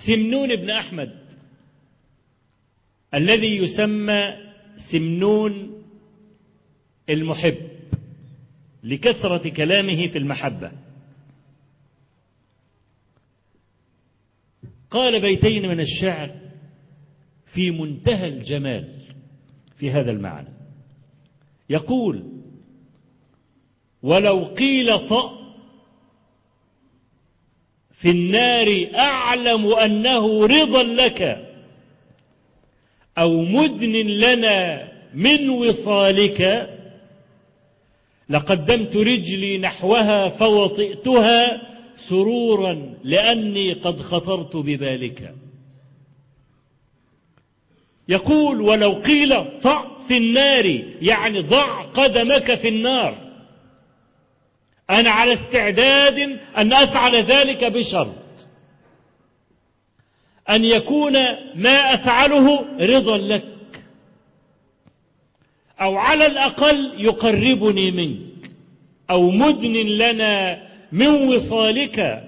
سمنون بن أحمد الذي يسمى سمنون المحب لكثرة كلامه في المحبة، قال بيتين من الشعر في منتهى الجمال في هذا المعنى. يقول: ولو قيل طأ في النار أعلم أنه رضا لك، أو مدن لنا من وصالك، لقدمت رجلي نحوها فوطئتها سرورا لأني قد خطرت ببالك. يقول: ولو قيل طأ في النار، يعني ضع قدمك في النار، أنا على استعداد أن أفعل ذلك بشرط أن يكون ما أفعله رضا لك، أو على الأقل يقربني منك، أو مدن لنا من وصالك،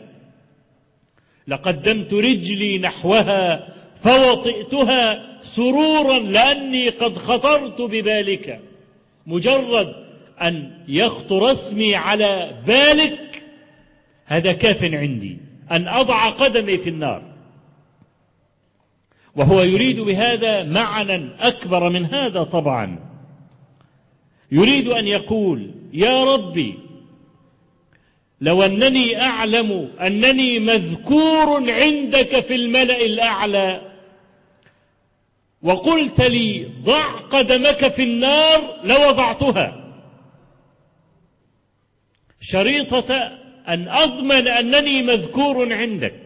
لقدمت رجلي نحوها فوطئتها سرورا لأني قد خطرت ببالك. مجرد أن يخطر اسمي على بالك هذا كاف عندي أن أضع قدمي في النار. وهو يريد بهذا معنى أكبر من هذا طبعا، يريد أن يقول: يا ربي، لو أنني أعلم أنني مذكور عندك في الملأ الأعلى وقلت لي ضع قدمك في النار لوضعتها، شريطة أن أضمن أنني مذكور عندك.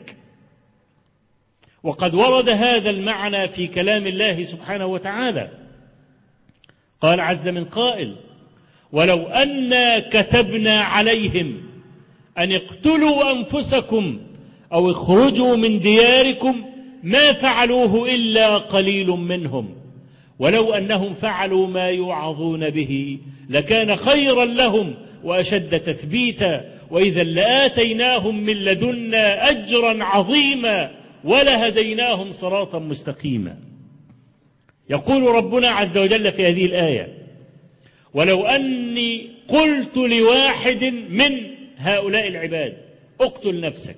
وقد ورد هذا المعنى في كلام الله سبحانه وتعالى. قال عز من قائل: ولو أنا كتبنا عليهم أن اقتلوا أنفسكم أو اخرجوا من دياركم ما فعلوه إلا قليل منهم، ولو أنهم فعلوا ما يوعظون به لكان خيرا لهم وأشد تثبيتا، وإذا لآتيناهم من لدنا أجرا عظيما ولهديناهم صراطا مستقيما. يقول ربنا عز وجل في هذه الآية: ولو أني قلت لواحد من هؤلاء العباد اقتل نفسك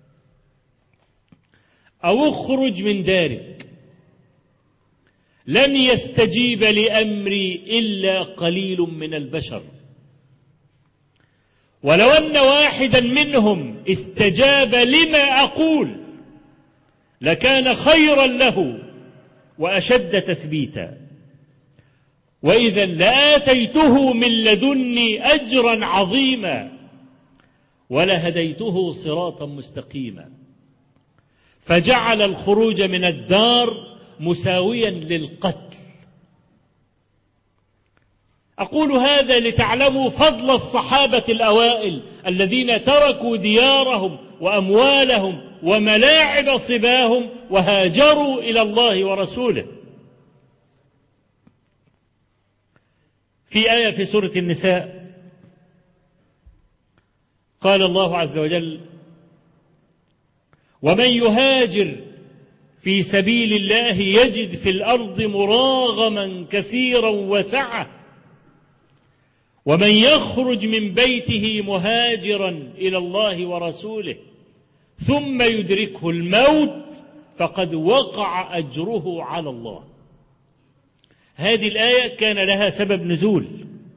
أو اخرج من دارك، لن يستجيب لأمري إلا قليل من البشر، ولو أن واحدا منهم استجاب لما أقول لكان خيرا له وأشد تثبيتا، وإذا لآتيته من لدني أجرا عظيما ولهديته صراطا مستقيما. فجعل الخروج من الدار مساويا للقتل. أقول هذا لتعلموا فضل الصحابة الأوائل الذين تركوا ديارهم وأموالهم وملاعب صباهم وهاجروا إلى الله ورسوله. في آية في سورة النساء قال الله عز وجل: ومن يهاجر في سبيل الله يجد في الأرض مراغما كثيرا وسعة، ومن يخرج من بيته مهاجرا إلى الله ورسوله ثم يدركه الموت فقد وقع أجره على الله. هذه الآية كان لها سبب نزول.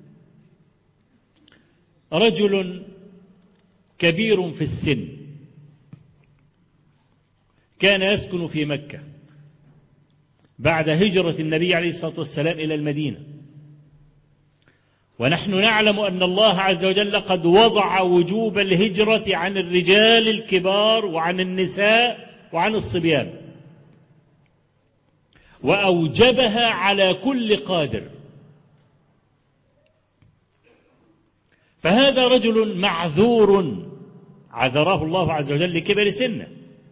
رجل كبير في السن كان يسكن في مكة بعد هجرة النبي عليه الصلاة والسلام إلى المدينة، ونحن نعلم أن الله عز وجل قد وضع وجوب الهجرة عن الرجال الكبار وعن النساء وعن الصبيان، وأوجبها على كل قادر. فهذا رجل معذور عذره الله عز وجل لكبر سنه،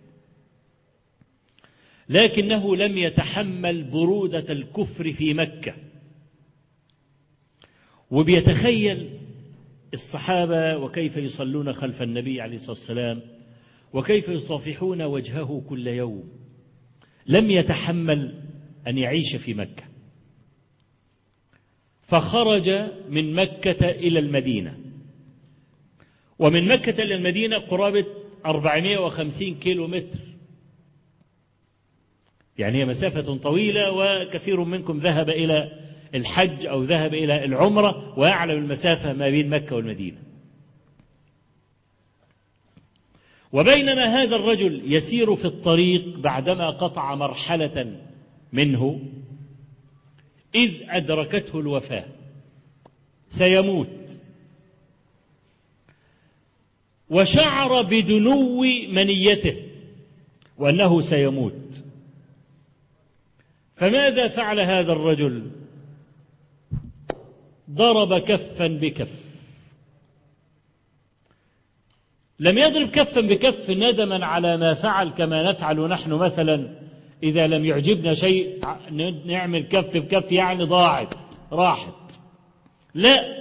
لكنه لم يتحمل برودة الكفر في مكة، وبيتخيل الصحابة وكيف يصلون خلف النبي عليه الصلاة والسلام وكيف يصافحون وجهه كل يوم. لم يتحمل أن يعيش في مكة، فخرج من مكة إلى المدينة، ومن مكة إلى المدينة قرابة 450 كيلو متر، يعني هي مسافة طويلة، وكثير منكم ذهب إلى الحج أو ذهب إلى العمرة ويعلم المسافة ما بين مكة والمدينة. وبينما هذا الرجل يسير في الطريق بعدما قطع مرحلة منه، إذ أدركته الوفاة، سيموت، وشعر بدنو منيته وأنه سيموت. فماذا فعل هذا الرجل؟ ضرب كفا بكف. لم يضرب كفا بكف ندما على ما فعل كما نفعل نحن مثلا إذا لم يعجبنا شيء نعمل كف بكف، يعني ضاعت راحت. لا،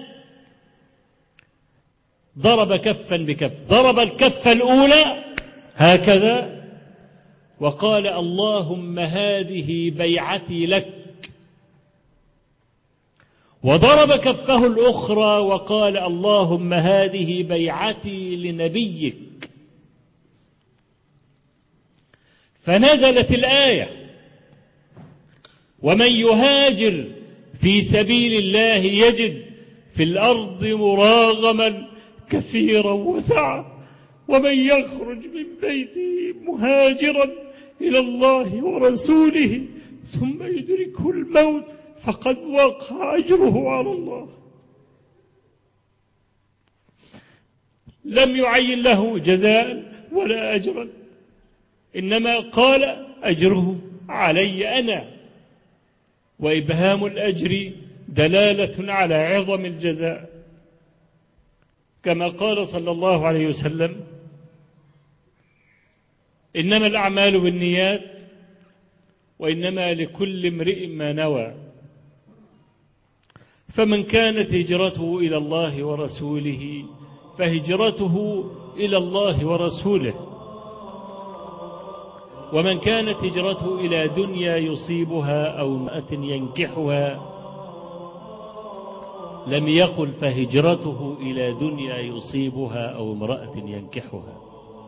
ضرب كفا بكف. ضرب الكف الأولى هكذا وقال: اللهم هذه بيعتي لك. وضرب كفه الأخرى وقال: اللهم هذه بيعتي لنبيك. فنزلت الآية: ومن يهاجر في سبيل الله يجد في الأرض مراغما كثيرا وسعة، ومن يخرج من بيته مهاجرا إلى الله ورسوله ثم يدركه الموت فقد وقع أجره على الله. لم يعين له جزاء ولا أجرا، إنما قال: أجره علي أنا. وإبهام الأجر دلالة على عظم الجزاء، كما قال صلى الله عليه وسلم: إنما الأعمال بالنيات وإنما لكل امرئ ما نوى. فمن كانت هجرته إلى الله ورسوله فهجرته إلى الله ورسوله، ومن كانت هجرته إلى دنيا يصيبها أو امرأة ينكحها لم يقل فهجرته إلى دنيا يصيبها أو امرأة ينكحها،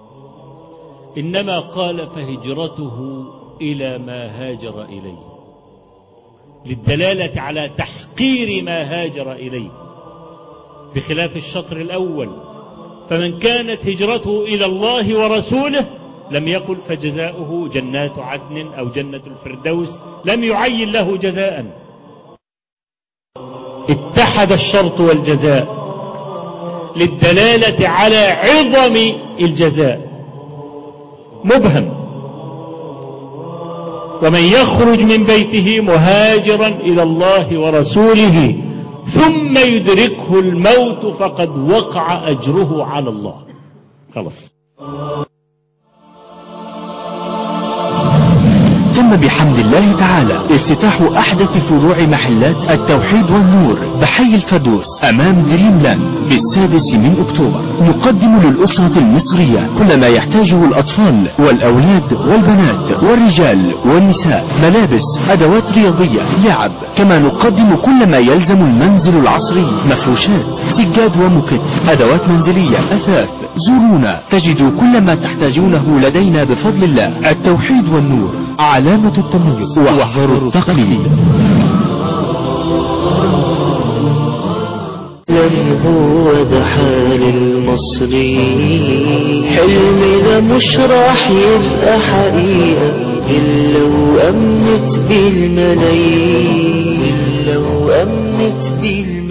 إنما قال فهجرته إلى ما هاجر إليه، للدلالة على تحقير ما هاجر إليه، بخلاف الشطر الأول: فمن كانت هجرته إلى الله ورسوله لم يقل فجزاؤه جنات عدن أو جنة الفردوس، لم يعين له جزاء. اتحد الشرط والجزاء للدلالة على عظم الجزاء، مبهم: ومن يخرج من بيته مهاجرا إلى الله ورسوله ثم يدركه الموت فقد وقع أجره على الله. خلاص. تم بحمد الله تعالى افتتاح أحدث فروع محلات التوحيد والنور بحي الفردوس أمام دريم لاند ب6 أكتوبر. نقدم للأسرة المصرية كل ما يحتاجه الأطفال والأولاد والبنات والرجال والنساء: ملابس، أدوات رياضية، لعب. كما نقدم كل ما يلزم المنزل العصري: مفروشات، سجاد ومكت، أدوات منزلية، أثاث. زورونا تجدوا كل ما تحتاجونه لدينا بفضل الله. التوحيد والنور، علامة التميز واحذروا التقليد. هو ده حال المصري، حلم ده مش راح يبقى حقيقة إلا وأمنت بالملايين، إلا وأمنت بالملايين.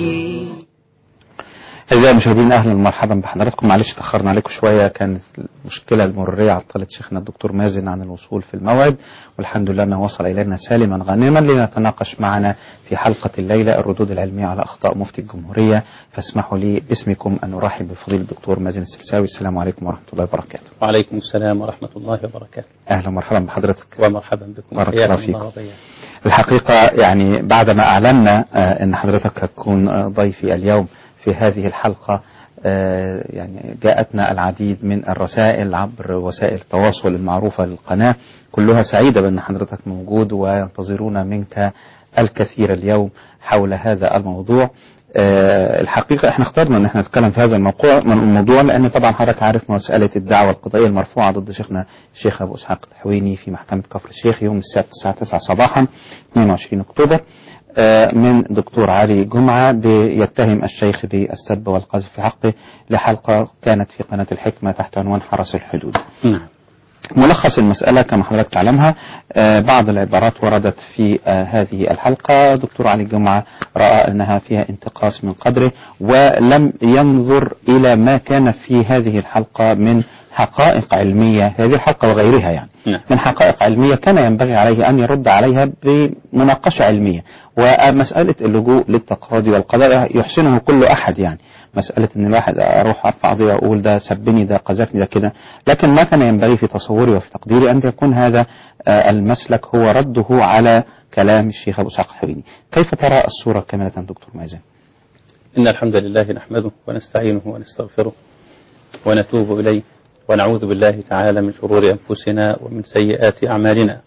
أعزائي المشاهدين، أهلا ومرحبا بحضراتكم. معلش تأخرنا عليكم شوية، كانت المشكلة المرورية عطلت شيخنا الدكتور مازن عن الوصول في الموعد، والحمد لله أنه وصل إلينا سالما غانما لنتناقش معنا في حلقة الليلة الردود العلمية على أخطاء مفتي الجمهورية. فاسمحوا لي باسمكم أن أرحب بفضيلة الدكتور مازن السلساوي. السلام عليكم ورحمة الله وبركاته. وعليكم السلام ورحمة الله وبركاته. أهلا ومرحبا بحضرتك. ومرحبا بكم. بارك الله فيكم. الحقيقة يعني بعدما أعلنا أن حضرتك هتكون ضيفي اليوم في هذه الحلقة، يعني جاءتنا العديد من الرسائل عبر وسائل التواصل المعروفة للقناة، كلها سعيدة بأن حضرتك موجود وينتظرون منك الكثير اليوم حول هذا الموضوع. الحقيقة احنا اخترنا ان احنا نتكلم في هذا الموضوع لان طبعا حضرتك عارف مسألة الدعوة القضائية المرفوعة ضد شيخنا الشيخ ابو اسحاق الحويني في محكمة كفر الشيخ يوم السبت الساعة 9 صباحا 22 اكتوبر من دكتور علي جمعة يتهم الشيخ بالسب والقذف في حقه لحلقة كانت في قناة الحكمة تحت عنوان حرس الحدود. ملخص المسألة كما حضرتك تعلمها، بعض العبارات وردت في هذه الحلقة. دكتور علي جمعة رأى أنها فيها انتقاص من قدره ولم ينظر إلى ما كان في هذه الحلقة من حقائق علمية، هذه الحلقة وغيرها يعني من حقائق علمية كان ينبغي عليه أن يرد عليها بمناقشة علمية. ومسألة اللجوء للتقاضي والقضاء يحسنه كل أحد، يعني مسألة أن الواحد أروح أرفع قضية وأقول ده سبني ده قذفني ده كده، لكن ما كان ينبغي في تصوري وفي تقديري أن يكون هذا المسلك هو رده على كلام الشيخ أبو اسحاق الحويني. كيف ترى الصورة كاملة دكتور مازن؟ إن الحمد لله نحمده ونستعينه ونستغفره ونتوب إليه ونعوذ بالله تعالى من شرور أنفسنا ومن سيئات أعمالنا.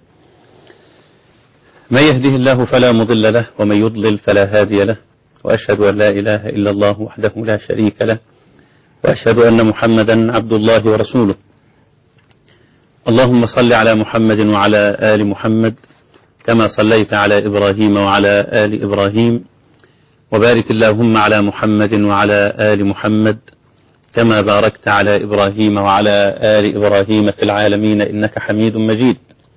من يهده الله فلا مضل له ومن يضلل فلا هادي له، وأشهد أن لا إله إلا الله وحده لا شريك له، وأشهد أن محمدا عبد الله ورسوله. اللهم صل على محمد وعلى آل محمد كما صليت على إبراهيم وعلى آل إبراهيم، وبارك اللهم على محمد وعلى آل محمد كما باركت على إبراهيم وعلى آل إبراهيم في العالمين إنك حميد مجيد.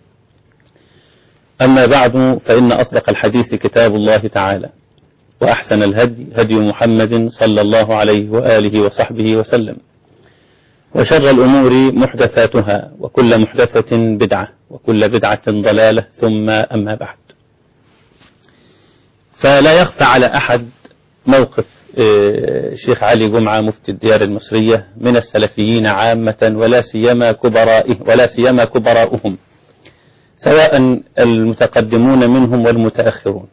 أما بعد، فإن أصدق الحديث كتاب الله تعالى، وأحسن الهدي هدي محمد صلى الله عليه وآله وصحبه وسلم، وشر الأمور محدثاتها، وكل محدثة بدعة، وكل بدعة ضلالة، ثم أما بعد. فلا يخفى على أحد موقف الشيخ علي جمعة مفتي الديار المصرية من السلفيين عامة ولا سيما كبراؤهم، سواء المتقدمون منهم والمتأخرون.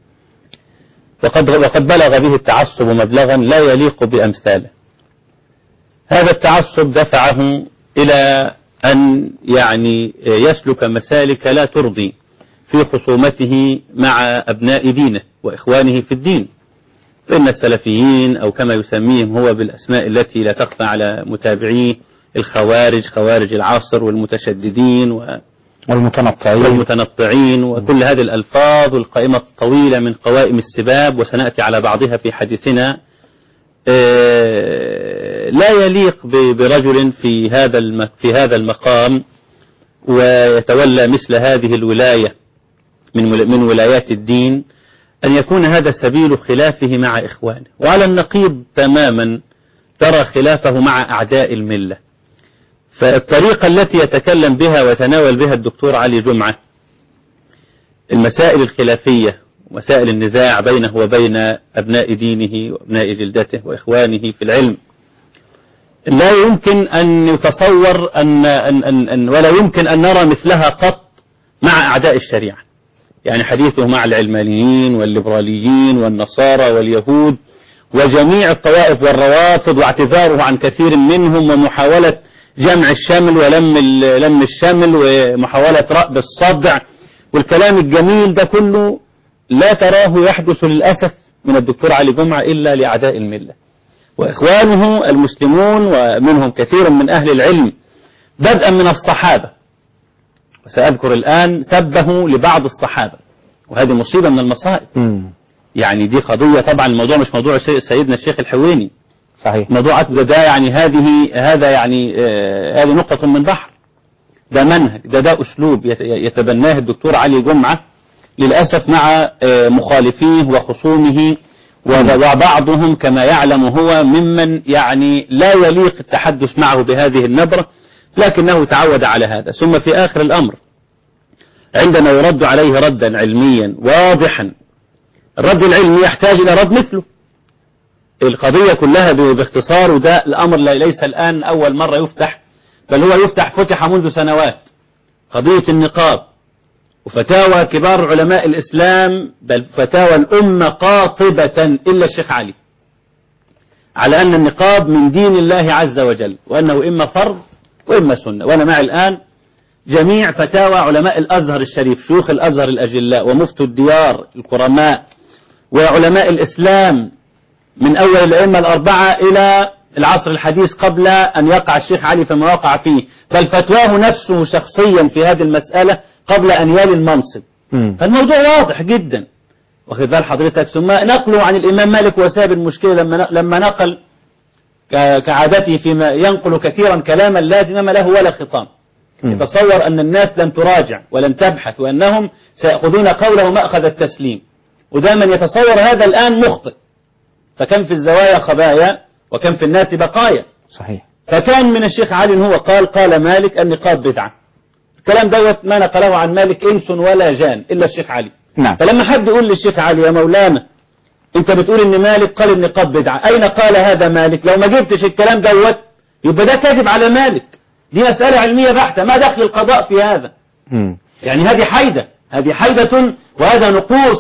وقد بلغ به التعصب مبلغا لا يليق بأمثاله. هذا التعصب دفعه إلى أن يسلك مسالك لا ترضي في خصومته مع أبناء دينه وإخوانه في الدين. فإن السلفيين، أو كما يسميهم هو بالأسماء التي لا تخفى على متابعيه، الخوارج، خوارج العصر، والمتشددين والمتنطعين وكل هذه الألفاظ والقائمة الطويلة من قوائم السباب، وسنأتي على بعضها في حديثنا، لا يليق برجل في هذا المقام ويتولى مثل هذه الولاية من ولايات الدين أن يكون هذا سبيل خلافه مع إخوانه. وعلى النقيض تماما ترى خلافه مع أعداء الملة. فالطريقة التي يتكلم بها ويتناول بها الدكتور علي جمعة المسائل الخلافية ومسائل النزاع بينه وبين أبناء دينه وأبناء جلدته وإخوانه في العلم، لا يمكن أن يتصور ولا يمكن أن نرى مثلها قط مع أعداء الشريعة. يعني حديثه مع العلمانيين والليبراليين والنصارى واليهود وجميع الطوائف والروافض، واعتذاره عن كثير منهم، ومحاولة جمع الشمل ولم الشمل، ومحاولة رأب الصدع، والكلام الجميل ده كله لا تراه يحدث للأسف من الدكتور علي جمعة إلا لأعداء الملة وإخوانه المسلمون، ومنهم كثير من أهل العلم بدءا من الصحابة. وسأذكر الآن سبه لبعض الصحابة، وهذه مصيبة من المصائب. يعني دي قضية، طبعا الموضوع مش موضوع سيدنا الشيخ الحويني، صحيح، موضوع ده يعني هذه نقطة من بحر، ده منهج، ده أسلوب يتبناه الدكتور علي جمعة للأسف مع مخالفيه وخصومه، وبعضهم كما يعلم هو ممن لا يليق التحدث معه بهذه النبرة، لكنه تعود على هذا. ثم في آخر الأمر عندما يرد عليه ردا علميا واضحا، الرد العلمي يحتاج إلى رد مثله. القضية كلها باختصار، وده الأمر ليس الآن أول مرة يفتح، بل هو فتح منذ سنوات، قضية النقاب وفتاوى كبار علماء الإسلام، بل فتاوى الأمة قاطبة إلا الشيخ علي على أن النقاب من دين الله عز وجل، وأنه إما فرض وإما سنة. وأنا معي الآن جميع فتاوى علماء الأزهر الشريف، شيوخ الأزهر الأجلاء ومفتوا الديار الكرماء وعلماء الإسلام من أول الأئمة الأربعة إلى العصر الحديث قبل أن يقع الشيخ علي فيما وقع فيه، بل فتواه نفسه شخصيا في هذه المسألة قبل أن يلي المنصب. فالموضوع واضح جدا، واخد بال حضرتك. ثم نقله عن الإمام مالك وساب المشكلة لما نقل كعادته فيما ينقل كثيرا كلاما لا زمام له ولا خطام، يتصور أن الناس لن تراجع ولن تبحث وأنهم سيأخذون قوله مأخذ التسليم، ودائما يتصور هذا الآن مخطئ. فكم في الزوايا خبايا وكم في الناس بقايا. صحيح. فكان من الشيخ علي هو قال مالك النقاب بدعة. الكلام دوت ما نقله عن مالك إنس ولا جان إلا الشيخ علي. نعم. فلما حد يقول للشيخ علي يا مولانا انت بتقول ان مالك قال النقاب بدعة، اين قال هذا مالك؟ لو ما جبتش الكلام دوت يبقى ده كاذب على مالك. دي مسألة علمية بحتة، ما دخل القضاء في هذا. يعني هذه حيدة وهذا نقوص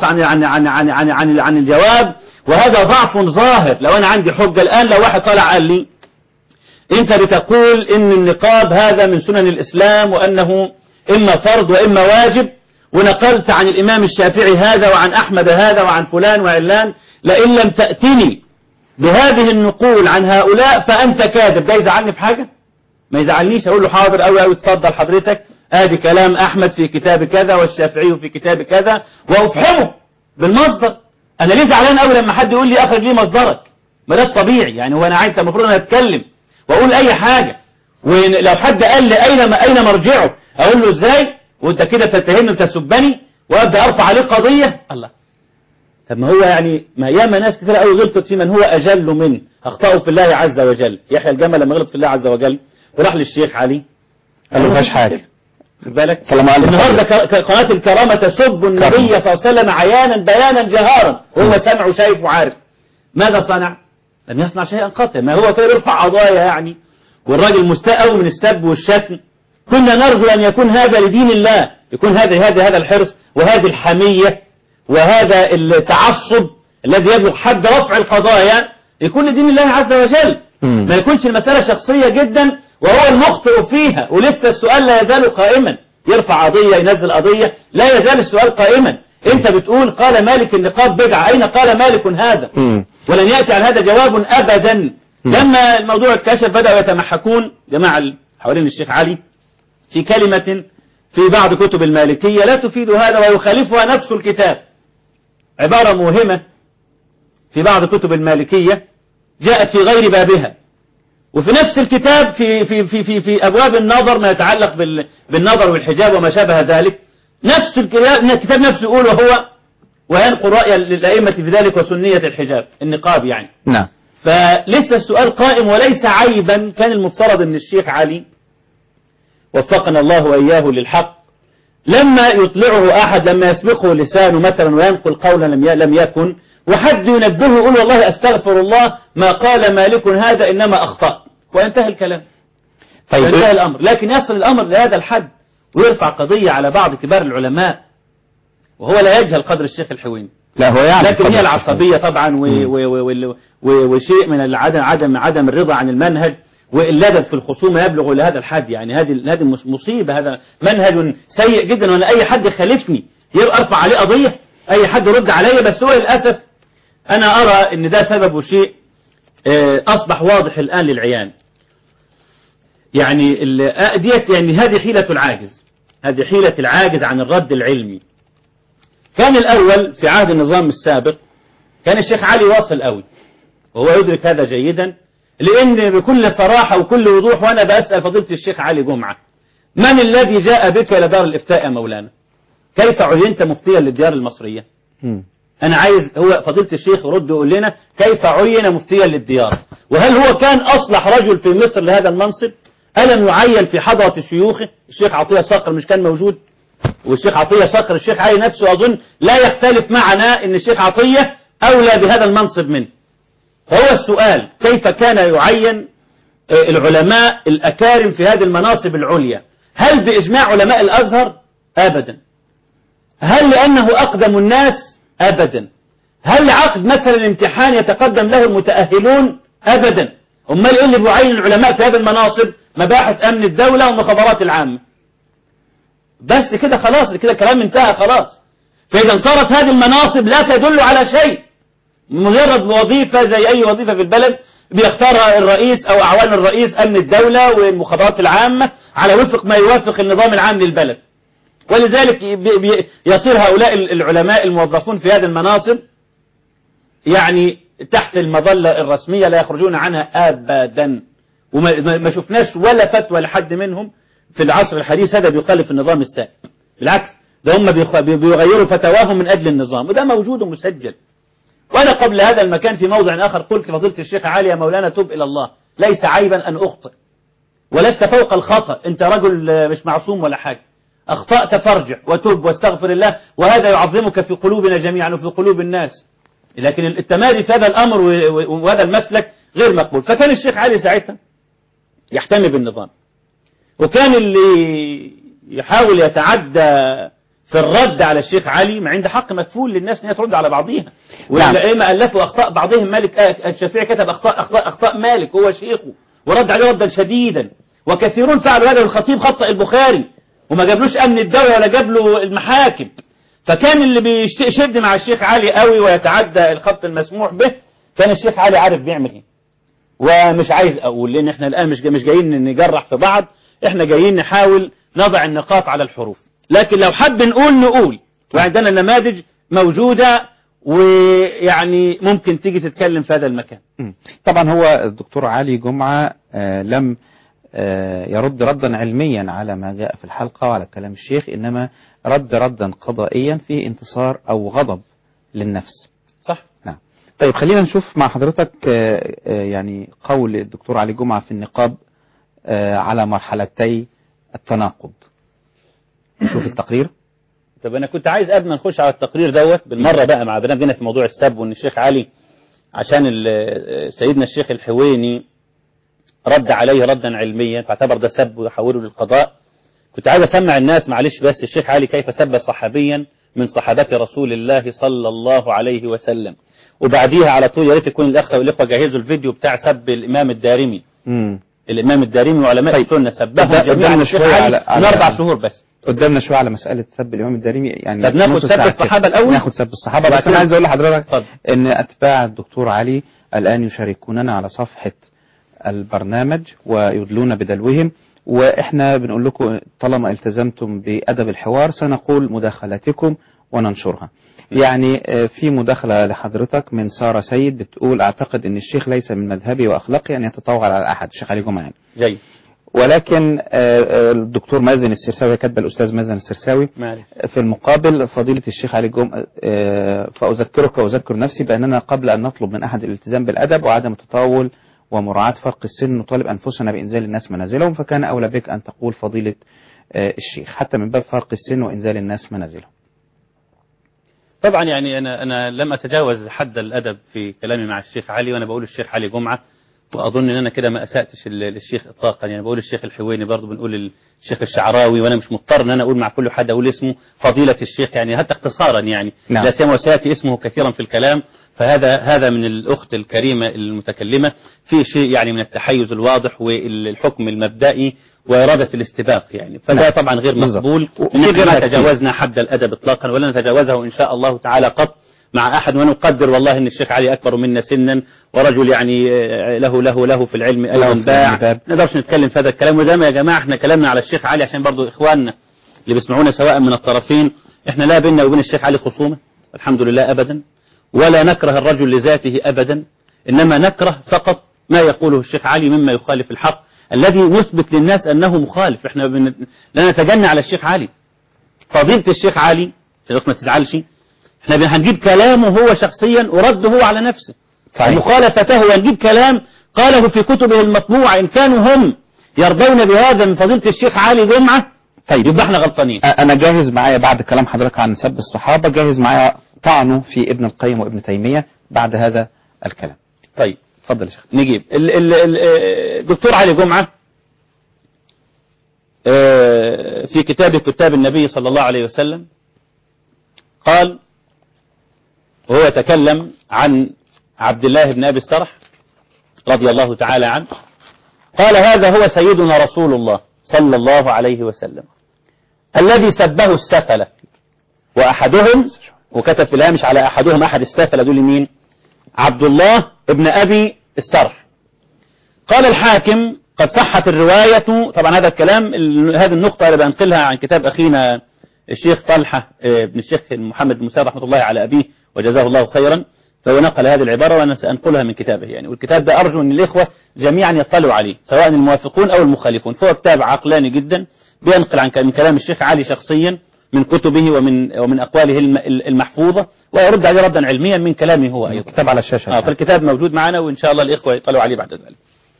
عن الجواب، وهذا ضعف ظاهر. لو انا عندي حجة الان، لو واحد طالع قال لي انت بتقول ان النقاب هذا من سنن الاسلام وانه اما فرض واما واجب، ونقلت عن الإمام الشافعي هذا وعن أحمد هذا وعن فلان وعلان، لئن لم تأتني بهذه النقول عن هؤلاء فأنت كاذب. ده يزعلني في حاجة؟ ما يزعلنيش. أقول له حاضر أو اتفضل حضرتك، آدي كلام أحمد في كتاب كذا والشافعي في كتاب كذا، وأفهمه بالمصدر. أنا ليه زعلان أوي لما حد يقول لي أخرج لي مصدرك؟ ما ده الطبيعي. يعني هو أنا أنت المفروض أنا أتكلم وأقول أي حاجة، ولو حد قال لي أين مرجعه أقول له إزاي؟ وانت كده تتهمني وتسبني وابدا ارفع عليه قضيه. الله، طب ما هو يعني ما ياما ناس كتير قوي غلطت في من هو اجل منه، اخطاوا في الله عز وجل. يحيى الجمل لما غلط في الله عز وجل وراح للشيخ علي قال له ما فيش حاجه، خد بالك. النهارده قناه الكرامه تسب النبي صلى الله عليه وسلم عيانا بيانا جهارا وهو سامع وشايف وعارف. ماذا صنع؟ لم يصنع شيئا قط. ما هو كده يرفع قضايا يعني، والراجل مستاء من السب والشتم. كنا نرجو أن يكون هذا لدين الله، يكون هذا الحرص وهذه الحمية وهذا التعصب الذي يبلغ حد رفع القضايا يكون لدين الله عز وجل. ما يكونش المسألة شخصية جدا وهو المخطئ فيها، ولسه السؤال لا يزال قائما. يرفع قضية ينزل قضية، لا يزال السؤال قائما. انت بتقول قال مالك النقاب بدعة، أين قال مالك هذا؟ ولن يأتي عن هذا جواب أبدا. لما الموضوع اتكشف بدأوا يتمحكون جماعة حوالين الشيخ علي في كلمة في بعض كتب المالكية لا تفيد هذا ويخالفها نفس الكتاب. عبارة موهمة في بعض كتب المالكية جاءت في غير بابها، وفي نفس الكتاب في أبواب النظر ما يتعلق بالنظر والحجاب وما شابه ذلك، نفس الكتاب نفسه يقول وينقل رأي الأئمة في ذلك وسنية الحجاب النقاب يعني. نعم. فلسه السؤال قائم وليس عيبا. كان المفترض أن الشيخ علي وفقنا الله وإياه للحق لما يطلعه أحد، لما يسبقه لسانه مثلا وينقل قولا لم يكن، وحد ينبهه يقول والله أستغفر الله ما قال مالك هذا إنما أخطأ، وينتهي الكلام. طيب ينتهي الأمر. لكن يصل الأمر لهذا الحد ويرفع قضية على بعض كبار العلماء وهو لا يجهل قدر الشيخ الحويني. لا هو يعني لكن هي العصبية طبعا وشيء من عدم الرضا عن المنهج واللدد في الخصومة يبلغ إلى هذا الحد. يعني هذه مصيبة، هذا منهج سيء جدا. وأنا أي حد يخالفني يرفع عليه قضية، أي حد يرد عليه. بس هو للأسف أنا أرى أن ده سبب شيء أصبح واضح الآن للعيان. يعني يعني هذه حيلة العاجز، هذه حيلة العاجز عن الرد العلمي. كان الأول في عهد النظام السابق كان الشيخ علي واصل قوي وهو يدرك هذا جيدا، لأن بكل صراحة وكل وضوح وأنا بأسأل فضيلة الشيخ علي جمعة من الذي جاء بك إلى دار الإفتاء يا مولانا؟ كيف عينت مفتيا للديار المصرية؟ أنا عايز هو فضيلة الشيخ يرد يقول لنا كيف عين مفتيا للديار، وهل هو كان أصلح رجل في مصر لهذا المنصب؟ ألم يعين في حضرة شيوخه؟ الشيخ عطية صقر مش كان موجود؟ والشيخ عطية صقر الشيخ علي نفسه أظن لا يختلف معنا أن الشيخ عطية أولى بهذا المنصب منه. فهو السؤال كيف كان يعين العلماء الأكارم في هذه المناصب العليا؟ هل بإجماع علماء الأزهر؟ أبدا. هل لأنه أقدم الناس؟ أبدا. هل عقد مثلا الامتحان يتقدم له المتأهلون أبدا. أمال إيه اللي بيعين العلماء في هذه المناصب؟ مباحث أمن الدولة والمخابرات العامة بس كده، خلاص كده الكلام انتهى خلاص. فإذا صارت هذه المناصب لا تدل على شيء، مجرد وظيفة زي أي وظيفة في البلد بيختارها الرئيس أو أعوان الرئيس أمن الدولة والمخابرات العامة على وفق ما يوافق النظام العام للبلد. ولذلك يصير هؤلاء العلماء الموظفون في هذه المناصب يعني تحت المظلة الرسمية لا يخرجون عنها أبدا. وما شفناش ولا فتوى لحد منهم في العصر الحديث هذا بيخالف النظام السائد. بالعكس ده هم بيغيروا فتواهم من أجل النظام، وده موجود ومسجل. وأنا قبل هذا المكان في موضع آخر قلت لفضيلة الشيخ علي: يا مولانا تب إلى الله، ليس عيبا أن أخطئ ولست فوق الخطأ، أنت رجل مش معصوم ولا حاجة، أخطأت فارجع وتب واستغفر الله، وهذا يعظمك في قلوبنا جميعا وفي قلوب الناس. لكن التمادي في هذا الأمر وهذا المسلك غير مقبول. فكان الشيخ علي ساعتها يحتمي بالنظام، وكان اللي يحاول يتعدى في الرد على الشيخ علي ما عنده حق مكفول للناس ان هي ترد على بعضها. والائمه الفوا اخطاء بعضهم، مالك الشافعي كتب اخطاء مالك هو شيخه ورد عليه ردا شديدا، وكثيرون فعلوا هذا. الخطيب خطأ البخاري وما جابلوش امن الدوله ولا جاب له المحاكم. فكان اللي بيشد مع الشيخ علي قوي ويتعدى الخط المسموح به كان الشيخ علي عارف بيعمل ايه. ومش عايز اقول لان احنا الان مش جايين نجرح في بعض، احنا جايين نحاول نضع النقاط على الحروف. لكن لو حب نقول وعندنا نماذج موجودة ويعني ممكن تيجي تتكلم في هذا المكان. طبعا هو الدكتور علي جمعة لم يرد ردا علميا على ما جاء في الحلقة وعلى كلام الشيخ، إنما رد ردا قضائيا في انتصار أو غضب للنفس. صح. نعم. طيب خلينا نشوف مع حضرتك يعني قول الدكتور علي جمعة في النقاب على مرحلتي التناقض. نشوف التقرير. طب أنا كنت عايز قبل ما نخش على التقرير دوت بالمرة بقى مع بنادينا في موضوع السب، وإن الشيخ علي عشان سيدنا الشيخ الحويني رد عليه ردا علميا فاعتبر ده سب ويحوله للقضاء. كنت عايز أسمع الناس معلش بس الشيخ علي كيف سب صحابيا من صحابة رسول الله صلى الله عليه وسلم، وبعديها على طول يا ريت يكون الأخ والإخوة جهزوا الفيديو بتاع سب الإمام الدارمي. الإمام الدارمي وعلماء السنة سبهم جميعا الشيخ علي من 4 شهور بس. قدامنا شويه على مساله سب الامام الدارمي يعني. طب ناخد سب الصحابه الاول. ناخد سب الصحابه بس انا عايز اقول لحضرتك ان اتباع الدكتور علي الان يشاركوننا على صفحه البرنامج ويدلون بدلوهم، واحنا بنقول لكم طالما التزمتم بادب الحوار سنقول مداخلاتكم وننشرها. يعني في مداخله لحضرتك من ساره سيد بتقول: اعتقد ان الشيخ ليس من مذهبي واخلاقي ان يتطاول على احد. الشيخ علي جمعة يعني. جيد. ولكن الدكتور مازن السرساوي كاتب الأستاذ مازن السرساوي في المقابل: فضيلة الشيخ علي جمعة فأذكرك وأذكر نفسي بأننا قبل أن نطلب من أحد الالتزام بالأدب وعدم التطاول ومراعاة فرق السن نطالب أنفسنا بإنزال الناس منازلهم، فكان أولى بك أن تقول فضيلة الشيخ حتى من باب فرق السن وإنزال الناس منازلهم. طبعا يعني أنا لم أتجاوز حد الأدب في كلامي مع الشيخ علي، وأنا بقول الشيخ علي جمعة، وأظن أن أنا كده ما أسأتش للشيخ إطلاقا. يعني بقول الشيخ الحويني برضه، بنقول الشيخ الشعراوي، وأنا مش مضطر أن أنا أقول مع كل حد أقول اسمه فضيلة الشيخ يعني حتى اختصارا يعني. نعم. لا سيما وسيأتي اسمه كثيرا في الكلام. فهذا من الأخت الكريمة المتكلمة في شيء يعني من التحيز الواضح والحكم المبدئي وإرادة الاستباق يعني. فده طبعا غير مقبول. غير تجاوزنا حد الأدب إطلاقا ولا نتجاوزه إن شاء الله تعالى قط مع أحد. ونقدر والله أن الشيخ علي أكبر منا سنا ورجل يعني له في العلم أيضا باع. نقدرش نتكلم في هذا الكلام. وده يا جماعة احنا كلامنا على الشيخ علي عشان برضو إخواننا اللي بيسمعونا سواء من الطرفين، احنا لا بيننا وبين الشيخ علي خصومة الحمد لله أبدا، ولا نكره الرجل لذاته أبدا، إنما نكره فقط ما يقوله الشيخ علي مما يخالف الحق الذي نثبت للناس أنه مخالف. احنا لا نتجنى على الشيخ علي. فضيلة الشيخ علي عشان ما تزعلش، احنا هنجيب كلامه هو شخصيا ورده هو على نفسه. صحيح. مخالفته ونجيب كلام قاله في كتبه المطبوعة. إن كانوا هم يرضون بهذا من فضيلة الشيخ علي جمعة طيب يبقى احنا غلطانين. أنا جاهز معايا بعد كلام حضرتك عن سب الصحابة، جاهز معايا طعنه في ابن القيم وابن تيمية بعد هذا الكلام. طيب اتفضل يا شيخ. نجيب الدكتور علي جمعة في كتاب النبي صلى الله عليه وسلم قال وهو يتكلم عن عبد الله بن أبي السرح رضي الله تعالى عنه قال هذا هو سيدنا رسول الله صلى الله عليه وسلم الذي سبه السفلة وأحدهم، وكتب في الهامش على أحدهم أحد السفلة دول مين؟ عبد الله ابن أبي السرح. قال الحاكم قد صحت الرواية. طبعا هذا الكلام هذه النقطة أنا بنقلها عن كتاب أخينا الشيخ طلحة ابن الشيخ محمد بن موسى رحمة الله على أبيه وجزاه الله خيرا، فهو نقل هذه العبارة وأنا سأنقلها من كتابه يعني. والكتاب ده أرجو أن الإخوة جميعا يطلعوا عليه سواء الموافقون أو المخالفون، فهو كتاب عقلاني جدا بينقل من كلام الشيخ علي شخصيا من كتبه ومن أقواله المحفوظة، ويرد عليه ردا علميا من كلامه هو أيضا. الكتاب على الشاشة. فالكتاب موجود معنا وإن شاء الله الإخوة يطلعوا عليه بعد ذلك.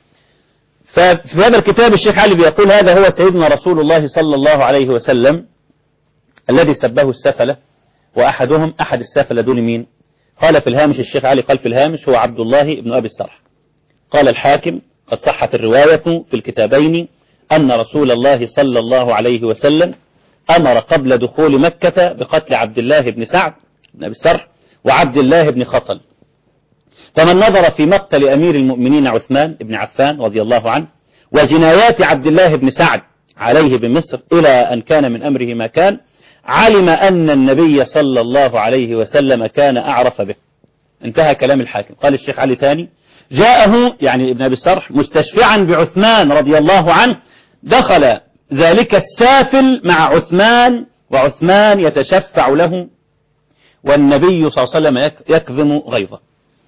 ففي هذا الكتاب الشيخ علي بيقول هذا هو سيدنا رسول الله صلى الله عليه وسلم الذي سبه السفلة وأحدهم أحد السفلة دون مين؟ قال في الهامش الشيخ علي قال في الهامش هو عبد الله بن أبي السرح. قال الحاكم قد صحت الرواية في الكتابين أن رسول الله صلى الله عليه وسلم أمر قبل دخول مكة بقتل عبد الله بن سعد بن أبي السرح وعبد الله بن خطل. فمن نظر في مقتل أمير المؤمنين عثمان بن عفان رضي الله عنه وجنايات عبد الله بن سعد عليه بمصر إلى أن كان من أمره ما كان علم أن النبي صلى الله عليه وسلم كان أعرف به. انتهى كلام الحاكم. قال الشيخ علي تاني جاءه يعني ابن أبي السرح مستشفعا بعثمان رضي الله عنه، دخل ذلك السافل مع عثمان وعثمان يتشفع له والنبي صلى الله عليه وسلم يكظم غيظه.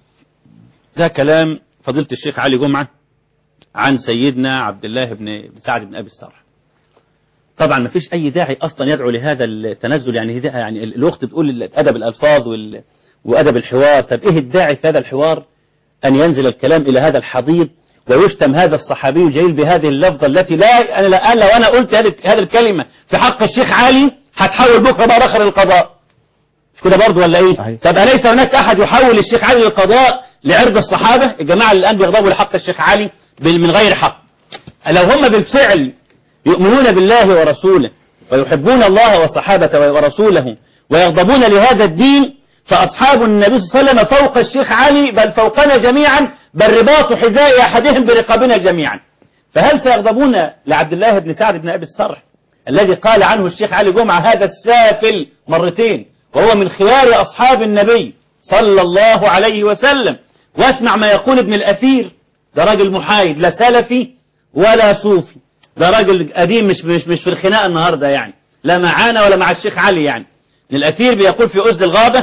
ده كلام فضيلة الشيخ علي جمعة عن سيدنا عبد الله بن سعد بن أبي السرح. طبعا ما فيش أي داعي أصلا يدعو لهذا التنزل، يعني الأخت بتقول أدب الألفاظ وأدب الحوار. طب إيه الداعي في هذا الحوار أن ينزل الكلام إلى هذا الحضيض ويشتم هذا الصحابي الجليل بهذه اللفظة التي لا أنا لو أنا قلت هذه الكلمة في حق الشيخ علي هتحول بكرة بقى رخر القضاء، مش كده برضه ولا إيه؟ صحيح. طب أليس هناك أحد يحول الشيخ علي للقضاء لعرض الصحابة؟ الجماعة اللي الآن بيغضبوا لحق الشيخ علي من غير حق، لو هم بالفعل يؤمنون بالله ورسوله ويحبون الله وصحابته ورسوله ويغضبون لهذا الدين، فأصحاب النبي صلى الله عليه وسلم فوق الشيخ علي بل فوقنا جميعا، بل رباط حذاء أحدهم برقابنا جميعا. فهل سيغضبون لعبد الله بن سعد بن أبي السرح الذي قال عنه الشيخ علي جمعة هذا السافل مرتين وهو من خيار أصحاب النبي صلى الله عليه وسلم؟ واسمع ما يقول ابن الأثير، ده راجل محايد لا سلفي ولا صوفي، ده راجل قديم مش في الخناقة النهاردة يعني، لا معانا ولا مع الشيخ علي يعني. ابن الأثير بيقول في أسد الغابة،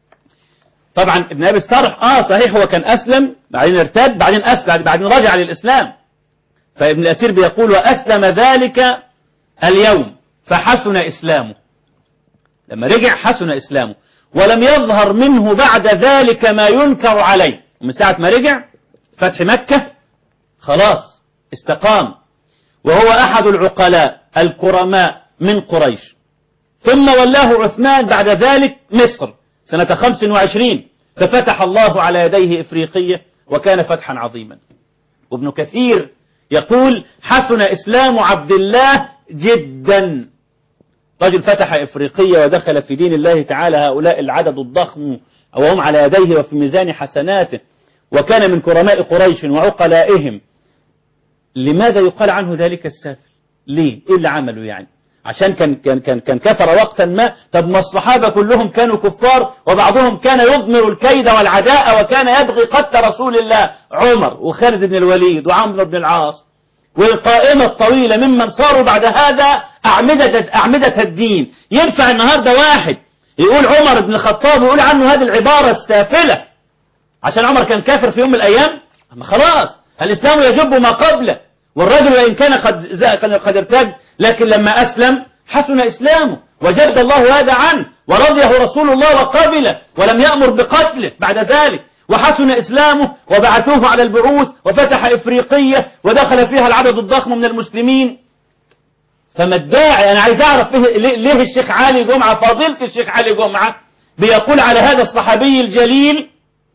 طبعا ابن أبي السرح صحيح هو كان أسلم بعدين ارتد بعدين أسلم بعدين رجع للإسلام، فابن الأثير بيقول وأسلم ذلك اليوم فحسن إسلامه، لما رجع حسن إسلامه ولم يظهر منه بعد ذلك ما ينكر عليه. ومن ساعة ما رجع فتح مكة خلاص استقام، وهو أحد العقلاء الكرماء من قريش. ثم ولاه عثمان بعد ذلك مصر سنة 25 ففتح الله على يديه إفريقية وكان فتحا عظيما. وابن كثير يقول حسن إسلام عبد الله جدا، رجل فتح إفريقية ودخل في دين الله تعالى هؤلاء العدد الضخم وهم على يديه وفي ميزان حسناته، وكان من كرماء قريش وعقلائهم. لماذا يقال عنه ذلك السافل؟ ليه؟ إيه اللي عمله يعني؟ عشان كان كفر وقتا ما؟ طب ما الصحابة كلهم كانوا كفار وبعضهم كان يضمر الكيد والعداء وكان يبغي قتل رسول الله، عمر وخالد بن الوليد وعمرو بن العاص والقائمة الطويلة ممن صاروا بعد هذا أعمدة الدين. ينفع النهاردة واحد يقول عمر بن الخطاب ويقول عنه هذه العبارة السافلة عشان عمر كان كافر في يوم من الأيام؟ أما خلاص الإسلام يجب ما قبله، والرجل وإن كان قد ارتد لكن لما أسلم حسن إسلامه وجد الله هذا عنه ورضيه رسول الله وقبله ولم يأمر بقتله بعد ذلك، وحسن إسلامه وبعثوه على البعوث وفتح إفريقية ودخل فيها العدد الضخم من المسلمين. فما الداعي؟ أنا عايز أعرف ليه الشيخ علي جمعة فضيلة الشيخ علي جمعة بيقول على هذا الصحابي الجليل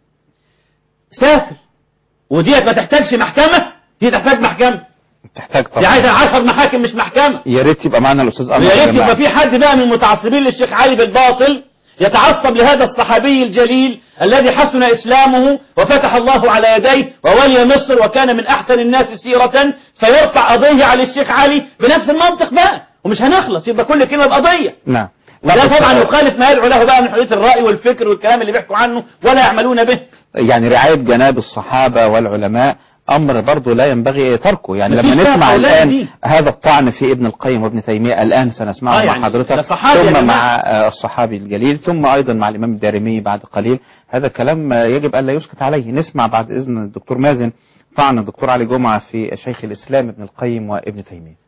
سافر؟ ودي ما تحتاجش محكمة؟ دي تحتاج محكمة، تحتاج طبعا، دي عايزة 10 محاكم مش محكمة. يا ريت يبقى معنا الأستاذ أنور، يا ريت يبقى في حد بقى من المتعصبين للشيخ علي بالباطل يتعصب لهذا الصحابي الجليل الذي حسن إسلامه وفتح الله على يديه وولي مصر وكان من أحسن الناس سيرة، فيرفع قضية على الشيخ علي بنفس المنطق بقى، ومش هنخلص، يبقى كل كلمة بقضية. نعم. ده طبعا يخالف ما يدعو له بقى من حرية الرأي والفكر والكلام اللي بيحكوا عنه ولا يعملون به. يعني رعاية جناب الصحابة والعلماء أمر برضو لا ينبغي تركه. يعني لما نسمع الآن هذا الطعن في ابن القيم وابن تيمية الآن سنسمعه مع حضرتك، ثم مع الصحابي الجليل، ثم أيضا مع الإمام الدارمي بعد قليل، هذا كلام يجب أن لا يسكت عليه. نسمع بعد إذن الدكتور مازن طعن الدكتور علي جمعة في شيخ الإسلام ابن القيم وابن تيمية.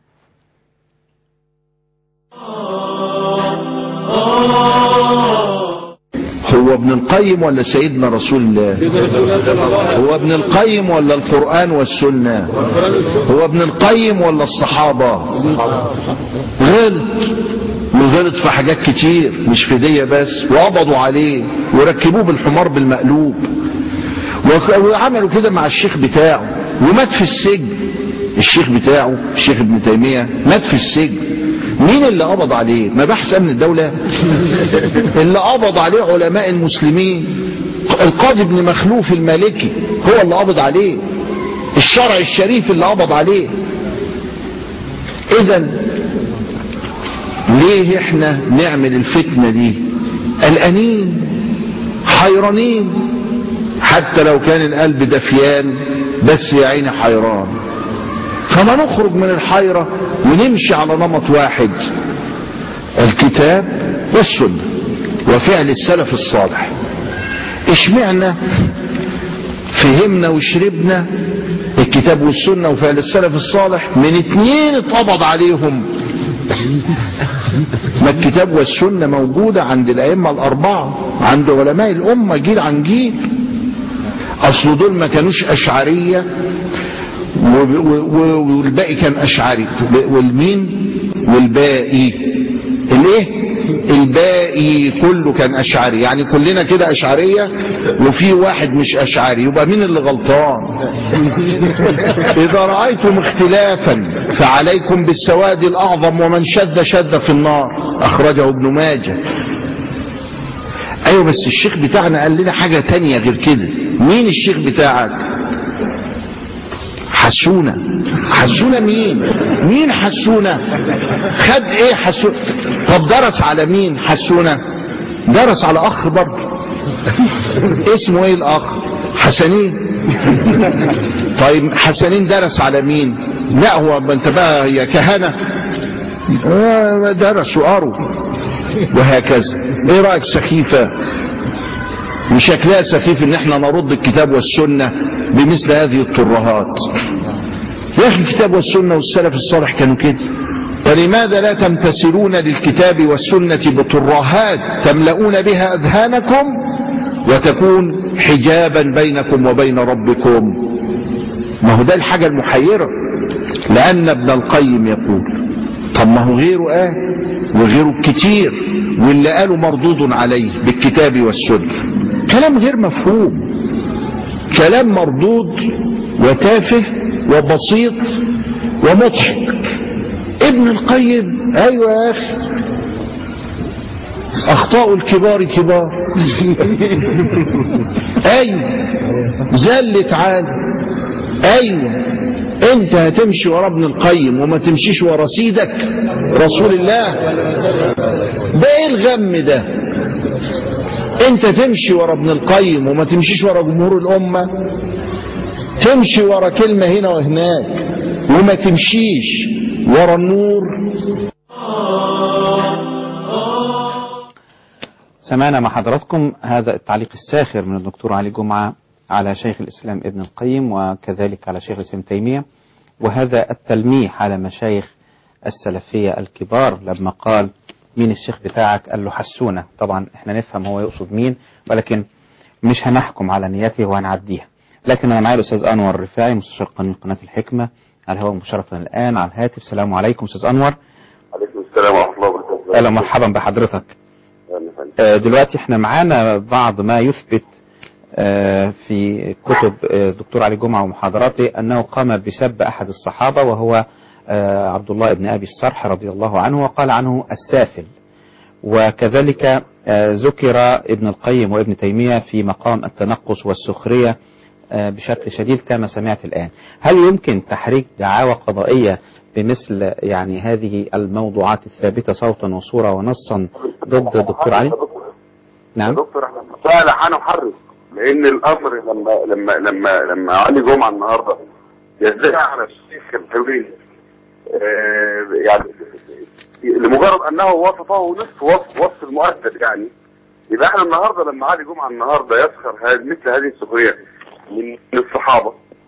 هو ابن القيم ولا سيدنا رسول الله؟ هو ابن القيم ولا القرآن والسنة؟ هو ابن القيم ولا الصحابة؟ غلط في حاجات كتير، مش في دية بس، وقبضوا عليه وركبوه بالحمار بالمقلوب، وعملوا كده مع الشيخ بتاعه ومات في السجن. الشيخ بتاعه الشيخ ابن تيمية مات في السجن. مين اللي قبض عليه؟ مباحث امن الدولة؟ اللي قبض عليه علماء المسلمين. القاضي بن مخلوف المالكي هو اللي قبض عليه، الشرع الشريف اللي قبض عليه. اذا ليه احنا نعمل الفتنة دي؟ قلقانين حيرانين، حتى لو كان القلب دفيان بس يا عيني حيران. فما نخرج من الحيرة ونمشي على نمط واحد، الكتاب والسنة وفعل السلف الصالح. اشمعنا فهمنا وشربنا الكتاب والسنة وفعل السلف الصالح من اتنين اتقبض عليهم؟ ما الكتاب والسنة موجودة عند الأئمة الأربعة، عند علماء الأمة جيل عن جيل. أصل دول ما كانوش أشعرية والباقي كان أشعري. والمين والباقي الايه؟ الباقي كله كان أشعري. يعني كلنا كده أشعرية وفي واحد مش أشعري، يبقى مين اللي غلطان؟ إذا رأيتم اختلافا فعليكم بالسواد الأعظم ومن شد شد في النار، أخرجه ابن ماجه. أيوة بس الشيخ بتاعنا قال لنا حاجة تانية غير كده. مين الشيخ بتاعك؟ حسونة. حسونة مين حسونة؟ خد ايه حسونة؟ طب درس على مين حسونة؟ درس على اخ برضه. اسمه ايه الاخ؟ حسنين. طيب حسنين درس على مين؟ لا هو انت بقى يا كهنة درس وقروا وهكذا. ايه رأيك سخيفة؟ وشكلها سخيف ان احنا نرد الكتاب والسنة بمثل هذه الترهات. يا اخي الكتاب والسنة والسلف الصالح كانوا كده، فلماذا لا تمتثلون للكتاب والسنة بترهات تملؤون بها اذهانكم وتكون حجابا بينكم وبين ربكم؟ ما هو ده الحاجة المحيرة. لان ابن القيم يقول طب ما هو غيره قال وغيره كتير، واللي قاله مردود عليه بالكتاب والسنة. كلام غير مفهوم، كلام مردود وتافه وبسيط ومضحك. ابن القيم ايوه يا اخي اخطاء الكبار كبار. ايوه زلت عاد. ايوه انت هتمشي ورا ابن القيم وما تمشيش ورا سيدك رسول الله؟ ده ايه الغم ده؟ انت تمشي ورا ابن القيم وما تمشيش ورا جمهور الامة، تمشي ورا كلمة هنا وهناك وما تمشيش ورا النور. سمعنا مع حضراتكم هذا التعليق الساخر من الدكتور علي جمعة على شيخ الإسلام ابن القيم وكذلك على شيخ الإسلام تيمية، وهذا التلميح على مشايخ السلفية الكبار لما قال مين الشيخ بتاعك؟ قال له حسونة. طبعا احنا نفهم هو يقصد مين، ولكن مش هنحكم على نيته وهنعديها. لكن انا معايا الاستاذ انور الرفاعي مستشار قانون قناة الحكمة على الهواء مباشرة الان على الهاتف. السلام عليكم استاذ انور. عليكم السلام ورحمة الله وبركاته. اهلا مرحبا بحضرتك. دلوقتي احنا معانا بعض ما يثبت في كتب الدكتور علي جمعة ومحاضراته انه قام بسب احد الصحابة وهو عبد الله بن ابي الصرح رضي الله عنه، وقال عنه السافل. وكذلك ذكر ابن القيم وابن تيمية في مقام التنقص والسخرية بشكل شديد كما سمعت الآن. هل يمكن تحريك دعاوى قضائية بمثل يعني هذه الموضوعات الثابتة صوتا وصورة ونصا ضد الدكتور علي؟ نعم دكتور احنا بالفعل هنحرك، لان الامر لما علي جمعه النهارده يدعي على الشيخ الحويني يعني لمجرد انه وصفه نصف وصف المؤكد، يعني يبقى احنا النهارده لما علي جمعه النهارده يسخر مثل هذه السخريه من الصحابه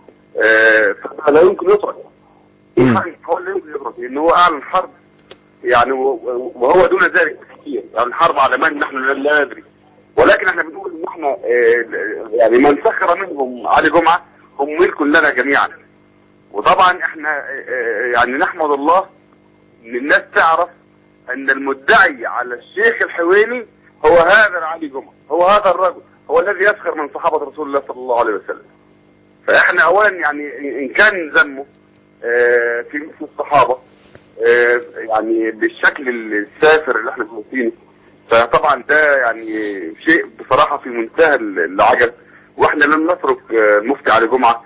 فلا يمكن يترك. هو اللي يمكن يترك ان هو اعلن حرب يعني وهو دون ذلك كثير، يعني الحرب على من نحن لا ندري، ولكن احنا بنقول ان احنا يعني من سخر منهم علي جمعه هم ملك لنا جميعا. وطبعا احنا يعني نحمد الله ان الناس تعرف ان المدعي على الشيخ الحويني هو هذا علي جمعه، هو هذا الرجل، هو الذي يسخر من صحابه رسول الله صلى الله عليه وسلم. فاحنا اولا يعني ان كان ذمه في الصحابه يعني بالشكل السافر اللي احنا شايفينه، فطبعا ده يعني شيء بصراحه في منتهى العجب، واحنا لم نترك المفتي علي جمعه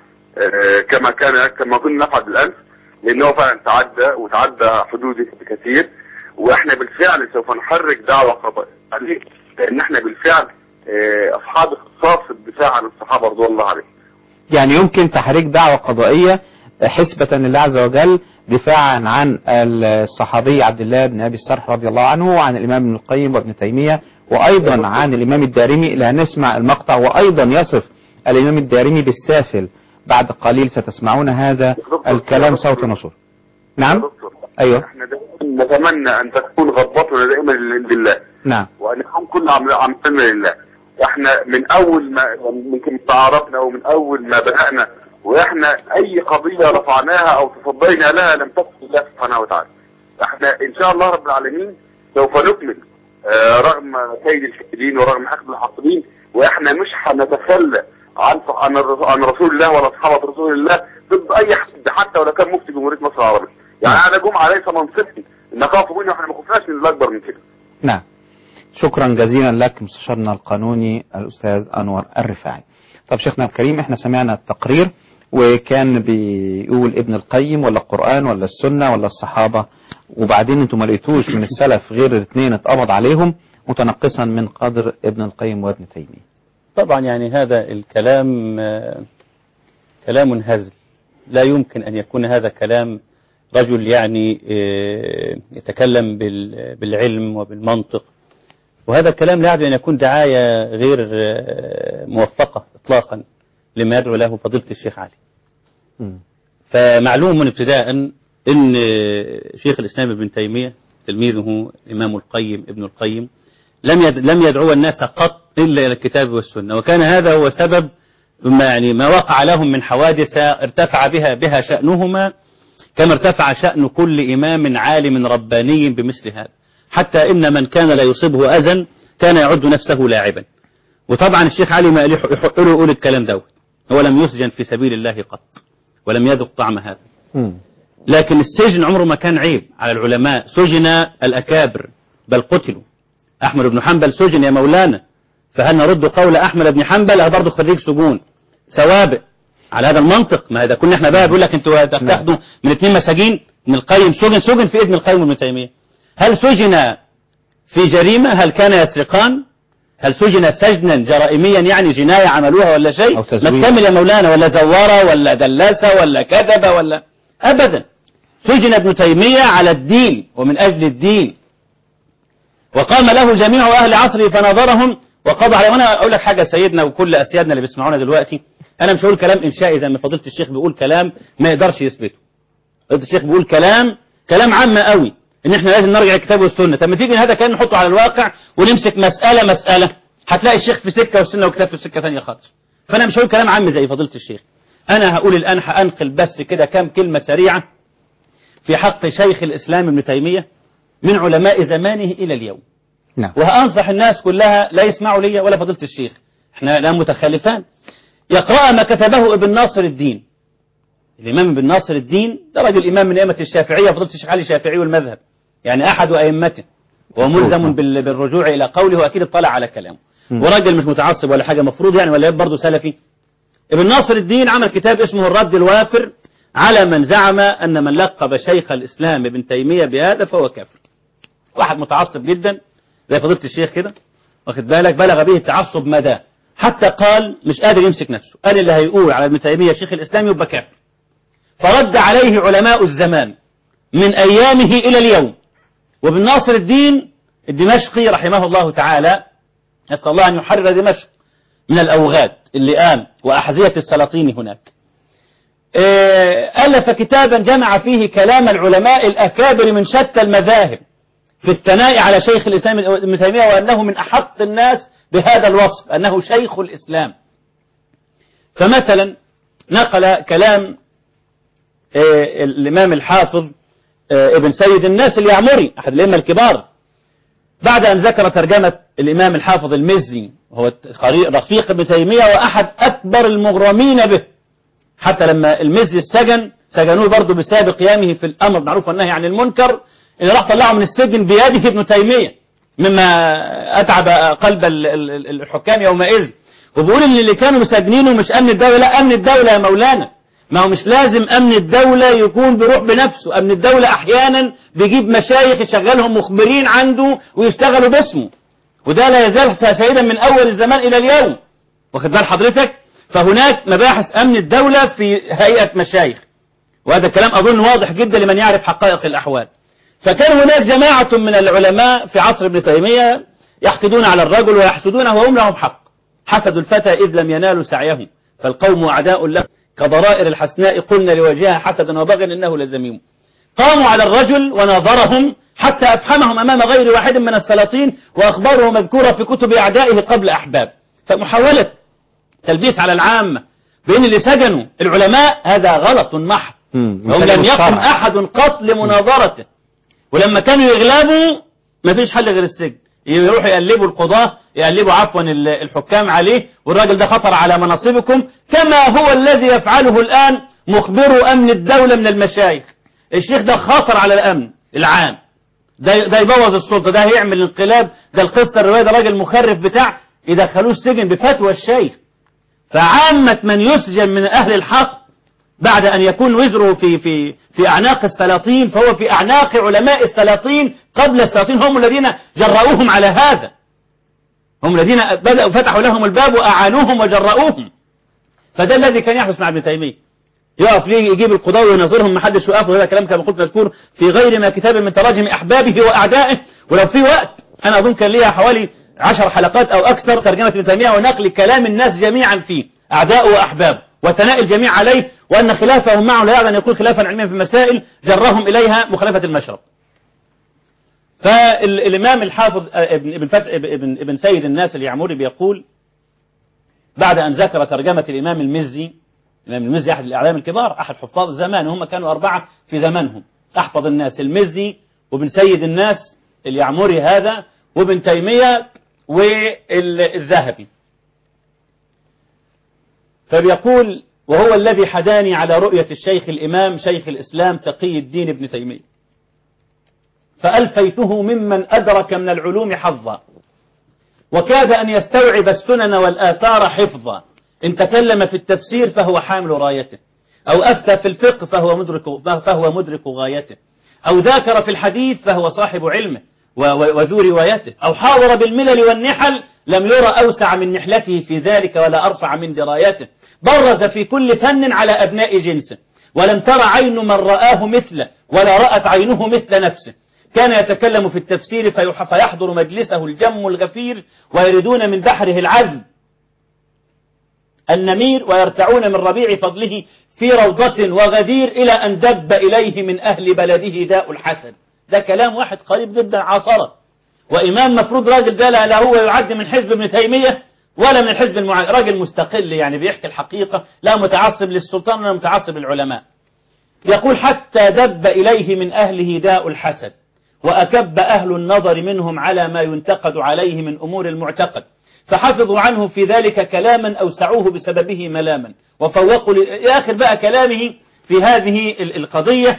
كما كنا نفعل بالامس، لانه فعلا تعدى حدوده بكثير، واحنا بالفعل سوف نحرك دعوه قضائيه عليه، لان احنا بالفعل اصحاب اختصاص في الدفاع عن الصحابه رضوان الله عليهم. يعني يمكن تحريك دعوة قضائية حسبة لله عز وجل دفاعا عن الصحابي عبد الله بن أبي السرح رضي الله عنه، وعن الإمام ابن القيم وابن تيمية، وأيضا عن الإمام الدارمي. لا نسمع المقطع، وأيضا يصف الإمام الدارمي بالسافل. بعد قليل ستسمعون هذا الكلام صوت نصر. نعم أيوه. احنا نتمنى أن تكون غضبتنا دائما لله. نعم. وأن يكون كل عملنا لله. احنا من أول ما يمكن تعارفنا ومن أول ما بدأنا، واحنا اي قضية رفعناها او تصدينا لها لم تكن الله سبحانه وتعالى. احنا ان شاء الله رب العالمين سوف نكمل رغم كيد الكائدين ورغم حقد الحاقدين، واحنا مش هنتخلى عن رسول الله ولا اصحاب رسول الله ضد اي حد حتى ولو كان مفتي جمهورية مصر العربية. يعني انا جمعة ليس منصفي ان اخافوا مني، واحنا ما خفناش من الاكبر من كده. نعم. شكرا جزيلا لك مستشارنا القانوني الاستاذ انور الرفاعي. طب شيخنا الكريم، احنا سمعنا التقرير وكان بيقول ابن القيم ولا القرآن ولا السنة ولا الصحابة، وبعدين انتم ما لقيتوش من السلف غير الاثنين اتقبض عليهم متنقصا من قدر ابن القيم وابن تيمية. طبعا يعني هذا الكلام كلام هزل، لا يمكن أن يكون هذا كلام رجل يعني يتكلم بالعلم وبالمنطق، وهذا الكلام لا يعد أن يكون دعاية غير موفقة إطلاقا لما يدعو له فضيلة الشيخ علي. فمعلوم من ابتداء أن شيخ الإسلام ابن تيمية تلميذه الإمام القيم ابن القيم لم يدعو الناس قط إلا إلى الكتاب والسنة، وكان هذا هو سبب ما وقع لهم من حوادث ارتفع بها شأنهما كما ارتفع شأن كل إمام عالم رباني بمثل هذا، حتى إن من كان لا يصيبه أذى كان يعد نفسه لاعبا. وطبعا الشيخ علي ما يحق له يقول الكلام دوت، هو لم يسجن في سبيل الله قط ولم يذق طعم هذا. لكن السجن عمره ما كان عيب على العلماء، سجن الأكابر بل قتلوا. أحمد بن حنبل سجن يا مولانا، فهل نرد قول أحمد بن حنبل برضه خريج سجون سوابق على هذا المنطق؟ ما هذا كنا احنا بقى بيقول لك انتوا تاخدوا من 2 مساجين. ابن القيم سجن في ابن القيم وابن تيمية. هل سجن في جريمة؟ هل كان يسرقان؟ هل سجن سجنا جرائميا يعني جناية عملوها ولا شيء؟ ما تكمل يا مولانا، ولا زوارة ولا دلاسة ولا كذبة ولا أبدا. سجن ابن تيمية على الدين ومن أجل الدين، وقام له جميع أهل عصره فنظرهم وقضى عليه. وأنا أقول لك حاجة سيدنا وكل أسيادنا اللي بيسمعونا دلوقتي، أنا مش هقول كلام إنشائي زي ما فضيلة الشيخ بيقول كلام ما يقدرش يثبته. فضيلة الشيخ بيقول كلام عام قوي إن إحنا لازم نرجع الكتاب والسنة. طب ما تيجي هذا كان نحطه على الواقع ونمسك مسألة هتلاقي الشيخ في سكة والسنة والكتاب في سكة ثانية خالص. فأنا مش هقول كلام عام زي فضيلة الشيخ. أنا هقول الآن هأنقل بس كده كام كلمة سريعة في حق شيخ الإسلام ابن تيمية من علماء زمانه إلى اليوم. نعم. وهأنصح الناس كلها لا يسمعوا لي ولا فضيلة الشيخ، احنا لا متخالفان. يقرأ ما كتبه ابن ناصر الدين. الإمام ابن ناصر الدين ده رجل إمام من أئمة الشافعية، فضيلة الشيخ علي شافعي المذهب، يعني أحد أئمته، وملزم بالرجوع إلى قوله، وأكيد اطلع على كلامه. وراجل مش متعصب ولا حاجة، مفروض يعني، ولا برضه سلفي. ابن ناصر الدين عمل كتاب اسمه الرد الوافر على من زعم أن من لقب شيخ الإسلام ابن تيمية بهذا فهو كافر. واحد متعصب جدا زي فضيلة الشيخ كده، واخد بالك، بلغ به التعصب مدى، حتى قال مش قادر يمسك نفسه، قال اللي هيقول على ابن تيمية شيخ الإسلام يبقى كافر. فرد عليه علماء الزمان من أيامه إلى اليوم. وابن ناصر الدين الدمشقي رحمه الله تعالى، نسأل الله أن يحرر دمشق من الأوغاد اللي قام وأحذية السلاطين هناك، ألف كتابا جمع فيه كلام العلماء الأكابر من شتى المذاهب في الثناء على شيخ الإسلام ابن تيمية، وأنه من أحق الناس بهذا الوصف، أنه شيخ الإسلام. فمثلا نقل كلام الإمام الحافظ ابن سيد الناس اليعمري أحد الأئمة الكبار، بعد أن ذكر ترجمة الإمام الحافظ المزي، وهو رفيق ابن تيمية وأحد أكبر المغرمين به، حتى لما المزي السجن سجنوه برضه بسبب قيامه في الأمر معروف والنهي عن المنكر، إن راح طلعه من السجن بيده ابن تيمية، مما أتعب قلب الحكام يومئذ. وبيقول إن اللي كانوا مسجنينه مش أمن الدولة، لا، أمن الدولة يا مولانا، ما هو مش لازم أمن الدولة يكون بيروح بنفسه، أمن الدولة أحيانا بيجيب مشايخ يشغلهم مخبرين عنده ويشتغلوا باسمه، وده لا يزال سيدا من أول الزمان إلى اليوم، واخد بال حضرتك. فهناك مباحث أمن الدولة في هيئة مشايخ، وهذا الكلام أظن واضح جدا لمن يعرف حقائق الأحوال. فكان هناك جماعة من العلماء في عصر ابن تيمية يحقدون على الرجل ويحسدونه، وهم لهم حق. حسدوا الفتى إذ لم ينالوا سعيه، فالقوم أعداء له كضرائر الحسناء، قلنا لوجهها حسدا وبغيا إنه لزميم. قاموا على الرجل وناظرهم حتى أفحمهم أمام غير واحد من السلاطين، وأخباره مذكورة في كتب أعدائه قبل أحباب. فمحاولة تلبيس على العامة بين اللي سجنوا العلماء هذا غلط محض، وهم لم يقم أحد قط لمناظرته. ولما كانوا يغلبوا ما فيش حل غير السجن، يروحوا يقلبوا القضاة، يقلبوا عفوا الحكام عليه، والراجل ده خطر على مناصبكم، كما هو الذي يفعله الآن مخبرو أمن الدولة من المشايخ. الشيخ ده خطر على الأمن العام، ده يبوظ السلطة، ده هيعمل انقلاب، ده القصة الرواية، ده راجل مخرف بتاع، يدخلوه السجن بفتوى الشيخ. فعامة من يسجن من أهل الحق بعد أن يكون وزره في أعناق السلاطين، فهو في أعناق علماء السلاطين قبل السلاطين، هم الذين جرؤوهم على هذا، هم الذين بدأوا فتحوا لهم الباب وأعانوهم وجرؤوهم. فده الذي كان يحدث مع ابن تيمية، يقف ليه يجيب القضاء ويناظرهم، ما حدش يقف، وهذا كلام كما قلت مذكور في غير ما كتاب من تراجم أحبابه وأعدائه. ولو في وقت أنا أظن كان ليها حوالي 10 حلقات أو أكثر ترجمة ابن تيمية ونقل كلام الناس جميعا فيه، أعداء وأحباب، وثناء الجميع عليه، وأن خلافهم معه لا يعني أن يكون خلافا علميا في مسائل جرهم إليها مخالفة المشرب. فالإمام الحافظ ابن سيد الناس اليعمري بيقول بعد أن ذكر ترجمة الإمام المزي، الإمام المزي أحد الأعلام الكبار، أحد حفاظ الزمان، وهم كانوا 4 في زمانهم أحفظ الناس، المزي وابن سيد الناس اليعمري هذا، وابن تيمية والذهبي. فبيقول وهو الذي حداني على رؤية الشيخ الإمام شيخ الإسلام تقي الدين ابن تيمية، فألفيته ممن أدرك من العلوم حظا، وكاد أن يستوعب السنن والآثار حفظا. إن تكلم في التفسير فهو حامل رايته، أو أفتى في الفقه فهو مدرك غايته، أو ذاكر في الحديث فهو صاحب علمه وذو روايته، أو حاور بالملل والنحل لم يرى أوسع من نحلته في ذلك ولا أرفع من درايته، برز في كل فن على أبناء جنسه، ولم تر عين من رآه مثله ولا رأت عينه مثل نفسه. كان يتكلم في التفسير فيحضر مجلسه الجم الغفير، ويردون من بحره العذب النمير، ويرتعون من ربيع فضله في روضة وغدير، إلى أن دب إليه من أهل بلده داء الحسد. ده كلام واحد قريب جدا عاصره، وإمام مفروض راجل ده لا هو يعد من حزب ابن تيمية ولا من الحزب راجل مستقل، يعني بيحكي الحقيقة، لا متعصب للسلطان ولا متعصب للعلماء. يقول حتى دب إليه من أهله داء الحسد، وأكب أهل النظر منهم على ما ينتقد عليه من أمور المعتقد، فحفظوا عنه في ذلك كلاما أوسعوه بسببه ملاما، وفوقوا آخر بقى كلامه في هذه القضية.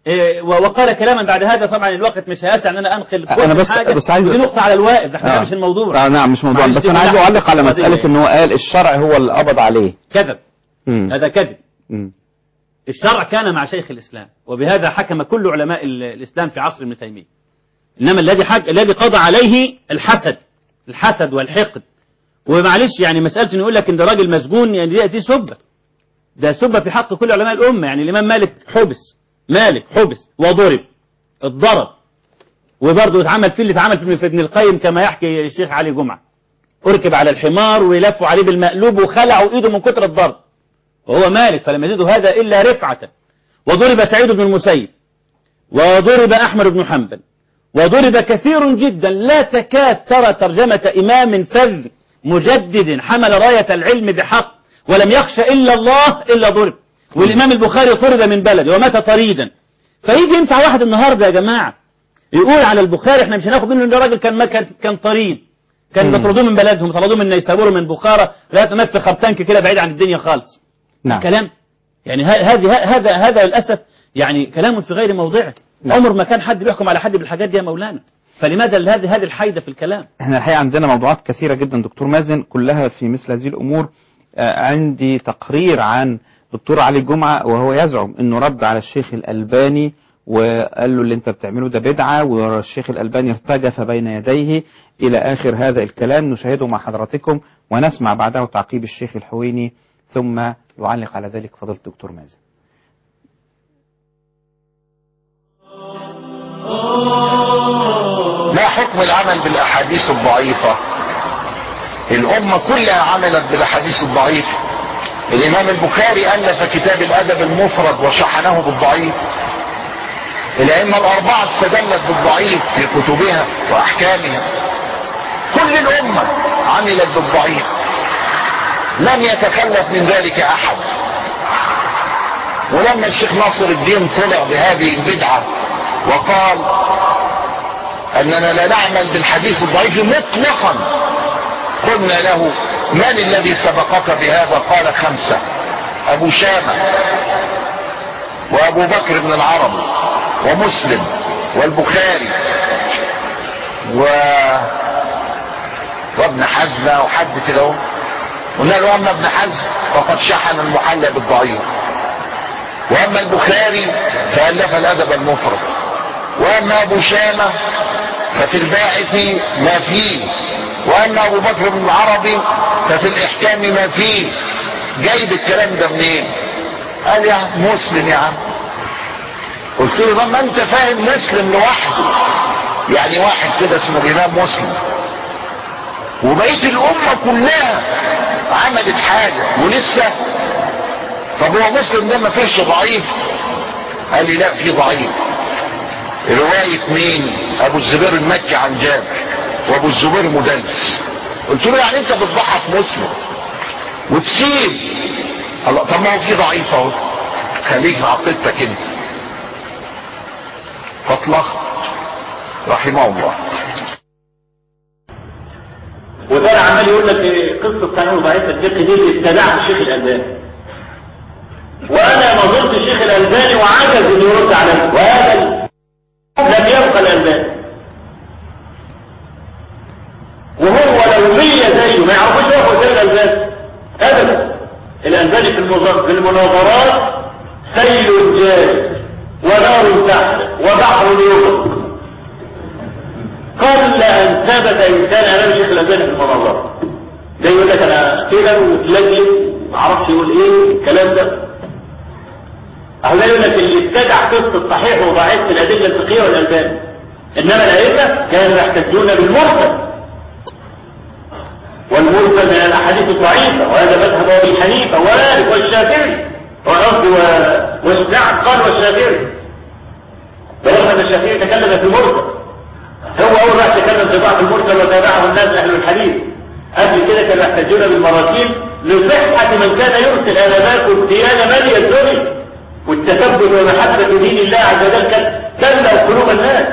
وقال كلاما بعد هذا. طبعا الوقت مش هيسع ان انا انقل كل أنا بس عايز دي نقطة على الواقف، احنا مش الموضوع. نعم مش موضوع، بس انا عايز اعلق على مسألة ان هو قال الشرع هو اللي قبض عليه. كذب. هذا كذب. الشرع كان مع شيخ الإسلام، وبهذا حكم كل علماء الإسلام في عصر ابن تيمية. إنما الذي قضى عليه الحسد والحقد. ومعلش يعني مسألة إنه يقول لك إن ده راجل مسجون، يعني دي سبة، ده سبة في حق كل علماء الأمة. يعني الإمام مالك حبس وضرب، اتضرب، وبرضه اتعمل فيه اللي اتعمل في ابن القيم كما يحكي الشيخ علي جمعة، أركب على الحمار ويلفوا عليه بالمقلوب وخلعوا إيده من كتر الضرب، وهو مالك فلم يزيد هذا إلا رفعة. وضرب سعيد بن المسيب، وضرب أحمد بن حنبل، وضرب كثير جدا، لا تكاد ترى ترجمة إمام فذ مجدد حمل راية العلم بحق ولم يخشى إلا الله إلا ضرب. والإمام البخاري طرد من بلده ومات طريدا. فيجي ينفع واحد النهاردة يا جماعة يقول على البخاري احنا مش هناخد منه ان راجل كان طريد، كان بيطردوه من بلدهم، طردوه من نيسابور ومن بخارى لغايه مات في خرطانك كده بعيد عن الدنيا خالص. نعم. كلام يعني هذا للاسف يعني كلام في غير موضعه. نعم. عمر ما كان حد بيحكم على حد بالحاجات دي يا مولانا، فلماذا هذه الحيدة في الكلام؟ احنا الحقيقة عندنا موضوعات كثيرة جدا دكتور مازن كلها في مثل هذه الأمور. عندي تقرير عن دكتور علي جمعة وهو يزعم انه رد على الشيخ الألباني وقال له اللي انت بتعمله ده بدعة، والشيخ الألباني ارتجف بين يديه إلى آخر هذا الكلام. نشاهده مع حضراتكم ونسمع بعده تعقيب الشيخ الحويني ثم يعلق على ذلك فضيلة الدكتور مازن. ما حكم العمل بالأحاديث الضعيفة؟ الأمة كلها عملت بالأحاديث الضعيفة. الإمام البخاري ألف كتاب الأدب المفرد وشحنه بالضعيف. الأئمة الأربعة استدلت بالضعيف في كتبها وأحكامها. كل الأمة عملت بالضعيف، لم يتخلف من ذلك أحد. ولما الشيخ ناصر الدين طلع بهذه البدعة وقال أننا لا نعمل بالحديث الضعيف مطلقا، قلنا له من الذي سبقك بهذا؟ قال 5: أبو شامة وأبو بكر بن العربي ومسلم والبخاري وابن حزم وحد كده. قلنا له أما ابن حزم فقد شحن المحلى بالضعيف، وأما البخاري فألف الأدب المفرد، وأما أبو شامة ففي الباعث ما فيه، وأما أبو بكر بن العربي ففي الإحكام ما فيه. جايب الكلام ده منين؟ قال يا مسلم يا عم. قلت له ما انت فاهم مسلم لوحده، يعني واحد كده اسمه الإمام مسلم، وبقيت الأمة كلها عملت حاجة ولسه. طب هو مسلم ده ما فيهش ضعيف؟ قال لي لا في ضعيف. رواية مين؟ أبو الزبير المكي عن جابر، وأبو الزبير مدلس. قلت له يعني أنت بتضحك مسلم وتسيب الله؟ طب ما هو في ضعيف اهو، خليك في عقيدتك أنت. فاطلق رحمه الله. وده عمال يقول لك قصة صحيح وضعيف الفقه دي اللي اتبعها الشيخ الألباني، وأنا نظرت الشيخ الألباني وعجز إنه يرد عليه، وهذا لم يبقى الألباني. وهو لو مية زيه ما يعرفوش يوقف زي الألباني أبدا. الألباني في المناظرات سيل جاري ونار تحت وبحر يغرق. قل أن ثبت إنسان أمام الشيخ الألباني في المناظرات. ده يقول لك أنا كده وتلجل معرفش يقول إيه الكلام ده. أهو ده يقول لك اللي اتبع قصة صحيح وضعيف في الأدلة الفقهية والألباني. إنما الأئمة كانوا يحتجون بالمرسل، والمرسل من الأحاديث الضعيفة، وهذا مذهب أبي حنيفة ومالك والشافعي والسعد قال والشافعي. برغم أن الشافعي تكلم في المرسل، هو أول واحد تكلم في ضعف المرسل وتابعه الناس أهل الحديث. قبل كده كانوا يحتجون بالمراكين لصحة من كان يرسل آنذاك الديانة مالية الدنيا، والتثبت ومحبة دين الله عز وجل كلا قلوب الناس.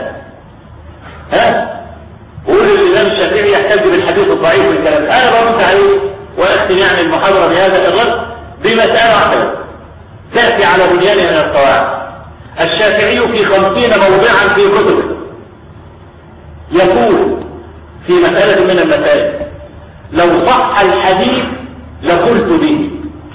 قول الإمام الشافعي يحتج بالحديث الضعيف والكلام. أنا برد عليه وأختم يعني المحاضرة بهذا الرد بمسألة واحدة تأتي على بنيان من القواعد. الشافعي في 50 موضعا في كتبه يقول في مسألة من المسائل لو صح الحديث لقلت به.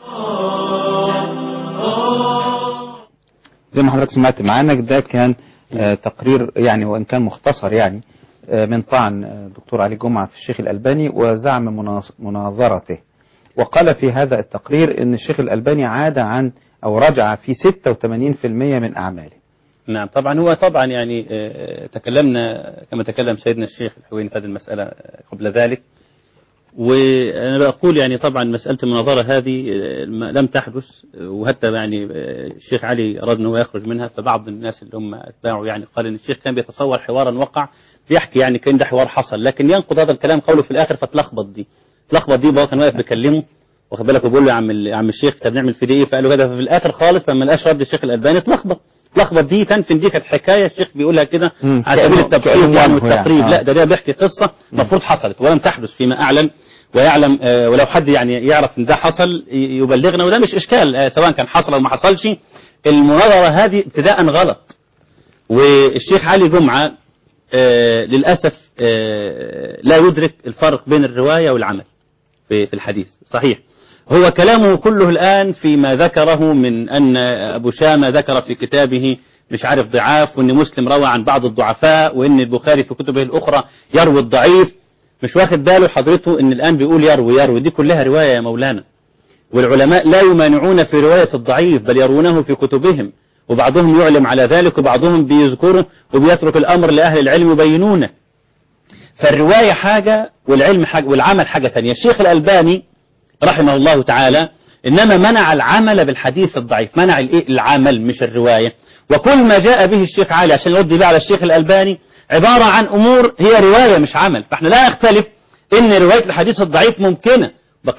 زي ما حضرتك سمعت معانا ده كان تقرير يعني وإن كان مختصر يعني من طعن دكتور علي جمعة في الشيخ الألباني وزعم مناظرته، وقال في هذا التقرير ان الشيخ الألباني عاد عن او رجع في 86% من أعماله. نعم طبعا هو طبعا يعني تكلمنا كما تكلم سيدنا الشيخ الحويني في هذه المسألة قبل ذلك، وأنا بقول يعني طبعا مسألة المناظرة هذه لم تحدث، وحتى يعني الشيخ علي أراد أنه يخرج منها، فبعض الناس اللي هم أتباعه يعني قال أن الشيخ كان بيتصور حوارا وقع بيحكي يعني كأن ده حوار حصل، لكن ينقض هذا الكلام قوله في الآخر فتلخبط دي بقى كان واقف بيكلمه واخد بالك وبيقول له يا عم الشيخ طب نعمل في دي، فقال له هذا في الآخر خالص لما لقاش رد الشيخ الألباني اتلخبط دي تنفن دي كانت حكاية الشيخ بيقولها كده على سبيل التبسيط يعني والتقريب، لا ده بيحكي قصة المفروض حصلت ولم تحدث فيما أعلن ويعلم، ولو حد يعني يعرف ان ده حصل يبلغنا، وده مش اشكال سواء كان حصل او ما حصلش. المناظرة هذه ابتداء غلط، والشيخ علي جمعة للأسف لا يدرك الفرق بين الرواية والعمل في الحديث. صحيح هو كلامه كله الآن فيما ذكره من أن أبو شامة ذكر في كتابه مش عارف ضعاف، وأن مسلم روى عن بعض الضعفاء، وأن البخاري في كتبه الأخرى يروي الضعيف، مش واخد باله حضرته ان الآن بيقول يروي دي كلها رواية يا مولانا، والعلماء لا يمانعون في رواية الضعيف بل يرونه في كتبهم، وبعضهم يعلم على ذلك وبعضهم بيذكره وبيترك الأمر لأهل العلم يبينونه. فالرواية حاجة والعلم حاجة والعمل حاجة ثانية. الشيخ الألباني رحمه الله تعالى إنما منع العمل بالحديث الضعيف، منع العمل مش الرواية، وكل ما جاء به الشيخ علي عشان يرد به على الشيخ الألباني عبارة عن أمور هي رواية مش عمل، فاحنا لا نختلف إن رواية الحديث الضعيف ممكنة،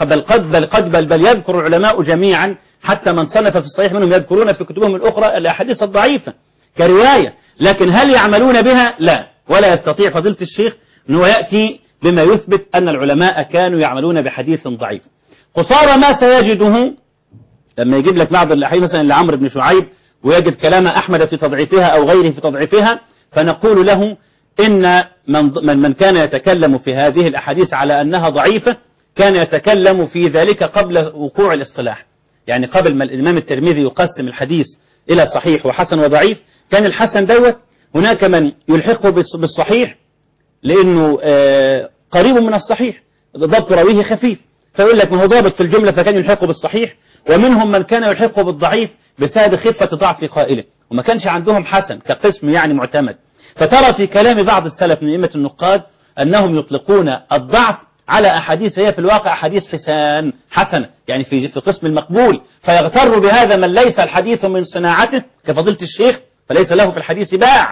بل يذكر العلماء جميعا حتى من صنف في الصحيح منهم يذكرون في كتبهم الأخرى الأحاديث الضعيفة كرواية، لكن هل يعملون بها؟ لا، ولا يستطيع فضيلة الشيخ أنه يأتي بما يثبت أن العلماء كانوا يعملون بحديث ضعيف. قصارى ما سيجده لما يجيب لك بعض الأحاديث مثلا لعمرو بن شعيب ويجد كلام أحمد في تضعيفها أو غيره في تضعيفها، فنقول له إن من كان يتكلم في هذه الأحاديث على أنها ضعيفة كان يتكلم في ذلك قبل وقوع الاصطلاح، يعني قبل ما الإمام الترمذي يقسم الحديث إلى صحيح وحسن وضعيف كان الحسن دوت هناك من يلحقه بالصحيح لأنه قريب من الصحيح ضبط راويه خفيف، فيقول لك ما هو ضابط في الجملة فكان يلحقه بالصحيح، ومنهم من كان يلحقه بالضعيف بسبب خفة ضعف قائله، وما كانش عندهم حسن كقسم يعني معتمد. فترى في كلام بعض السلف من أئمة النقاد أنهم يطلقون الضعف على أحاديث هي في الواقع أحاديث حسنة يعني في قسم المقبول، فيغتر بهذا من ليس الحديث من صناعته كفضيلة الشيخ فليس له في الحديث باع،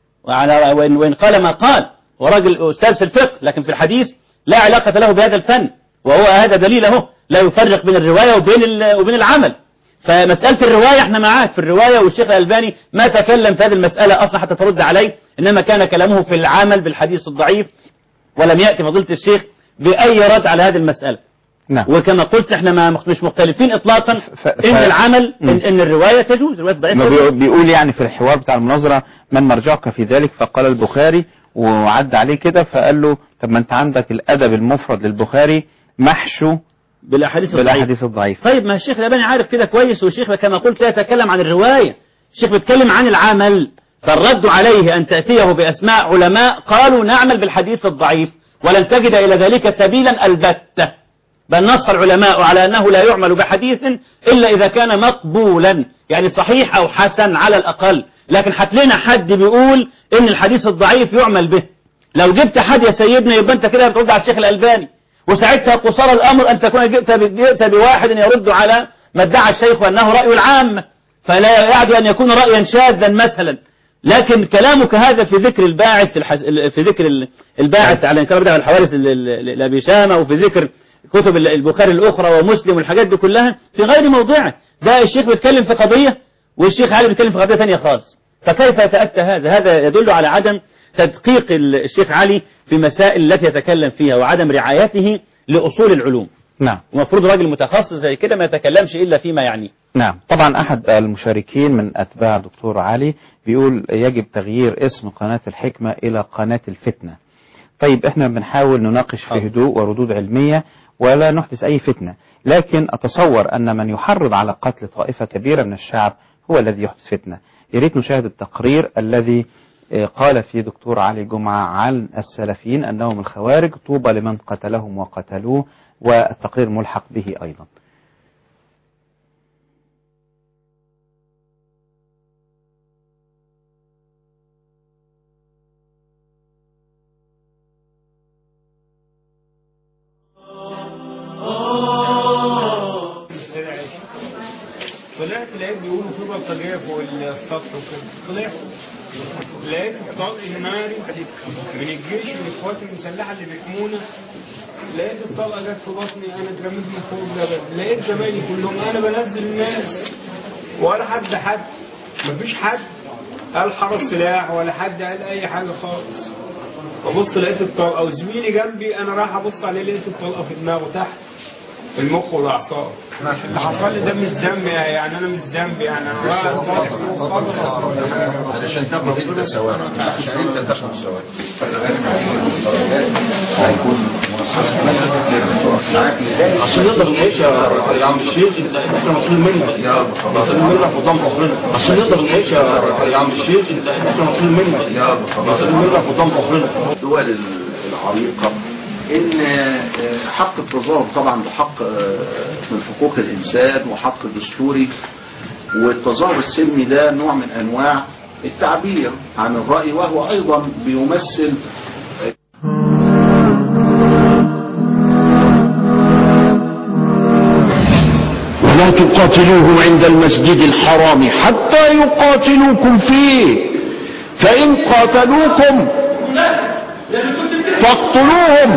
وإن قال ما قال وراجل أستاذ في الفقه لكن في الحديث لا علاقة له بهذا الفن، وهو هذا دليله لا يفرق بين الرواية وبين العمل. فمسألة الرواية احنا معاك في الرواية، والشيخ الألباني ما تكلم في هذه المسألة أصلا حتى ترد عليه، إنما كان كلامه في العمل بالحديث الضعيف، ولم يأتي فضيلة الشيخ بأي رد على هذه المسألة. نعم. وكما قلت احنا مش مختلفين إطلاقا إن العمل إن الرواية تجوز، الرواية الضعيفة بيقول يعني في الحوار بتاع المناظرة من مرجعك في ذلك، فقال البخاري وعد عليه كده، فقال له طب ما أنت عندك الأدب المفرد للبخاري محشو بالأحاديث الضعيفة. طيب ما الشيخ الألباني عارف كده كويس، والشيخ كما قلت لا يتكلم عن الرواية، الشيخ بيتكلم عن العمل، فالرد عليه أن تأتيه بأسماء علماء قالوا نعمل بالحديث الضعيف ولن تجد إلى ذلك سبيلا البتة، بل نص العلماء على أنه لا يعمل بحديث إلا إذا كان مقبولا يعني صحيح أو حسن على الأقل، لكن هات لنا حد بيقول إن الحديث الضعيف يعمل به. لو جبت حد يا سيدنا يبقى أنت كده بترد على الشيخ الألباني، وساعتها قصار الأمر أن تكون جئت بواحد يرد على ما ادعى الشيخ أنه رأي العامة، فلا يعد أن يكون رأيا شاذا مثلا. لكن كلامك هذا في ذكر الباعث في ذكر الباعث على إنكار بدع الحوارث لأبي شامة، وفي ذكر كتب البخاري الأخرى ومسلم والحاجات دي كلها في غير موضعه. ده الشيخ بيتكلم في قضية والشيخ علي بيتكلم في قضية ثانية خالص، فكيف يتأتى هذا؟ هذا يدل على عدم تدقيق الشيخ علي في مسائل التي يتكلم فيها وعدم رعايته لأصول العلوم. نعم. ومفروض راجل متخصص زي كده ما يتكلمش إلا فيما يعنيه. نعم، طبعا أحد المشاركين من أتباع دكتور علي بيقول يجب تغيير اسم قناة الحكمة إلى قناة الفتنة. طيب احنا بنحاول نناقش في هدوء وردود علمية ولا نحدث أي فتنة، لكن أتصور أن من يحرض على قتل طائفة كبيرة من الشعب هو الذي يحدث فتنة. يريد نشاهد التقرير الذي قال فيه دكتور علي جمعة عن السلفيين أنهم الخوارج، طوبى لمن قتلهم وقتلوه، والتقرير ملحق به أيضا. طلعت لقيت بيقولوا في بلطجيه فوق السطح وكده، طلعت لقيت الطلق الناري من الجيش من القوات المسلحه اللي بيحمونا، لقيت الطلقه جت في بطني، انا اترميت من فوق الجبل، لقيت زمايلي كلهم انا بنزل الناس ولا حد مفيش حد قال حرس سلاح ولا حد قال اي حاجه خالص. ببص لقيت الطلقه وزميلي جنبي انا رايح ابص عليه لقيت الطلقه في دماغه تحت في المخ والاعصاب. اللي حصل لي ده مش ذنب، يعني انا مش ذنب، يعني انا رايح علشان تاخد انت ثواب، عشان انت تاخد ثواب هيكون عشان نقدر نعيش يا عم الشيخ، انت مسؤول منك يا مسؤول منك قدام ربنا. عشان نقدر نعيش يا عم الشيخ، انت مسؤول منك يا مسؤول منك قدام ربنا. الدول العريقة ان حق التظاهر طبعا بحق من حقوق الانسان وحق دستوري، والتظاهر السلمي ده نوع من انواع التعبير عن الرأي، وهو ايضا بيمثل. ولا تقاتلوهم عند المسجد الحرام حتى يقاتلوكم فيه، فإن قاتلوكم فاقتلوهم.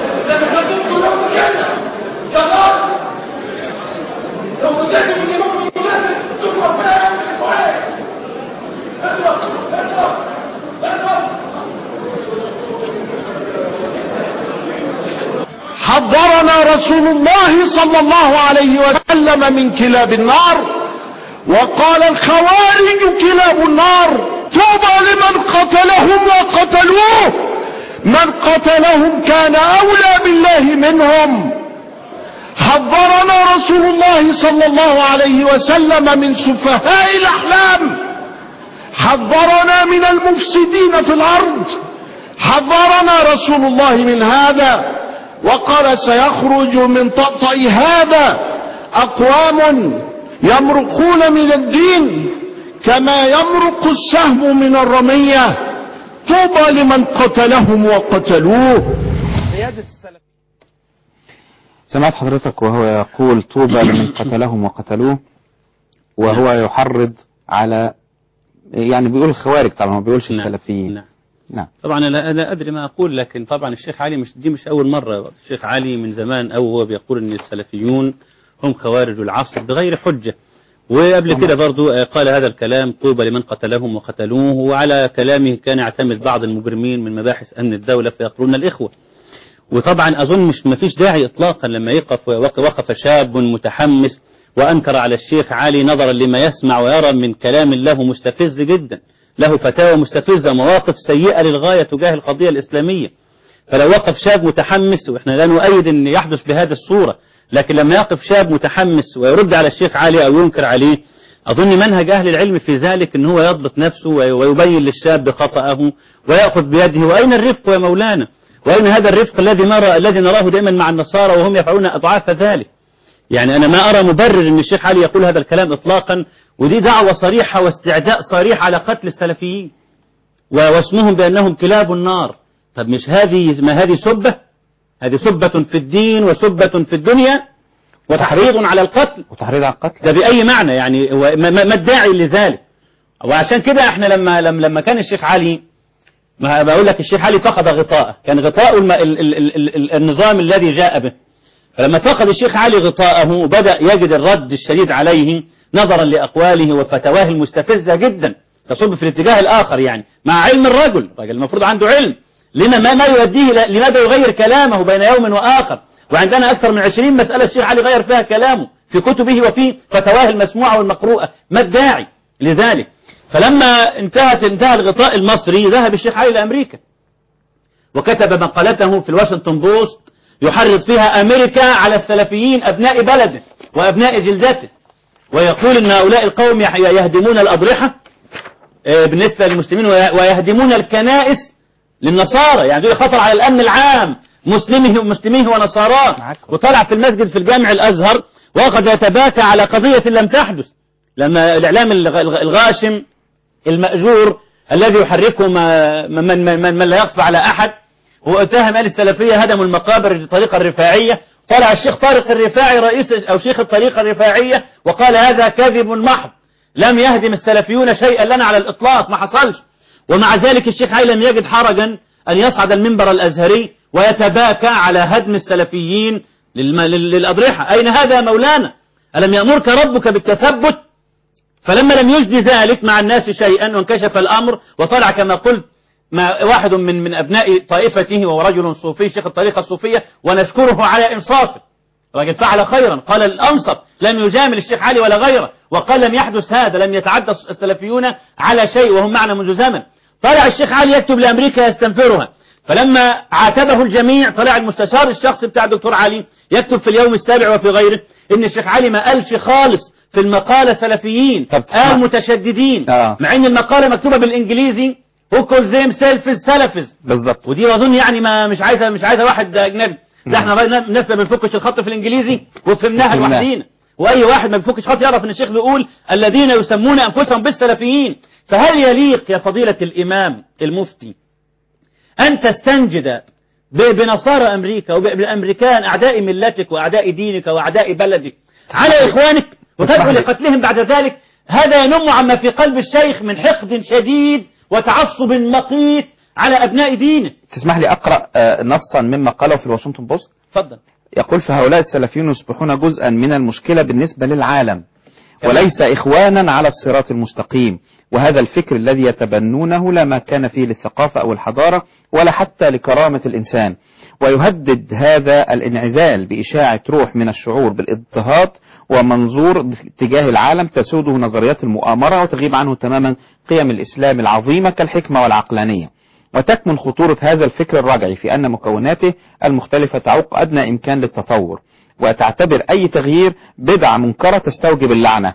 حذرنا رسول الله صلى الله عليه وسلم من كلاب النار، وقال الخوارج كلاب النار، طوبى لمن قتلهم وقتلوه، من قتلهم كان أولى بالله منهم. حذرنا رسول الله صلى الله عليه وسلم من سفهاء الأحلام، حذرنا من المفسدين في الأرض، حذرنا رسول الله من هذا، وقال سيخرج من طأطأ هذا أقوام يمرقون من الدين كما يمرق السهم من الرمية، طوبى لمن قتلهم وقتلوه. سمعت حضرتك وهو يقول طوبى لمن قتلهم وقتلوه، وهو يحرض على، يعني بيقول الخوارج طبعا، ما بيقولش السلفيين. نعم. طبعا أنا لا أدري ما أقول، لكن طبعا الشيخ علي دي مش أول مرة. الشيخ علي من زمان هو بيقول أن السلفيون هم خوارج العصر بغير حجة، وقبل كده برضو قال هذا الكلام طوبى لمن قتلهم وقتلوه، وعلى كلامه كان يعتمد بعض المجرمين من مباحث أمن الدولة فيقتلون الإخوة. وطبعا أظن ما فيش داعي إطلاقا لما وقف شاب متحمس وأنكر على الشيخ علي نظرا لما يسمع ويرى من كلام له مستفز جدا، له فتاوى مستفزة، مواقف سيئة للغاية تجاه القضية الإسلامية. فلو وقف شاب متحمس، وإحنا لا نؤيد أن يحدث بهذا الصورة، لكن لما يقف شاب متحمس ويرد على الشيخ علي أو ينكر عليه، أظن منهج أهل العلم في ذلك أن هو يضبط نفسه ويبين للشاب خطأه ويأخذ بيده. وأين الرفق يا مولانا؟ وأين هذا الرفق الذي نراه دائما مع النصارى وهم يفعلون أضعاف ذلك؟ يعني أنا ما أرى مبرر أن الشيخ علي يقول هذا الكلام إطلاقا، ودي دعوة صريحة واستعداء صريح على قتل السلفيين واسمهم بأنهم كلاب النار. طب مش هذه سبة؟ هذه سبة في الدين وسبة في الدنيا وتحريض على القتل. وتحريض على القتل ده بأي معنى؟ يعني ما الداعي لذلك؟ وعشان كده احنا لما كان الشيخ علي، ما بقول لك الشيخ علي فقد غطاءه، كان غطاء النظام الذي جاء به. فلما فقد الشيخ علي غطاءه وبدأ يجد الرد الشديد عليه نظرا لأقواله وفتواه المستفزة جدا تصب في الاتجاه الآخر، يعني مع علم الرجل المفروض عنده علم، ما يؤديه، لماذا يغير كلامه بين يوم وآخر؟ وعندنا أكثر من 20 مسألة الشيخ علي غير فيها كلامه في كتبه وفي فتواه المسموعة والمقروءة، ما الداعي لذلك؟ فلما انتهى الغطاء المصري ذهب الشيخ علي لأمريكا وكتب مقالته في الواشنطن بوست يحرض فيها أمريكا على السلفيين أبناء بلده وأبناء جلدته، ويقول إن هؤلاء القوم يهدمون الأضرحة بالنسبة للمسلمين ويهدمون الكنائس للنصارى، يعني دول خطر على الأمن العام مسلميه ونصاراه. وطلع في المسجد في الجامع الأزهر وقد يتباكى على قضية لم تحدث، لما الإعلام الغاشم المأجور الذي يحركه من لا يخفى على أحد واتهم أهل السلفية هدموا المقابر بالطريقة الرفاعية، طلع الشيخ طارق الرفاعي رئيس أو شيخ الطريقة الرفاعية وقال هذا كذب محض، لم يهدم السلفيون شيئا لنا على الإطلاق، ما حصلش. ومع ذلك الشيخ علي لم يجد حرجا أن يصعد المنبر الأزهري ويتباكى على هدم السلفيين للأضرحة. أين هذا يا مولانا؟ ألم يأمرك ربك بالتثبت؟ فلما لم يجدي ذلك مع الناس شيئا وانكشف الأمر وطلع كما قلت واحد من أبناء طائفته وهو رجل صوفي شيخ الطريقة الصوفية ونشكره على إنصافه، راجل فعل خيرا، قال الأنصف لم يجامل الشيخ علي ولا غيره، وقال لم يحدث هذا، لم يتعدى السلفيون على شيء وهم معنا منذ زمن. طلع الشيخ علي يكتب لأمريكا يستنفرها، فلما عاتبه الجميع طلع المستشار الشخصي بتاع الدكتور علي يكتب في اليوم السابع وفي غيره إن الشيخ علي ما قالش خالص في المقالة سلفيين، قال متشددين، مع ان المقالة مكتوبة بالانجليزي who calls themselves سلفز بالظبط. ودي اظن يعني ما مش عايزة واحد اجنبي، ده احنا الناس ما بنفكش الخط في الانجليزي وفهمناها لوحدينا، واي واحد ما بيفكش خط يعرف ان الشيخ بيقول الذين يسمون انفسهم بالسلفيين. فهل يليق يا فضيلة الامام المفتي ان تستنجد بنصارى امريكا وبالامريكان اعداء ملتك واعداء دينك واعداء بلدك على اخوانك وتدعو لقتلهم بعد ذلك؟ هذا ينم عما في قلب الشيخ من حقد شديد وتعصب مقيت على أبناء دينه. تسمح لي أقرأ نصا مما قاله في الواشنطن بوست؟ تفضل. يقول فهؤلاء السلفيون يصبحون جزءا من المشكلة بالنسبة للعالم وليس إخوانا على الصراط المستقيم، وهذا الفكر الذي يتبنونه لا مكان فيه للثقافة أو الحضارة ولا حتى لكرامة الإنسان، ويهدد هذا الانعزال بإشاعة روح من الشعور بالاضطهاد ومنظور تجاه العالم تسوده نظريات المؤامرة وتغيب عنه تماما قيم الإسلام العظيمة كالحكمة والعقلانية. وتكمن خطورة هذا الفكر الرجعي في أن مكوناته المختلفة تعوق أدنى إمكان للتطور وتعتبر أي تغيير بدعة منكرة تستوجب اللعنة،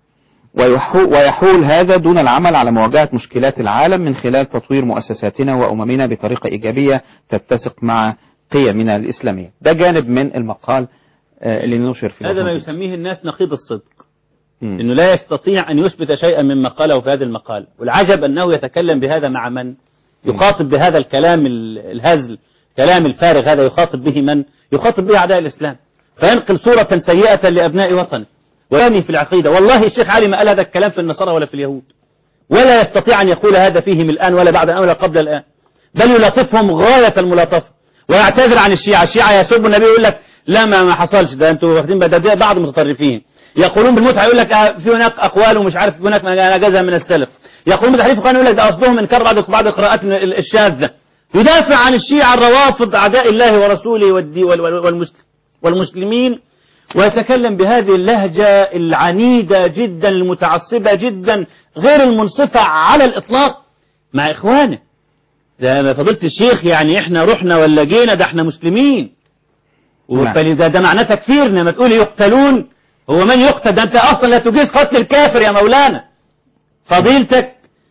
ويحول هذا دون العمل على مواجهة مشكلات العالم من خلال تطوير مؤسساتنا وأممنا بطريقة إيجابية تتسق مع قيمنا الإسلامية. ده جانب من المقال اللي نشر في هذا ما يسميه الناس نقيض الصدق، إنه لا يستطيع أن يثبت شيئا مما قاله في هذه المقال. والعجب أنه يتكلم بهذا مع من يخاطب بهذا الكلام الهزل، كلام الفارغ هذا يخاطب به من يخاطب به أعداء الإسلام، فينقل صورة سيئة لأبناء وطن ويرمي في العقيدة. والله الشيخ علي ما قال هذا الكلام في النصارى ولا في اليهود، ولا يستطيع أن يقول هذا فيهم الآن ولا بعد الآن ولا قبل الآن، بل يلاطفهم غاية الملاطفة ويعتذر عن الشيعة. الشيعة يسب النبي يقول لك لا ما حصلش، ده انتوا واخدين ده بعض متطرفين. يقولون بالمتعة يقول لك في هناك أقوال ومش عارف هناك ما جازها من السلف. يقولون بتحريف القرآن يقول لك ده قصدهم إنكار بعض القراءات الشاذة. يدافع عن الشيعة الروافض أعداء الله ورسوله والمسلمين، ويتكلم بهذه اللهجة العنيدة جدا المتعصبة جدا غير المنصفة على الإطلاق مع إخوانه. ده فضيلة الشيخ يعني إحنا رحنا ولا جينا، ده إحنا مسلمين، ده معناه تكفيرنا. ما تقولي يقتلون، هو من يقتل؟ ده أنت أصلا لا تجيز قتل الكافر يا مولانا. فضيلتك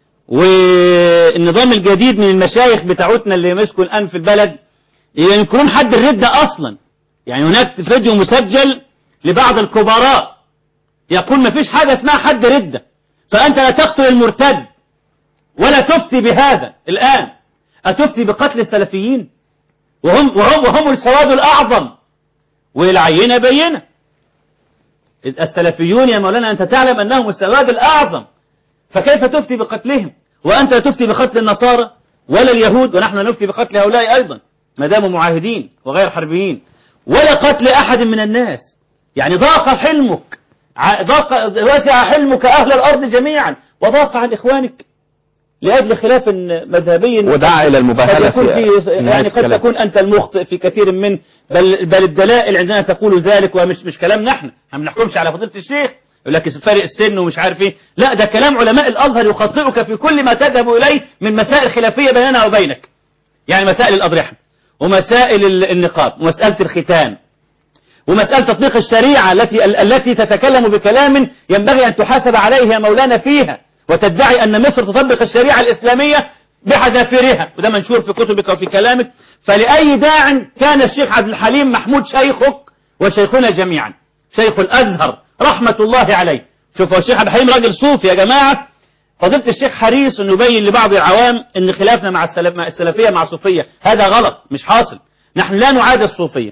والنظام الجديد من المشايخ بتاعتنا اللي مسكوا الآن في البلد ينكرون حد الردة أصلا. يعني هناك فيديو مسجل لبعض الكبراء يقول ما فيش حاجة اسمها حد ردة، فأنت لا تقتل المرتد ولا تفتي بهذا. الآن أتفتي بقتل السلفيين وهم السواد الأعظم، والعينة بينة. السلفيون يا مولانا أنت تعلم أنهم السواد الأعظم، فكيف تفتي بقتلهم وأنت لا تفتي بقتل النصارى ولا اليهود؟ ونحن نفتي بقتل هؤلاء أيضا ما داموا معاهدين وغير حربيين، ولا قتل أحد من الناس. يعني ضاق حلمك، وسع حلمك أهل الأرض جميعا وضاق عن إخوانك. لأجل خلاف مذهبي ودعا إلى المباهلة يعني قد تكون أنت المخطئ في كثير من بل الدلائل عندنا تقول ذلك، ومش كلامنا احنا ما بنحكمش على فضيلة الشيخ يقول لك فرق السن ومش عارف ايه، لا ده كلام علماء الأزهر يخطئك في كل ما تذهب إليه من مسائل خلافية بيننا وبينك، يعني مسائل الأضرحة ومسائل النقاب ومسألة الختان ومسألة تطبيق الشريعة التي تتكلم بكلام ينبغي أن تحاسب عليه يا مولانا فيها، وتدعي أن مصر تطبق الشريعة الإسلامية بحذافيرها، وده منشور في كتبك وفي كلامك. فلأي داع كان الشيخ عبد الحليم محمود شيخك وشيخنا جميعا، شيخ الأزهر رحمة الله عليه. شوفوا الشيخ عبد الحليم راجل صوفي يا جماعة. فضيلة الشيخ حريص أن يبين لبعض العوام أن خلافنا مع السلفية مع الصوفية هذا غلط، مش حاصل. نحن لا نعادي الصوفية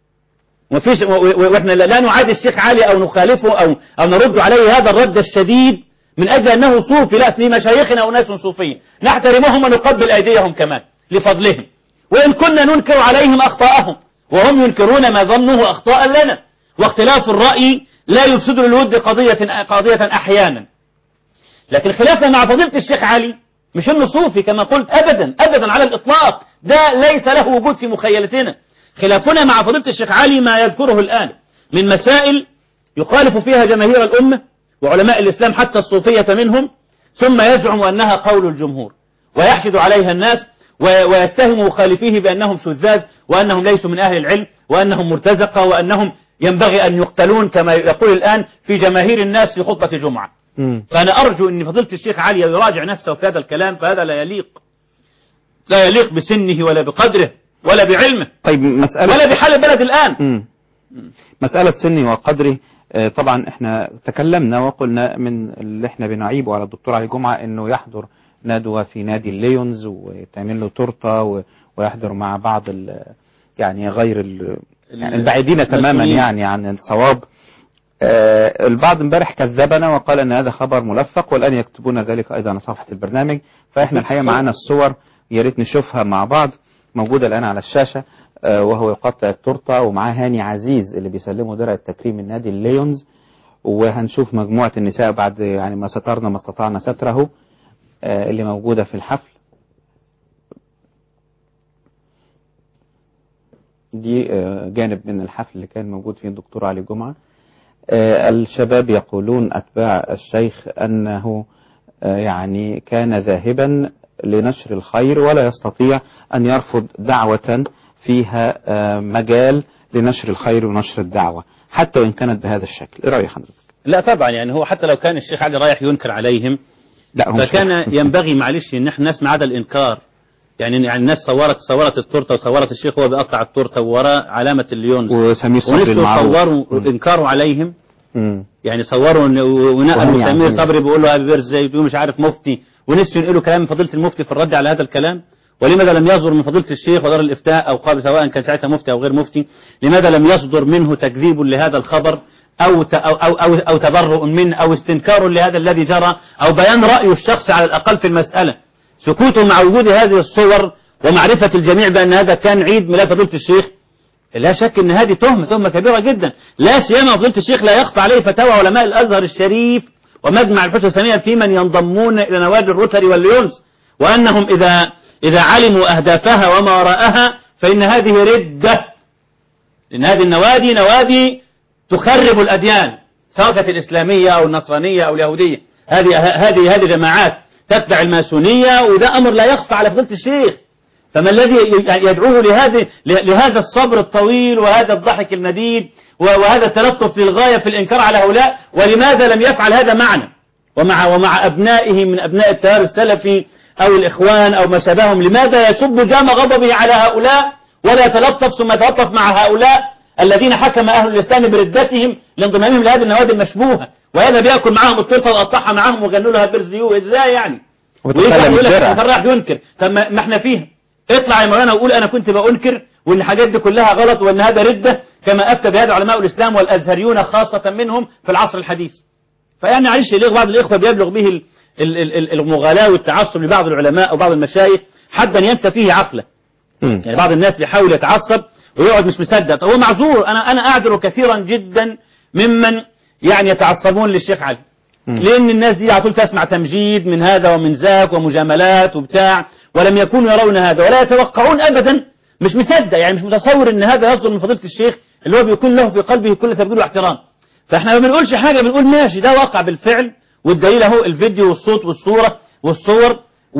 واحنا لا نعادي الشيخ علي أو نخالفه أو نرد عليه هذا الرد الشديد من أجل أنه صوفي، لا، في مشايخنا أناس صوفية نحترمهم ونقبل أيديهم كمان لفضلهم، وإن كنا ننكر عليهم أخطاءهم وهم ينكرون ما ظنوه أخطاء لنا. واختلاف الرأي لا يفسد للود قضية أحيانا. لكن خلافنا مع فضيلة الشيخ علي مش انه صوفي كما قلت، أبدا أبدا على الإطلاق، ده ليس له وجود في مخيلتنا. خلافنا مع فضيلة الشيخ علي ما يذكره الآن من مسائل يخالف فيها جماهير الأمة وعلماء الإسلام حتى الصوفية منهم، ثم يزعم أنها قول الجمهور ويحشد عليها الناس ويتهم مخالفيه بأنهم شذاذ وأنهم ليسوا من أهل العلم وأنهم مرتزقة وأنهم ينبغي أن يقتلون كما يقول الآن في جماهير الناس في خطبة جمعة. فأنا أرجو أن فضيلة الشيخ علي يراجع نفسه في هذا الكلام، فهذا لا يليق بسنه ولا بقدره ولا بعلمه، طيب ولا بحال البلد الآن. مسألة سني وقدري طبعا احنا تكلمنا وقلنا من اللي احنا بنعيبه على الدكتور علي جمعة انه يحضر ندوة في نادي الليونز ويتعمل له تورته ويحضر مع بعض يعني غير يعني البعيدين تماما يعني عن الصواب. البعض امبارح كذبنا وقال ان هذا خبر ملفق، والان يكتبون ذلك ايضا على صفحة البرنامج. فاحنا الحقيقة معانا الصور يا ريت نشوفها مع بعض، موجودة الان على الشاشة. وهو يقطع التورته ومعاه هاني عزيز اللي بيسلمه درع التكريم من نادي الليونز، وهنشوف مجموعة النساء بعد يعني ما سترنا ما استطعنا ستره اللي موجودة في الحفل. دي جانب من الحفل اللي كان موجود فيه الدكتور علي جمعة. الشباب يقولون أتباع الشيخ أنه يعني كان ذاهبا لنشر الخير ولا يستطيع أن يرفض دعوة فيها مجال لنشر الخير ونشر الدعوة حتى وإن كانت بهذا الشكل. إيه رأي حضرتك؟ لا طبعا، يعني هو حتى لو كان الشيخ علي رايح ينكر عليهم فكان ينبغي معلش ان احنا نسمع هذا الانكار. يعني الناس صورت التورته وصورت الشيخ وهو بيقطع التورته ووراء علامة الليونز وسمير صبري صوروا انكاروا عليهم. يعني صوروا ونقلوا سمير صبري بيقول له ابي بيرزي مش عارف مفتي، ونسوا ينقلوا كلام فضيلة المفتي في الرد على هذا الكلام. ولماذا لم يصدر من فضيلة الشيخ ودار الإفتاء أو قابل سواء كان ساعتها مفتي أو غير مفتي، لماذا لم يصدر منه تكذيب لهذا الخبر أو تبرؤ منه أو استنكار لهذا الذي جرى أو بيان رأيه الشخصي على الأقل في المسألة؟ سكوته مع وجود هذه الصور ومعرفة الجميع بأن هذا كان عيد ميلاد فضيلة الشيخ، لا شك أن هذه تهمة كبيرة جدا، لا سيما فضيلة الشيخ لا يخفى عليه فتاوى علماء الأزهر الشريف ومجمع البحوث الإسلامية في من ينضمون إلى نوادي الروتري والليونز، وأنهم إذا علموا أهدافها وما وراءها فإن هذه ردة، لأن هذه النوادي نوادي تخرب الأديان سواء كانت الإسلامية أو النصرانية أو اليهودية. هذه جماعات تتبع الماسونية، وده أمر لا يخفى على فضيلة الشيخ. فما الذي يدعوه لهذا الصبر الطويل وهذا الضحك المديد وهذا التلطف للغاية في الإنكار على هؤلاء؟ ولماذا لم يفعل هذا معنا ومع أبنائه من أبناء التيار السلفي أو الإخوان أو ما شابههم؟ لماذا يسب جام غضبه على هؤلاء ولا يتلطف ثم يتلطف مع هؤلاء الذين حكم أهل الإسلام بردتهم لانضمامهم لهذه النوادي المشبوهة، وهذا بيأكل معهم التورته ويقطعها معهم ويغنوا لها بيرزيو؟ إزاي يعني؟ ويقول لك كان راح ينكر. طب ما احنا فيها، اطلع يا مولانا وقول أنا كنت بأنكر وإن الحاجات دي كلها غلط وإن هذا ردة، كما أفتى بهذا علماء الإسلام والأزهريون خاصة منهم في العصر الحديث. فيعني معلش بعض الإخوة بيبلغ به المغالاة والتعصب لبعض العلماء أو بعض المشايخ حتى ينسى فيه عقله. يعني بعض الناس بيحاول يتعصب ويقعد مش مصدق. هو معذور، أنا أعذر كثيرا جدا ممن يعني يتعصبون للشيخ علي لأن الناس دي على طول تسمع تمجيد من هذا ومن ذاك ومجاملات وبتاع، ولم يكونوا يرون هذا ولا يتوقعون أبدا، مش مصدق يعني، مش متصور ان هذا يصدر من فضيلة الشيخ اللي هو بيكون له في قلبه كل تبجيل واحترام. فاحنا ما بنقولش حاجة، بنقول ماشي ده واقع بالفعل، والدليل اهو الفيديو والصوت والصورة والصور،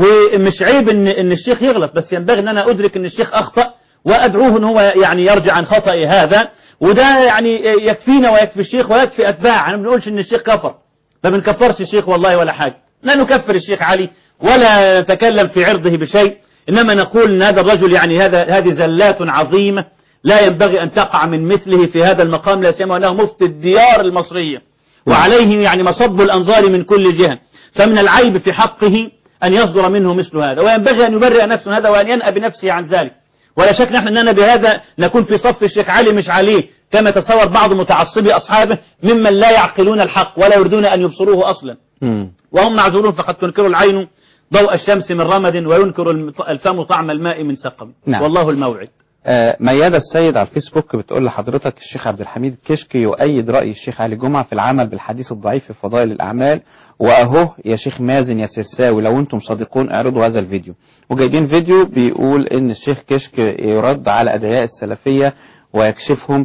ومش عيب ان الشيخ يغلط، بس ينبغي ان انا ادرك ان الشيخ اخطأ وادعوه ان هو يعني يرجع عن خطأ هذا، وده يعني يكفينا ويكفي الشيخ ويكفي اتباعه. انا ما بنقولش ان الشيخ كفر، ما بنكفرش الشيخ والله ولا حاجة، لا نكفر الشيخ علي ولا نتكلم في عرضه بشيء، إنما نقول أن هذا الرجل يعني هذه زلات عظيمة لا ينبغي أن تقع من مثله في هذا المقام، لا سيما أنه مفتي الديار المصرية وعليه يعني مصب الأنظار من كل جهة، فمن العيب في حقه أن يصدر منه مثل هذا، وينبغي أن يبرئ نفسه هذا وأن ينأى بنفسه عن ذلك. ولا شك نحن أننا بهذا نكون في صف الشيخ علي مش عليه، كما تصور بعض متعصبي أصحابه ممن لا يعقلون الحق ولا يريدون أن يبصروه أصلا، وهم معذورون، فقد تنكر العين ضوء الشمس من رمد وينكر الفم طعم الماء من سقم. نعم. والله الموعد. ميادة السيد على الفيسبوك بتقول لحضرتك الشيخ عبد الحميد كشك يؤيد رأي الشيخ علي جمعة في العمل بالحديث الضعيف في فضائل الأعمال، وأهو يا شيخ مازن يا سرساوي لو أنتم صادقون اعرضوا هذا الفيديو. وجايبين فيديو بيقول إن الشيخ كشك يرد على أدعياء السلفية ويكشفهم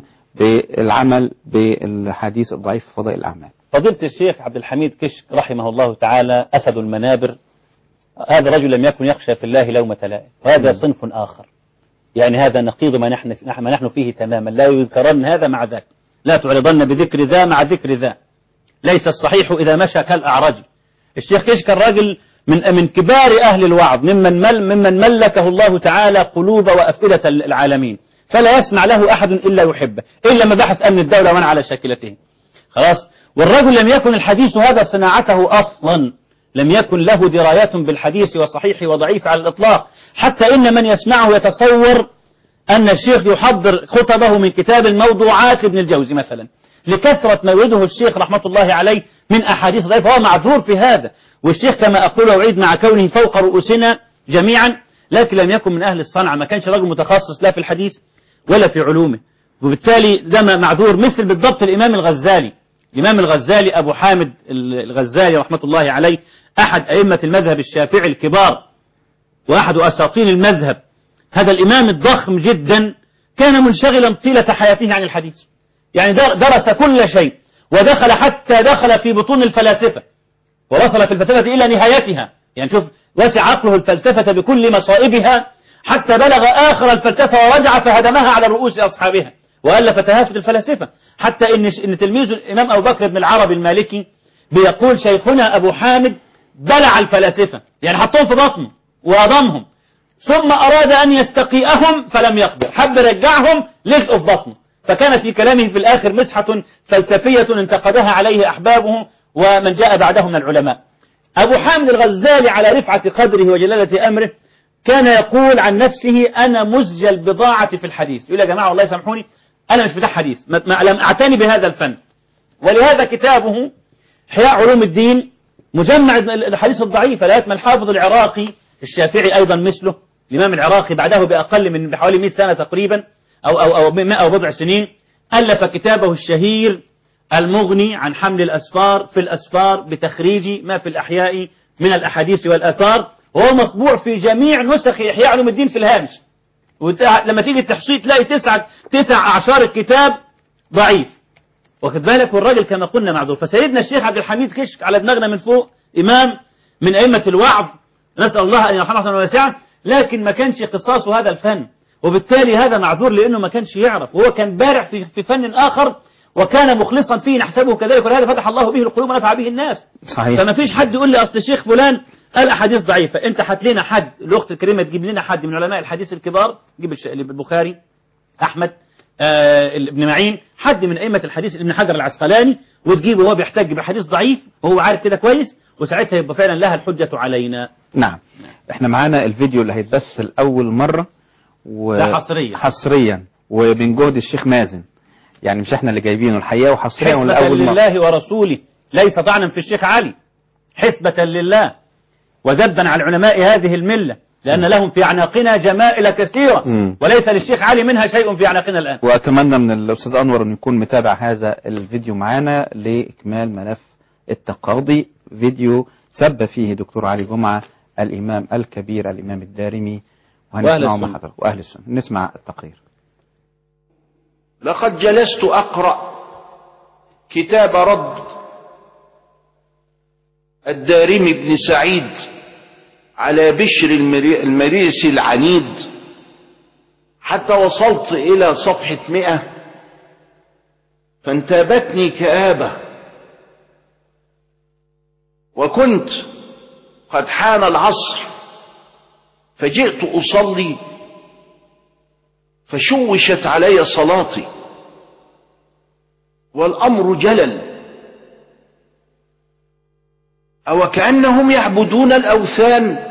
بالعمل بالحديث الضعيف في فضائل الأعمال. فضيلة الشيخ عبد الحميد كشك رحمه الله تعالى أسد المنابر، هذا رجل لم يكن يخشى في الله لومة لائم، وهذا صنف آخر، يعني هذا نقيض ما نحن فيه تماما، لا يذكرن هذا مع ذاك، لا تعرضن بذكر ذا مع ذكر ذا، ليس الصحيح إذا مشى كالأعرج. الشيخ كشك الراجل من كبار أهل الوعظ، ممن ملكه الله تعالى قلوب وأفئدة العالمين، فلا يسمع له أحد إلا يحبه، إلا ما بحث أمن الدولة ومن على شاكلته خلاص. والرجل لم يكن الحديث هذا صناعته أصلا، لم يكن له دراية بالحديث وصحيح وضعيف على الإطلاق، حتى إن من يسمعه يتصور أن الشيخ يحضر خطبه من كتاب الموضوعات لابن الجوزي مثلا، لكثرة ما يريده الشيخ رحمة الله عليه من أحاديث ضعيفة، فهو معذور في هذا. والشيخ كما أقول وأعيد مع كونه فوق رؤوسنا جميعا، لكن لم يكن من أهل الصنعة، ما كانش رجل متخصص لا في الحديث ولا في علومه، وبالتالي ده معذور. مثل بالضبط الإمام الغزالي، الإمام الغزالي أبو حامد الغزالي رحمة الله عليه، أحد أئمة المذهب الشافعي الكبار وأحد أساطين المذهب، هذا الإمام الضخم جدا كان منشغلا طيلة حياته عن الحديث، يعني درس كل شيء، ودخل حتى دخل في بطون الفلاسفة، ووصل في الفلسفة إلى نهايتها، يعني شوف وسع عقله الفلسفة بكل مصائبها حتى بلغ آخر الفلسفة ورجع فهدمها على رؤوس أصحابها، وألف تهافت الفلاسفة، حتى إن تلميذ الإمام أبو بكر بن العربي المالكي بيقول شيخنا أبو حامد بلع الفلاسفة، يعني حطهم في بطنه وأضمهم، ثم أراد أن يستقيئهم فلم يقدر، حب رجعهم لزقوا في بطنه، فكان في كلامه في الآخر مسحة فلسفية انتقدها عليه أحبابه ومن جاء بعده من العلماء. أبو حامد الغزالي على رفعة قدره وجلالة أمره كان يقول عن نفسه أنا مزج البضاعة في الحديث، يقول يا جماعة والله سامحوني أنا مش بتاع حديث، لم أعتني بهذا الفن. ولهذا كتابه إحياء علوم الدين مجمع الحديث الضعيف، لا يكمل الحافظ العراقي الشافعي أيضا مثله، الإمام العراقي بعده بأقل من بحوالي 100 سنة تقريبا أو 100 أو بضع سنين، ألف كتابه الشهير المغني عن حمل الأسفار في الأسفار بتخريج ما في الأحياء من الأحاديث والآثار، وهو مطبوع في جميع نسخ إحياء علوم الدين في الهامش، لما تيجي التحصيل تلاقي تسع أعشار الكتاب ضعيف، واخد بالك، والراجل كما قلنا معذور. فسيدنا الشيخ عبد الحميد كشك على دماغنا من فوق، إمام من أئمة الوعظ، نسأل الله أن يرحمه رحمة واسعة، لكن ما كانش اختصاصه هذا الفن، وبالتالي هذا معذور لأنه ما كانش يعرف، وهو كان بارع في فن آخر وكان مخلصا فيه نحسبه كذلك، ولهذا فتح الله به القلوب ونفع به الناس. صحيح. فما فيش حد يقول لي أصل الشيخ فلان قال أحاديث ضعيفة، أنت هات لنا حد، الأخت الكريمة تجيب لنا حد من علماء الحديث الكبار، جيب البخاري، أحمد، ابن معين، حد من أئمة الحديث، ابن حجر العسقلاني، وتجيبه وهو بيحتج بحديث ضعيف وهو عارف كده كويس، وساعتها يبقى فعلا لها الحجة علينا. نعم. احنا معانا الفيديو اللي هيتبث لأول مرة ده حصريا ومن جهد الشيخ مازن، يعني مش احنا اللي جايبينه الحقيقة، وحصريا حسبة لأول مرة لله ورسوله، ليس طعنا في الشيخ علي، حسبة لله وذبا على علماء هذه الملة، لأن لهم في أعناقنا جمائل كثيرة وليس للشيخ علي منها شيء في أعناقنا الآن. وأتمنى من الأستاذ أنور أن يكون متابع هذا الفيديو معنا لإكمال ملف التقاضي، فيديو سب فيه دكتور علي جمعة الإمام الكبير الإمام الدارمي، وهنسمعه مع حضرتك وأهل السنة. نسمع التقرير. لقد جلست أقرأ كتاب رد الدارمي بن سعيد على بشر المريسي العنيد حتى وصلت إلى صفحة 100، فانتابتني كآبة، وكنت قد حان العصر فجئت أصلي فشوشت علي صلاتي والأمر جلل، أو كأنهم يعبدون الأوثان،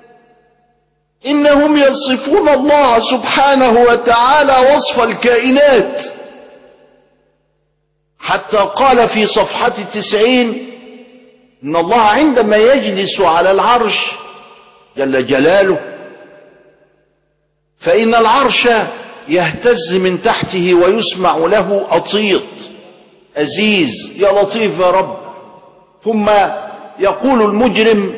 إنهم يصفون الله سبحانه وتعالى وصف الكائنات، حتى قال في صفحة 90 إن الله عندما يجلس على العرش جل جلاله فإن العرش يهتز من تحته ويسمع له أطيط أزيز يا لطيف يا رب. ثم يقول المجرم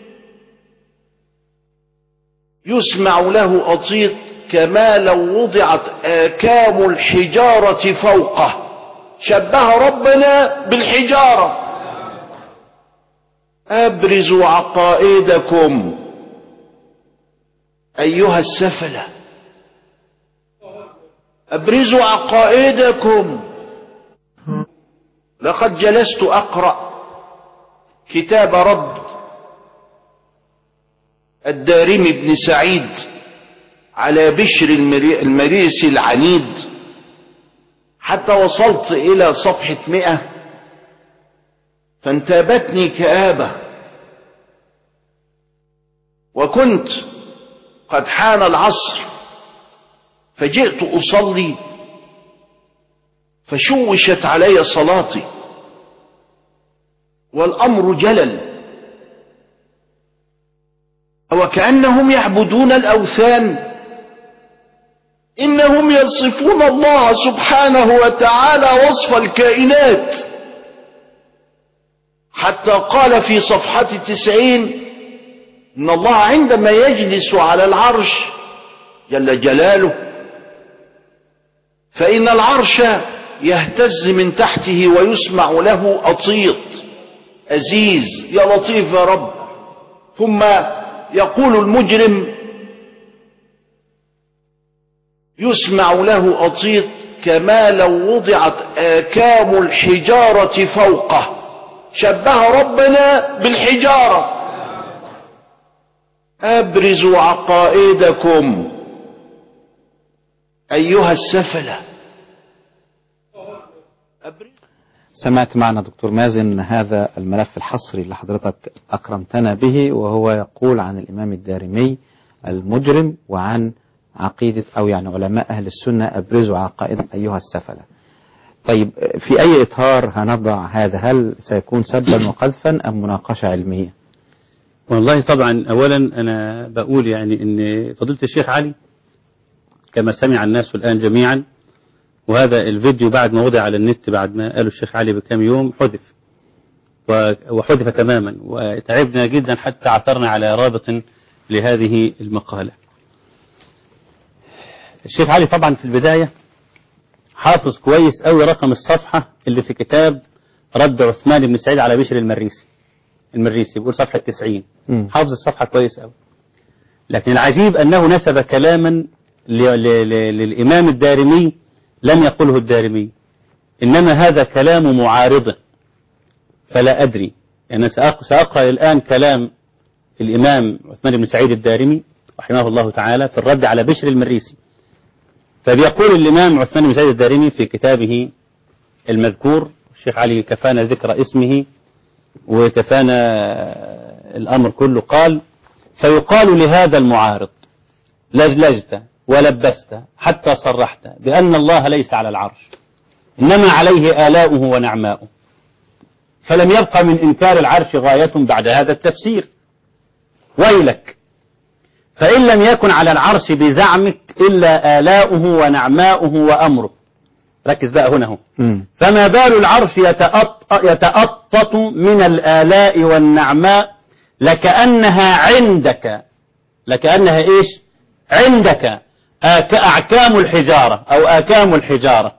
يسمع له أطيط كما لو وضعت آكام الحجارة فوقه، شبه ربنا بالحجارة. أبرزوا عقائدكم أيها السفلة، أبرزوا عقائدكم. لقد جلست أقرأ كتاب رد الدارمي بن سعيد على بشر المريسي العنيد حتى وصلت إلى صفحة 100، فانتابتني كآبة، وكنت قد حان العصر فجئت أصلي فشوشت علي صلاتي والأمر جلل، أو كأنهم يعبدون الأوثان، إنهم يصفون الله سبحانه وتعالى وصف الكائنات، حتى قال في صفحة 90 إن الله عندما يجلس على العرش جل جلاله فإن العرش يهتز من تحته ويسمع له أطيط أزيز يا لطيف يا رب. ثم يقول المجرم يسمع له أطيط كما لو وضعت آكام الحجارة فوقه، شبه ربنا بالحجارة. أبرزوا عقائدكم أيها السفلة. سمعت معنا دكتور مازن هذا الملف الحصري اللي حضرتك أكرمتنا به، وهو يقول عن الإمام الدارمي المجرم وعن عقيدة أو يعني علماء أهل السنة أبرزوا عقائدهم أيها السفلة. طيب في أي إطار هنضع هذا؟ هل سيكون سبا وقذفا أم مناقشة علمية؟ والله طبعا أولا أنا بقول يعني أن فضيلة الشيخ علي كما سمع الناس الآن جميعا، وهذا الفيديو بعد ما وضع على النت بعد ما قالوا الشيخ علي بكم يوم حذف، وحذف تماما، وتعبنا جدا حتى عثرنا على رابط لهذه المقالة. الشيخ علي طبعا في البداية حافظ كويس قوي رقم الصفحة اللي في كتاب رد عثمان بن سعيد على بشر المريسي بيقول صفحة 90. حافظ الصفحة كويس قوي، لكن العجيب أنه نسب كلاما للإمام الدارمي لم يقله الدارمي، إنما هذا كلام معارضه، فلا أدري. يعني سأقرأ الآن كلام الإمام عثمان بن سعيد الدارمي رحمه الله تعالى في الرد على بشر المريسي. فبيقول الإمام عثمان بن سعيد الدارمي في كتابه المذكور، الشيخ علي كفانا ذكر اسمه وكفانا الأمر كله، قال: فيقال لهذا المعارض: لجلجت ولبست حتى صرحت بأن الله ليس على العرش، إنما عليه آلاؤه ونعماؤه، فلم يبقى من إنكار العرش غاية بعد هذا التفسير. ويلك، فإن لم يكن على العرش بزعمك إلا آلاؤه ونعماؤه وأمره. ركز بقى هنا هو. فما بال العرش يتأطأ يتأطط من الآلاء والنعماء لكأنها إيش عندك كأعكام الحجارة أو آكام الحجارة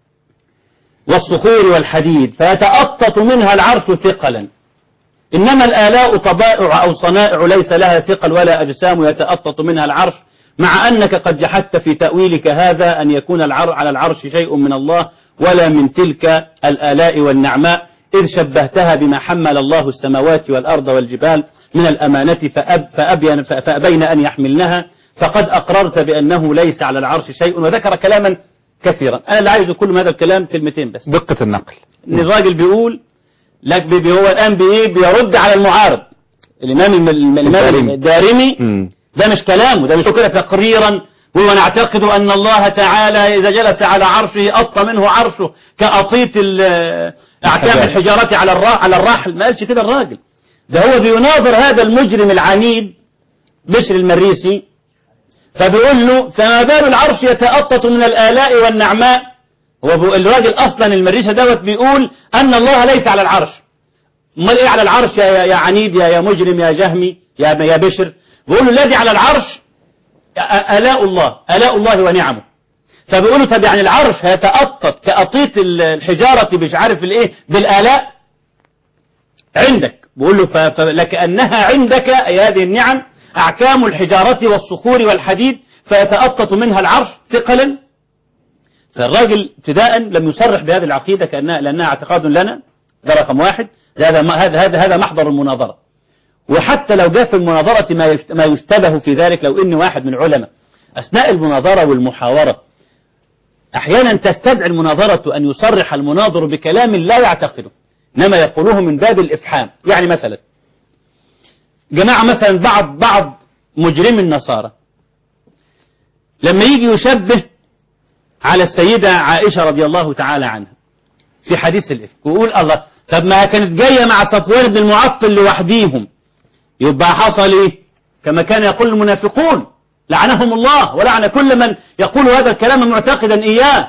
والصخور والحديد فيتأطط منها العرش ثقلا. إنما الآلاء طبائع أو صنائع ليس لها ثقل ولا أجسام يتأطط منها العرش، مع أنك قد جحدت في تأويلك هذا أن يكون على العرش شيء من الله ولا من تلك الآلاء والنعماء، إذ شبهتها بما حمل الله السماوات والأرض والجبال من الأمانة فأبين أن يحملنها، فقد أقررت بأنه ليس على العرش شيء، وذكر كلاما كثيرا. أنا اللي عايز كل هذا الكلام كلمتين بس. دقة النقل. إن الراجل بيقول لك هو الآن بيرد على المعارض. الإمام الدارمي ده مش كلامه، ده مش كده تقريرا. ونعتقد أن الله تعالى إذا جلس على عرشه أطى منه عرشه كأطيط أعكام الحجارة على الرحل. ما قالش كده الراجل، ده هو بيناظر هذا المجرم العنيد بشر المريسي، فبيقول له فما بال العرش يتأطط من الآلاء والنعماء. هو الراجل أصلا المريسي دوت بيقول أن الله ليس على العرش. امال إيه على العرش يا عنيد يا مجرم يا جهمي يا بشر؟ بيقول له الذي على العرش آلاء الله ونعمه. فبيقولوا طب يعني العرش هيتأطط كأطيط الحجارة مش عارف الايه بالآلاء عندك. بيقول له فلكأنها عندك أي هذه النعم أعكام الحجارة والصخور والحديد فيتأطط منها العرش ثقلا. فالراجل ابتداء لم يصرح بهذه العقيدة لأنها اعتقاد لنا، ده رقم واحد. هذا محضر المناظرة. وحتى لو جاء في المناظرة ما يشتبه في ذلك، لو إن واحد من العلماء أثناء المناظرة والمحاورة أحيانا تستدعي المناظرة أن يصرح المناظر بكلام لا يعتقده، إنما يقولوه من باب الإفحام. يعني مثلا جماعة مثلا بعض مجرمي النصارى لما يجي يشبه على السيدة عائشة رضي الله تعالى عنها في حديث الإفك ويقول الله طب ما كانت جاية مع صفوان بن المعطل لوحديهم، يبقى حصل إيه؟ كما كان يقول المنافقون لعنهم الله ولعن كل من يقول هذا الكلام معتقدا إياه.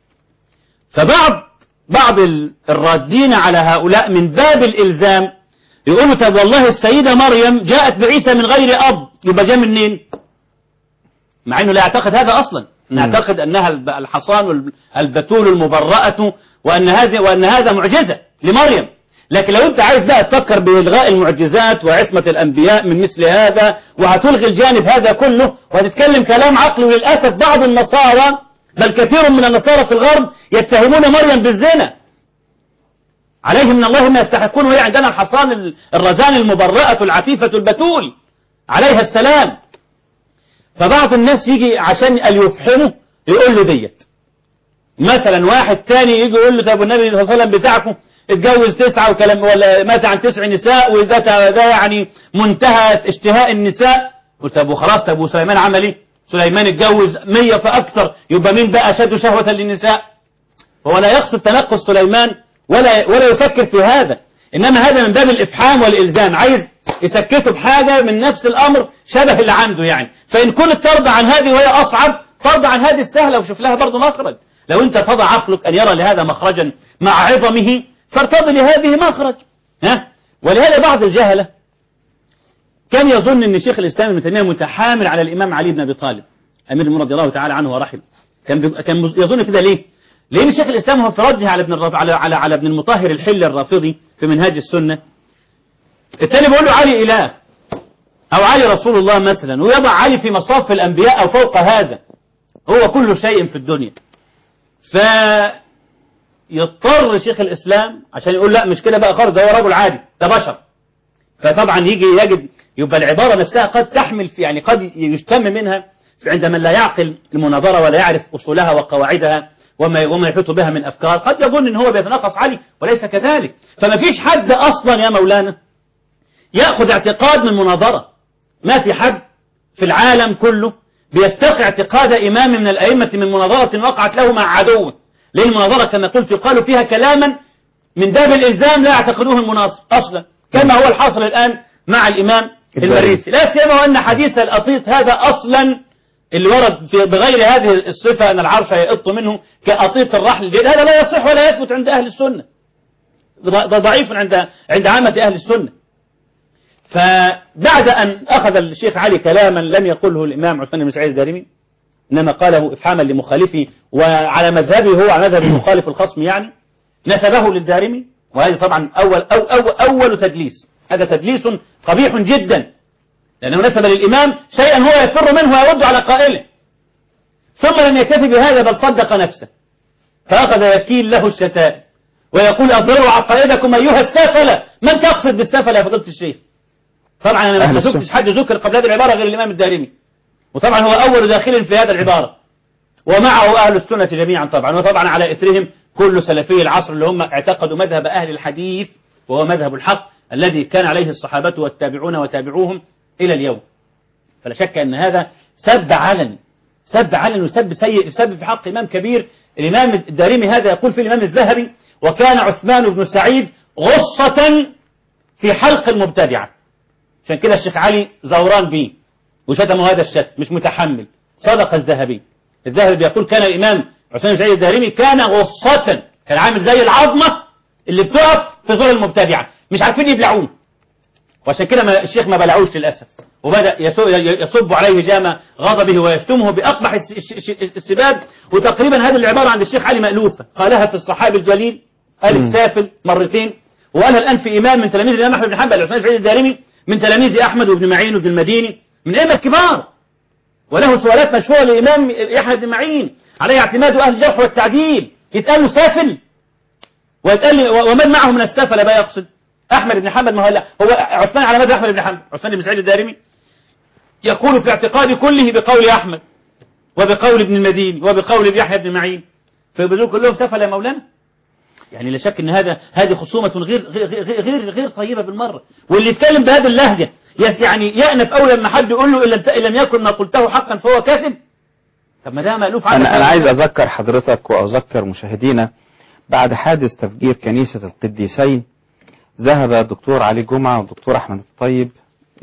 فبعض الرادين على هؤلاء من باب الإلزام يقولوا طب والله السيدة مريم جاءت بعيسى من غير أب، يبقى جاء منين؟ مع أنه لا يعتقد هذا أصلا، نعتقد أنها الحصان البتول المبرأة وأن هذا معجزة لمريم. لكن لو أنت عايز بقى تفكر بإلغاء المعجزات وعصمة الأنبياء من مثل هذا وهتلغي الجانب هذا كله وهتتكلم كلام عقلي، وللأسف بعض النصارى بل كثير من النصارى في الغرب يتهمون مريم بالزنا، عليهم من الله ما يستحقون، وهي عندنا الحصان الرزان المبرأة العفيفة البتول عليها السلام. فبعض الناس يجي عشان يفحمه يقول له ديت مثلا واحد تاني يجي يقول له طب النبي صلى الله عليه وسلم بتاعكم اتجوز 9 وكلام ولا مات عن 9 نساء وده يعني منتهى اشتهاء النساء. قلت طب وخلاص، طب وسليمان عمل ايه؟ سليمان اتجوز 100 فاكثر، يبقى مين بقى اشد شهوة للنساء؟ هو لا يقصد تنقص سليمان ولا يفكر في هذا، انما هذا من باب الافحام والالزام، عايز يسكته بحاجة من نفس الامر شبه اللي عنده يعني. فان كنت ترضى عن هذه وهي اصعب ترضى عن هذه السهلة وشوف لها برضه مخرج. لو انت تضع عقلك ان يرى لهذا مخرجا مع عظمه فارتضي لهذه مخرج. ولهذا بعض الجهلة كان يظن ان شيخ الاسلام ابن تيمية متحامل على الامام علي بن ابي طالب امير المؤمنين رضي الله تعالى عنه ورحمه. كان يظن كده ليه؟ لان شيخ الاسلام هو في رده على ابن المطهر الحل الرافضي في منهاج السنة الثاني بيقول له علي اله او علي رسول الله مثلا، ويضع علي في مصاف الانبياء او فوق هذا، هو كل شيء في الدنيا. يضطر شيخ الإسلام عشان يقول لا مش كده بقى خالص، ده هو رجل عادي، ده بشر. فطبعا يجد يبقى العبارة نفسها قد تحمل في يعني قد يشتم منها عند من لا يعقل المناظرة ولا يعرف أصولها وقواعدها وما يحيط بها من أفكار، قد يظن ان هو بيتناقص علي وليس كذلك. فما فيش حد أصلا يا مولانا يأخذ اعتقاد من مناظرة، ما في حد في العالم كله بيستقع اعتقاد إمام من الأئمة من مناظرة وقعت له مع عدو. لأن المناظرة كما قلت يقال فيها كلاما من باب الإلزام لا يعتقدوه المناصر أصلا، كما هو الحاصل الآن مع الإمام المريسي. لا سيما وأن حديث الأطيط هذا أصلا اللي ورد بغير هذه الصفة أن العرش يئط منه كأطيط الرحل، هذا لا يصح ولا يثبت عند أهل السنة. ضعيف عند عامة أهل السنة. فبعد أن أخذ الشيخ علي كلاما لم يقله الإمام عثمان بن سعيد الدارمي، إنما قاله إفحاما لمخالفه وعلى مذهبه هو على مذهب المخالف الخصم يعني، نسبه للدارمي. وهذا طبعا أول تدليس، هذا تدليس قبيح جدا، لأنه نسب للإمام شيئا هو يفر منه ويرد على قائله، ثم لم يكتفي بهذا بل صدق نفسه، فأخذ يكيل له الشتائم ويقول أضروا عقائدكم أيها السافلة. من تقصد بالسافلة يا فضيلة الشيخ؟ طبعا أنا ما شفتش حد ذكر قبل هذه العبارة غير الإمام الدارمي، وطبعا هو أول داخل في هذه العبارة، ومعه أهل السنة جميعا طبعا، وطبعا على إثرهم كل سلفي العصر اللي هم اعتقدوا مذهب أهل الحديث، وهو مذهب الحق الذي كان عليه الصحابة والتابعون وتابعوهم إلى اليوم. فلا شك أن هذا سب علن وسب سيء، سب في حق إمام كبير. الإمام الدارمي هذا يقول في الإمام الذهبي: وكان عثمان بن سعيد غصة في حلق المبتدعة. عشان كده الشيخ علي زوران به وشتمه هذا الشتم، مش متحمل. صدق الذهبي بيقول كان الإمام عثمان بن سعيد الدارمي كان غصة، كان عامل زي العظمة اللي بتقف في زور المبتدعة، مش عارفين يبلعوه. وعشان كده الشيخ ما بلعوش للأسف، وبدأ يصب عليه جام غضبه ويشتمه بأقبح السباب. وتقريبا هذه العبارة عند الشيخ علي مألوفة، قالها في الصحابي الجليل قال السافل مرتين، وقالها الآن في إمام من تلاميذ الإمام أحمد بن حنبل عثمان بن سعيد الدارمي، من تلاميذ أحمد وابن معين وابن المديني، من أئمة الكبار، وله سؤالات مشهورة للإمام يحيى بن معين عليه اعتماد أهل الجرح والتعديل، يتقال له سافل ويتقال ومن معه من السفل بقى يقصد أحمد بن حنبل. ما هو عثمان على مذهب أحمد بن حنبل. عثمان بن سعيد الدارمي يقول في اعتقادي كله بقول أحمد وبقول ابن المديني وبقول يحيى بن معين، فيبدو كلهم سفل يا مولانا. يعني لا شك ان هذه خصومة غير طيبة بالمرة. واللي يتكلم بهذه اللهجة يعني يأنف أولا لما حد يقول له إن لم يكن ما قلته حقا فهو كاذب. طب ما ده مألوف عنه. أنا عايز أذكر حضرتك وأذكر مشاهدينا، بعد حادث تفجير كنيسة القديسين ذهب الدكتور علي جمعة والدكتور أحمد الطيب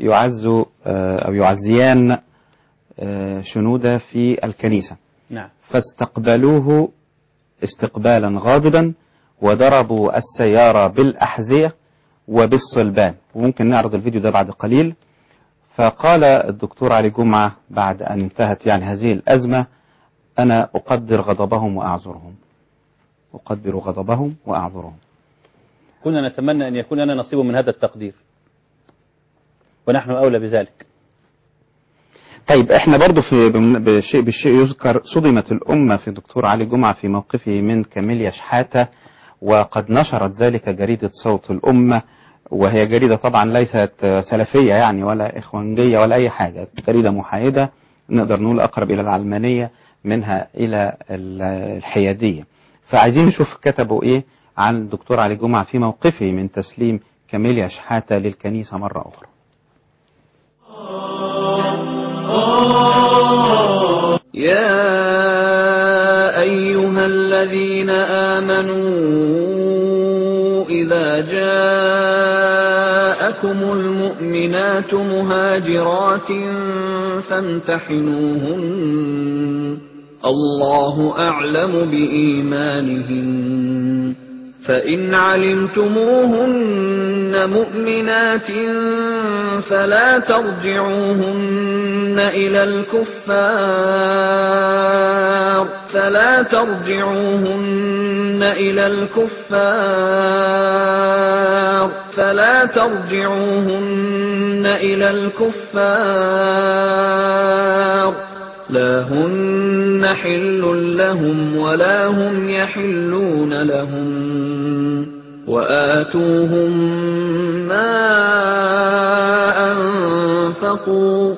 يعزيان شنودة في الكنيسة. نعم. فاستقبلوه استقبالا غاضبا وضربوا السيارة بالأحذية وبالصلبان، وممكن نعرض الفيديو ده بعد قليل. فقال الدكتور علي جمعة بعد أن انتهت يعني هذه الأزمة: أنا أقدر غضبهم وأعذرهم، أقدر غضبهم وأعذرهم. كنا نتمنى أن يكون لنا نصيب من هذا التقدير، ونحن أولى بذلك. طيب احنا برضو بالشيء يذكر صدمت الأمة في الدكتور علي جمعة في موقفه من كاميليا شحاتة، وقد نشرت ذلك جريدة صوت الأمة، وهي جريدة طبعا ليست سلفية يعني ولا إخوانجية ولا أي حاجة، جريدة محايدة نقدر نقول أقرب إلى العلمانية منها إلى الحيادية. فعايزين نشوف كتبوا إيه عن الدكتور علي جمعة في موقفه من تسليم كاميليا شحاتة للكنيسة مرة أخرى. يا أيها الذين آمنوا إذا جاءكم المؤمنات مهاجرات فامتحنوهن الله أعلم بإيمانهن فإن علمتموهن مؤمنات فلا ترجعوهن إلى الكفار لا هن حل لهم ولا هم يحلون لهم وآتوهم ما أنفقوا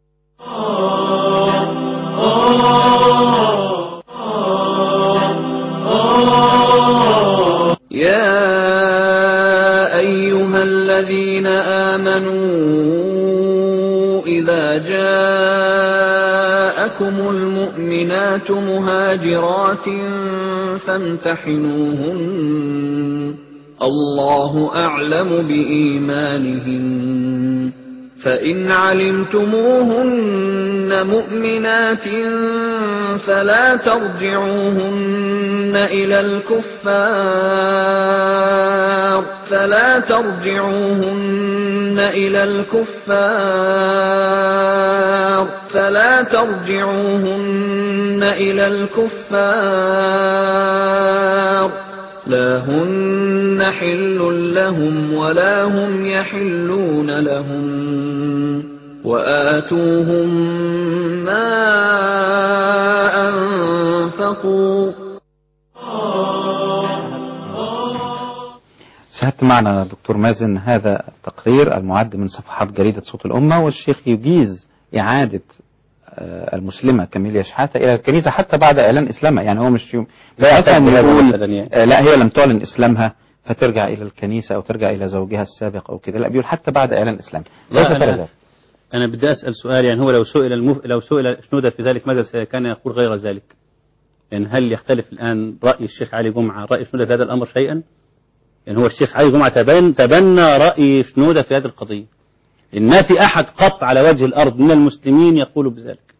يا أيها الذين آمنوا إذا جاءكم المؤمنات مهاجرات فامتحنوهن الله أعلم بإيمانهن فإن علمتموهن مؤمنات فلا ترجعوهن إلى الكفار لا هن حل لهم ولا هم يحلون لهم وآتوهم ما أنفقوا. شاهدت معنا دكتور مازن هذا التقرير المعد من صفحات جريدة صوت الأمة، والشيخ يجيز إعادة المسلمة كاميليا شحاتة إلى الكنيسة حتى بعد إعلان إسلامها. يعني هو مش لا مثلا يقول لا هي لم تعلن إسلامها فترجع إلى الكنيسة أو ترجع إلى زوجها السابق أو كده، لا بيقول حتى بعد إعلان إسلامها. أنا بدي أسأل سؤال، يعني هو لو سئل شنودة في ذلك ماذا كان يقول غير ذلك؟ يعني هل يختلف الآن رأي الشيخ علي جمعة رأي شنودة في هذا الأمر شيئا؟ يعني هو الشيخ علي جمعة تبنى رأي شنودة في هذه القضية، إن ما في أحد قط على وجه الأرض من المسلمين يقول بذلك،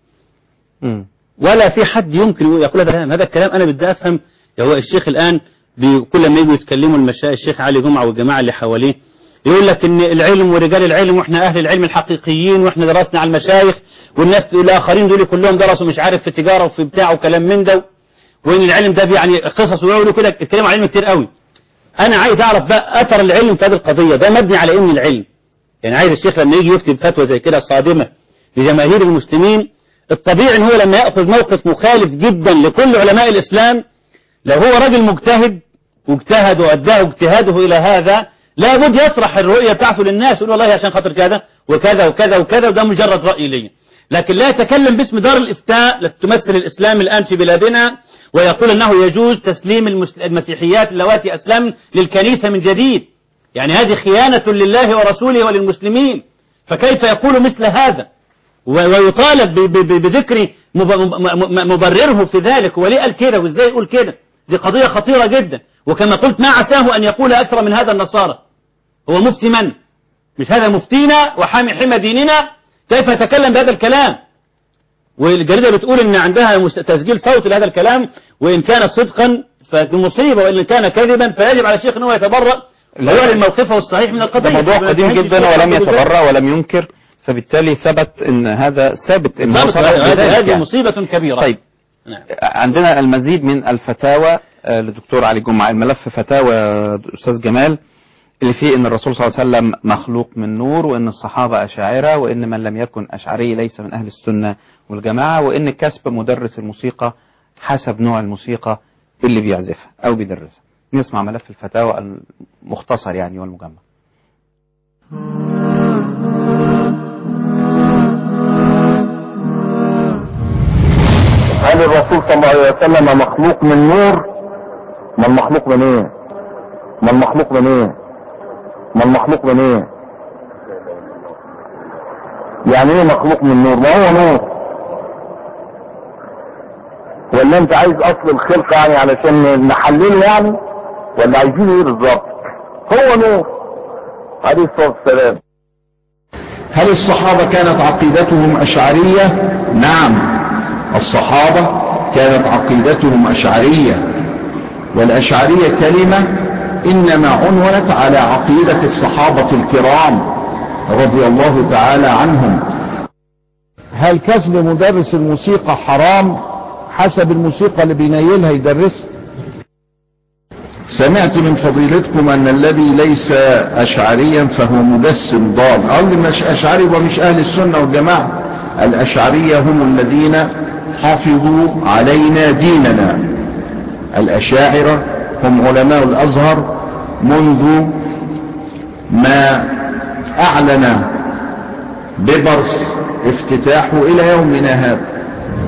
ولا في حد يمكن يقول هذا الكلام. أنا بدي أفهم، هو الشيخ الآن كل ما يجوا يتكلموا المشايخ الشيخ علي جمعة والجماعة اللي حواليه يقول لك إن العلم ورجال العلم وإحنا أهل العلم الحقيقيين وإحنا درسنا على المشايخ، والناس الآخرين دول كلهم درسوا مش عارف في تجارة وفي بتاع وكلام من ده، وإن العلم ده يعني قصص، ويقولوا كده الكلام على العلم كتير قوي. أنا عايز أعرف بقى أثر العلم في هذه القضية، ده مبني على إيه من العلم؟ يعني عايز الشيخ لما يجي يفتي بفتوى زي كده صادمة لجماهير المسلمين، الطبيعي إن هو لما يأخذ موقف مخالف جدا لكل علماء الإسلام، لو هو راجل مجتهد واجتهد وأداه اجتهاده إلى هذا، لابد يطرح الرؤية بتاعته للناس، يقول والله عشان خاطر كذا وكذا وكذا وكذا، وده مجرد رأي لي. لكن لا يتكلم باسم دار الإفتاء لتمثل الإسلام الآن في بلادنا ويقول أنه يجوز تسليم المسيحيات اللواتي أسلم للكنيسة من جديد. يعني هذه خيانة لله ورسوله وللمسلمين، فكيف يقول مثل هذا ويطالب بذكر مبرره في ذلك؟ وليه قال كده وازاي يقول كده؟ دي قضية خطيرة جدا، وكما قلت ما عساه أن يقول أكثر من هذا النصارى. هو مفتي من؟ مش هذا مفتينا وحامي حمى ديننا؟ كيف يتكلم بهذا الكلام؟ والجريدة بتقول إن عندها تسجيل صوتي لهذا الكلام، وإن كان صدقا فمصيبة، وإن كان كذبا فيجب على الشيخ أنه يتبرأ ويعلن موقفه الصحيح من القضية. موضوع قديم جدا ولم يتبرأ ولم ينكر، فبالتالي ثبت إن هذا ثابت إن هذه مصيبة كبيرة. طيب نعم. عندنا المزيد من الفتاوى للدكتور علي جمعة، الملف فتاوى أستاذ جمال اللي فيه إن الرسول صلى الله عليه وسلم مخلوق من نور، وإن الصحابة أشاعرة، وإن من لم يكن أشعري ليس من أهل السنة والجماعة، وإن كسب مدرس الموسيقى حسب نوع الموسيقى اللي بيعزفها أو بيدرسها. نسمع ملف الفتاوى المختصر يعني والمجمع. هل الرسول صلى الله عليه وسلم مخلوق من نور؟ ما المخلوق من ايه؟ ما المخلوق من ايه؟ ما المخلوق من ايه؟ يعني ايه مخلوق من نور؟ ما هو نور، ولا انت عايز اصل الخلق يعني علشان نحلله يعني، ولا عايزين ايه بالظبط؟ هو نور عليه الصلاة والسلام. هل الصحابة كانت عقيدتهم أشعرية؟ نعم، الصحابة كانت عقيدتهم أشعرية، والأشعرية كلمة إنما عنونت على عقيدة الصحابة الكرام رضي الله تعالى عنهم. هل كسب مدرس الموسيقى حرام حسب الموسيقى اللي بينيلها يدرسها؟ سمعت من فضيلتكم أن الذي ليس أشعريا فهو مجسم ضال. اللي مش أشعري ومش أهل السنة والجماعة. الأشعرية هم الذين حافظوا علينا ديننا. الأشاعرة هم علماء الأزهر منذ ما أعلن بيبرس افتتاحه إلى يومنا هذا.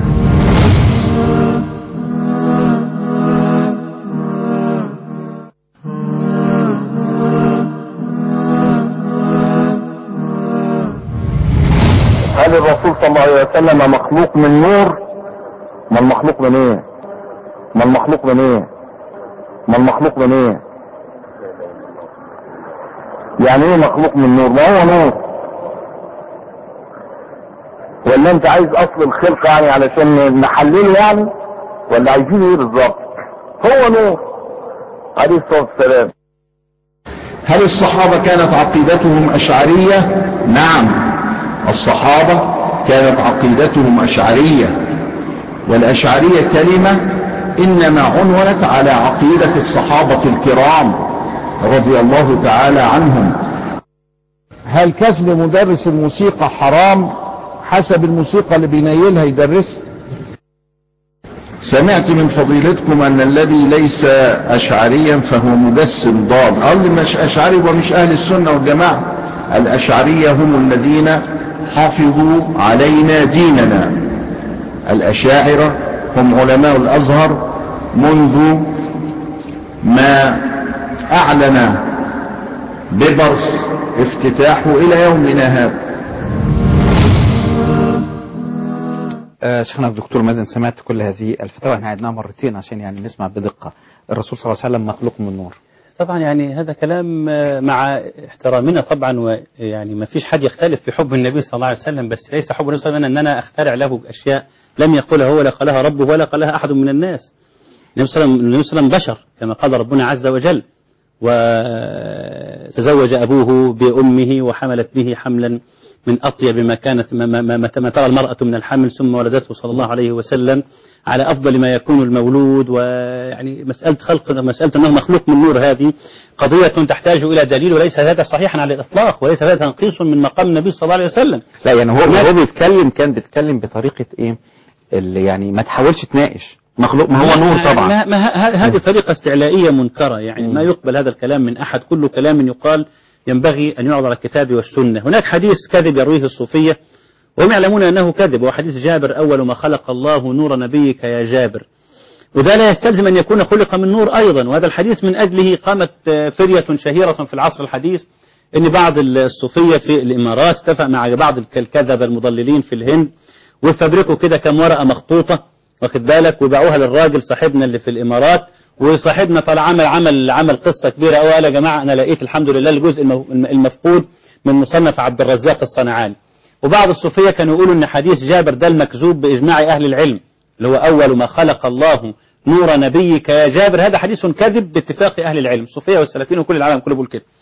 هل الرسول صلى الله عليه وسلم مخلوق من نور؟ ما المخلوق من ايه؟ ما المخلوق من ايه؟ ما المخلوق من ايه؟ يعني ايه مخلوق من نور؟ ما هو نور ولا انت عايز اصل الخلق يعني علشان نحلله يعني، ولا عايزين ايه بالظبط؟ هو نور عليه الصلاة والسلام. هل الصحابة كانت عقيدتهم أشعرية؟ نعم، الصحابة كانت عقيدتهم أشعرية، والأشعرية كلمة إنما عنونت على عقيدة الصحابة الكرام رضي الله تعالى عنهم. هل كسب مدرس الموسيقى حرام حسب الموسيقى اللي بينيلها يدرسها؟ سمعت من فضيلتكم أن الذي ليس أشعريا فهو مجسم ضال. قال مش أشعري ومش أهل السنة والجماعة. الأشعرية هم الذين حفظوا علينا ديننا. الأشاعرة هم علماء الأزهر منذ ما أعلن ببرس افتتاحه إلى يومنا هذا. شيخنا الدكتور مازن، سمعت كل هذه الفتاوى، احنا عدناها مرتين عشان يعني نسمع بدقة. الرسول صلى الله عليه وسلم مخلوق من نور. طبعا يعني هذا كلام مع احترامنا طبعا، ويعني ما فيش حد يختلف في حب النبي صلى الله عليه وسلم، بس ليس حب النبي صلى الله عليه وسلم ان انا اخترع له اشياء لم يقولها هو ولا قالها ربه ولا قالها احد من الناس. النبي صلى الله عليه وسلم بشر كما قال ربنا عز وجل، وتزوج أبوه بأمه وحملت به حملا من أطيب ما كانت ما ترى المرأة من الحمل، ثم ولدته صلى الله عليه وسلم على أفضل ما يكون المولود. ويعني مسألة أنه مخلوق من نور هذه قضية تحتاج إلى دليل، وليس هذا صحيحا على الإطلاق، وليس هذا تنقيص من مقام النبي صلى الله عليه وسلم. لا يعني هو بيتكلم، كان بيتكلم بطريقة إيه اللي يعني ما تحاولش تناقش مخلوق، ما هو نور طبعا. هذه طريقة استعلائية منكرة، يعني ما يقبل هذا الكلام من أحد. كل كلام يقال ينبغي أن يعرض على الكتاب والسنة. هناك حديث كذب يرويه الصوفية وهم يعلمون أنه كذب، وحديث جابر أول ما خلق الله نور نبيك يا جابر، وده لا يستلزم أن يكون خلق من نور أيضا. وهذا الحديث من أجله قامت فرية شهيرة في العصر الحديث، أن بعض الصوفية في الإمارات اتفق مع بعض الكذبة المضللين في الهند ويفبركوا كده كم ورقة مخطوطة، واخد بالك، وباعوها للراجل صاحبنا اللي في الإمارات. وصاحبنا طلع عمل قصة كبيرة قوي، قال يا جماعة أنا لقيت الحمد لله الجزء المفقود من مصنف عبد الرزاق الصنعاني. وبعض الصوفية كانوا يقولوا أن حديث جابر ده المكذوب بإجماع أهل العلم، اللي هو أول ما خلق الله نور نبيك يا جابر، هذا حديث كذب باتفاق أهل العلم، الصوفية والسلفيين وكل العالم كله بيقول كده.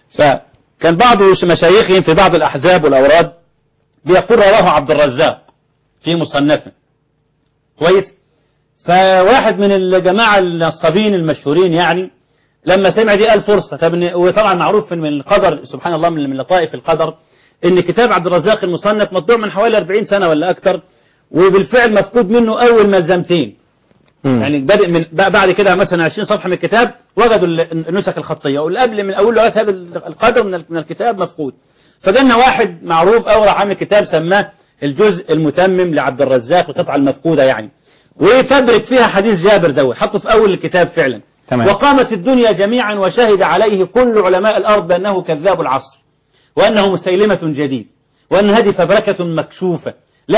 فكان بعض مشايخهم في بعض الأحزاب والأوراد بيقول رواه عبد الرزاق في مصنفه كويس. فواحد من الجماعة النصابين المشهورين يعني لما سمع دي قال فرصة. وطبعا معروف من القدر سبحان الله، من لطائف القدر، ان كتاب عبد الرزاق المصنف مطبوع من حوالي 40 سنة ولا اكثر، وبالفعل مفقود منه اول ملزمتين. يعني بدأ من بعد كده مثلا 20 صفحة من الكتاب وجدوا النسخ الخطية، واللي قبل من اول لغاية هذا القدر من الكتاب مفقود. فجانا واحد معروف اول عامل كتاب سماه الجزء المتمم لعبد الرزاق القطعة المفقودة يعني، ويفبرك فيها حديث جابر دوي، حطه في أول الكتاب فعلا. تمام. وقامت الدنيا جميعا وشهد عليه كل علماء الأرض بأنه كذاب العصر، وأنه مسيلمة جديد، وأن هذه فبركة مكشوفة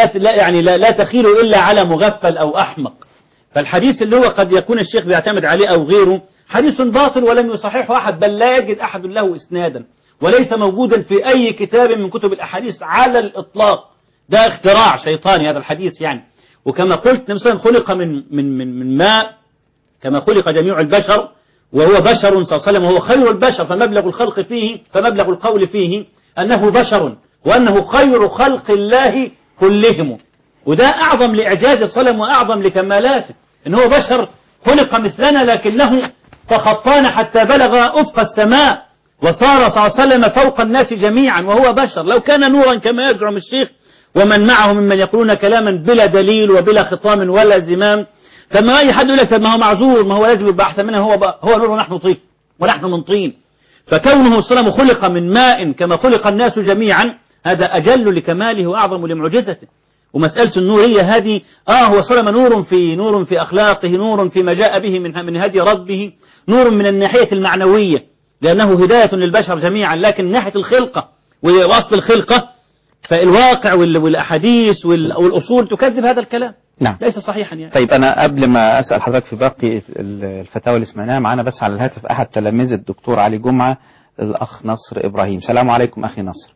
لا تخيل إلا على مغفل أو أحمق. فالحديث اللي هو قد يكون الشيخ بيعتمد عليه أو غيره حديث باطل ولم يصححه أحد، بل لا يجد أحد له إسنادا، وليس موجودا في أي كتاب من كتب الأحاديث على الإطلاق. ده اختراع شيطاني هذا الحديث يعني. وكما قلت نفسه خلق من ماء كما خلق جميع البشر، وهو بشر صلى الله عليه وسلم وهو خير البشر، فمبلغ الخلق فيه فمبلغ القول فيه أنه بشر وأنه خير خلق الله كلهم. وده أعظم لإعجاز الصلم وأعظم لكمالاته، إن هو بشر خلق مثلنا لكنه تخطانا حتى بلغ أفق السماء وصار صلى الله عليه وسلم فوق الناس جميعا وهو بشر. لو كان نورا كما يزعم الشيخ ومن معه ممن يقولون كلاما بلا دليل وبلا خطام ولا زمام، فما أي حد يقول لك ما هو معذور، ما هو لازم يبقى أحسن منه، هو نور ونحن طين ونحن من طين. فكونه السلام خلق من ماء كما خلق الناس جميعا هذا أجل لكماله وأعظم لمعجزته. ومسألة النورية هذه هو سلم نور في أخلاقه، نور فيما جاء به من هدي ربه، نور من الناحية المعنوية لأنه هداية للبشر جميعا. لكن من ناحية الخلقة وأصل الخلقة فالواقع والأحاديث والأصول تكذب هذا الكلام. نعم. ليس صحيحا يعني. طيب أنا قبل ما أسأل حضرتك في باقي الفتاوى اللي سمعناها معنا بس على الهاتف أحد تلاميذ الدكتور علي جمعة الأخ نصر إبراهيم. سلام عليكم أخي نصر.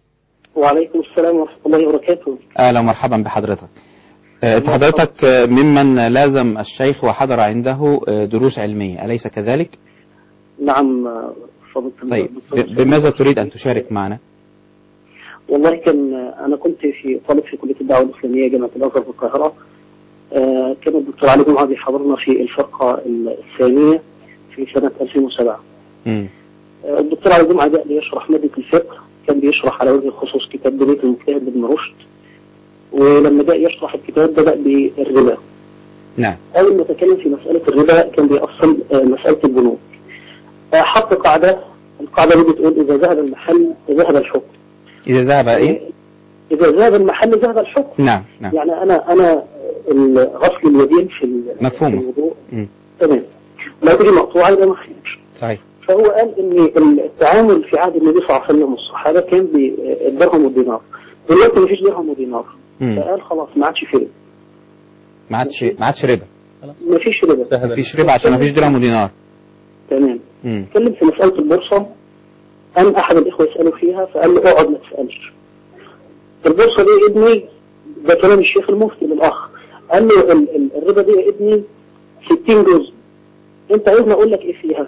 وعليكم السلام ورحمة الله وبركاته. أهلا ومرحبا بحضرتك. حضرتك ممن لازم الشيخ وحضر عنده دروس علمية أليس كذلك؟ نعم فضلت. طيب بماذا تريد أن تشارك معنا؟ والله أنا كنت طالب في كلية الدعوة الإسلامية جامعة الأزهر في القاهرة. كان الدكتور علي جمعة بيحضرنا في الفرقة الثانية في سنة 2007. الدكتور علي جمعة جاء ليشرح مادة الفقه، كان بيشرح على وجه الخصوص كتاب بداية المجتهد لابن رشد، ولما جاء يشرح الكتاب بدأ بالربا. نعم. أول ما تكلم في مسألة الربا كان بيأصل مسألة البنوك. حط قاعدة، القاعدة دي بتقول إذا ذهب المحل ذهب الحكم. إذا ذهب إيه؟ إذا ذهب المحل ذهب الحكم. نعم. يعني أنا غسل اليدين في مفهوم. الوضوء تمام، لا تجي مقطوعة يبقى ما خيرش. صحيح. فهو قال إن التعامل في عهد النبي صلى الله عليه وسلم والصحابة كان بالدرهم والدينار، دلوقتي مفيش درهم ودينار. فقال خلاص ما عادش في ربا. ما عادش ربا. مفيش ربا. مفيش ربا عشان مفيش درهم ودينار. تمام. اتكلم في مسألة البورصة، قام أحد الإخوة يسأله فيها فقال له اقعد ما تسألش. البورصة دي يا ابني، ده كلام الشيخ المفتي للأخ، قال له الربا دي يا ابني 60 جزء، أنت عايزني أقول لك إيه فيها؟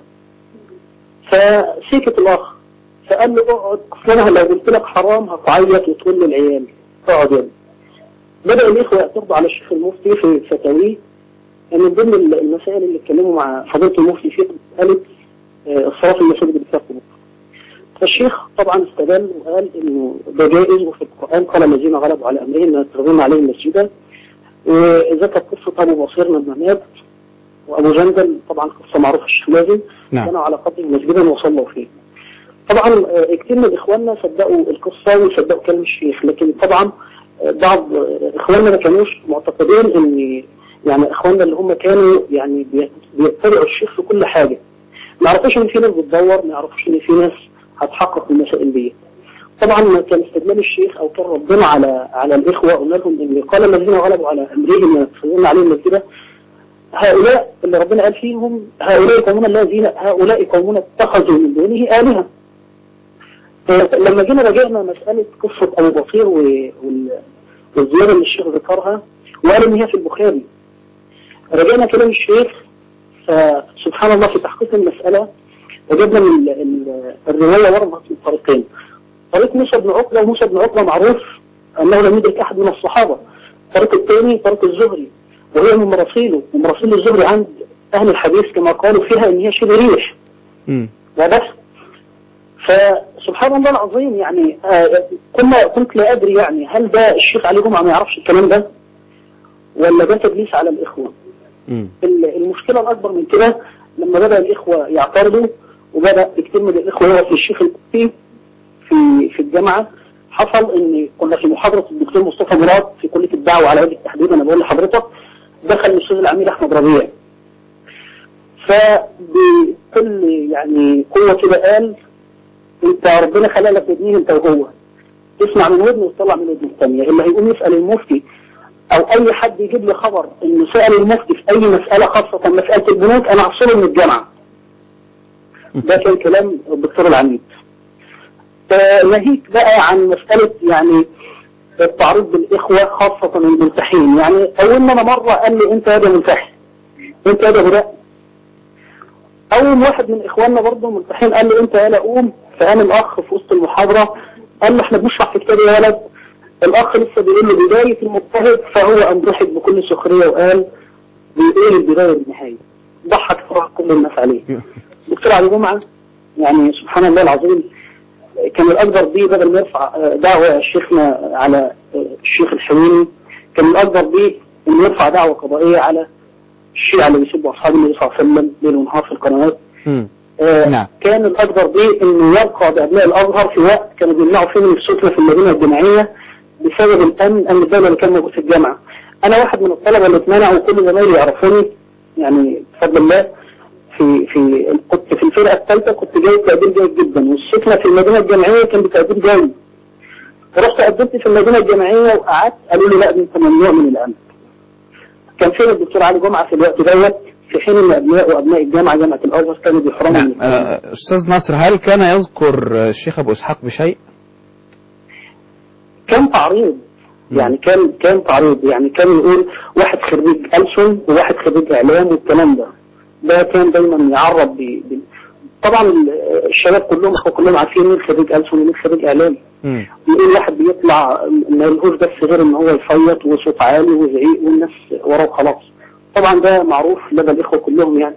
فسكت الأخ، فقال له اقعد، أصل أنا لو قلت لك حرام هتعيط وتقول للعيال اقعد يا ابني. بدأ الإخوة يعترضوا على الشيخ المفتي في فتاويه. من ضمن المسائل اللي اتكلموا مع فضيلة المفتي فيه قالت الصلاة في المساجد بتاعته. فالشيخ طبعا استدل وقال انه ده جائز، وفي القرآن قال الذين غلبوا على امرهم ليتخذون عليهم مسجدا، وذكر قصة ابو بصير بن مات وابو جندل، طبعا قصة معروفة الشيخ مازن. نعم. كانوا على قدر مسجدا وصلوا فيه. طبعا كتير من اخواننا صدقوا القصة وصدقوا كلام الشيخ، لكن طبعا بعض اخواننا ما كانوش معتقدين ان يعني اخواننا اللي هم كانوا يعني بيتبعوا الشيخ في كل حاجة، ما يعرفوش ان في ناس بتدور، ما يعرفوش ان في ناس هتحقق المسائل دي. طبعا كان استدلال الشيخ او كان ردنا على الاخوه، قلنا لهم ان قال الذين غلبوا على امرهم يتخذون عليهم مسجدا، هؤلاء اللي ربنا قال فيهم هؤلاء قومون اتخذوا من دونه آلهة. لما جينا رجعنا مسألة قصة ابو بصير والزيادة اللي الشيخ ذكرها وقال ان هي في البخاري، رجعنا كلام الشيخ، فسبحان الله في تحقيق المسألة وجدنا من الرواية وردت من طريقين، طريق موسى بن عقبة، وموسى بن عقبة معروف أنه لم يدرك أحد من الصحابة. الطريق الثاني طريق الزهري، وهي من مراسيله، ومراسيل الزهري عند أهل الحديث كما قالوا فيها إن هي شبه ريح. واضح؟ فسبحان الله العظيم يعني كنت لا أدري يعني هل ده الشيخ علي جمعة ما يعرفش الكلام ده ولا ده تدليس على الإخوة. المشكلة الأكبر من كده لما بدأ الإخوة يعترضوا وبدأ كتير من الإخوة يقف للشيخ المفتي في الجامعة، حصل إن كنا في محاضرة الدكتور مصطفى مراد في كلية الدعوة على وجه التحديد، أنا بقول لحضرتك، دخل الأستاذ العميد أحمد ربيع، فبكل يعني قوة كده قال أنت ربنا خلق لك ودنين أنت وهو، تسمع من ودن وتطلع من ودن الثانية. اللي هيقوم يسأل المفتي أو أي حد يجيب لي خبر إنه سأل المفتي في أي مسألة خاصة مسألة البنوك أنا أحصله من الجامعة. ده كان كلام الدكتور العميد. ناهيك بقى عن مسألة يعني التعريض بالإخوة خاصة الملتحين، يعني أولنا أنا مرة قال لي أنت هذا ملتحي، أنت هذا براء. أول واحد من إخواننا برضه ملتحين قال لي أنت هلا قوم، فقام الأخ في وسط المحاضرة قال له إحنا بنشرح في كتاب يا ولد. الأخ لسه بيقول له بداية المجتهد، فهو قام ضحك بكل سخرية وقال بيقول البداية والنهاية، ضحك فرح كل الناس عليه. دكتور علي جمعة يعني سبحان الله العظيم كان الأكبر بيه بدل ما يرفع دعوة شيخنا على الشيخ الحويني، كان الأكبر بيه إنه يرفع دعوة قضائية على الشيعة اللي بيسبوا أصحاب النبي صلى الله عليه وسلم ليل ونهار في القنوات. نعم. كان الأكبر بيه إنه يلقى بأبناء الأزهر في وقت كانوا بيمنعوا فيه من السكنة في المدينة الجامعية بسبب أمن الدولة اللي كان موجود في الجامعة. أنا واحد من الطلبة اللي اتمنعوا، وكل زمايلي يعرفوني يعني بفضل الله، كنت في الفرقة الثالثة، كنت جايب تقدير جيد جدا، والسكنة في المدينة الجامعية كان بتقدير جيد. رحت قدمت في المدينة الجامعية وقعدت، قالوا لي لا انت ممنوع من الأمن. كان فين الدكتور علي جمعة في الوقت دوت، في حين ان ابناء الجامعة جامعة الازهر كانوا بيحرموا من أستاذ نصر، هل كان يذكر الشيخ أبو إسحاق بشيء؟ كان تعريض، يعني كان تعريض، يعني كان يقول واحد خريج ألسن وواحد خريج إعلام والكلام ده كان دايما يعرض طبعا الشباب كلهم عارفين مين خريج ألسن ومين خريج إعلام. يقول واحد بيطلع ما يلهوش بس غير ان هو يصيط وصوت عالي وزعيق والناس وراه خلاص. طبعا ده معروف لدى الإخوة كلهم يعني.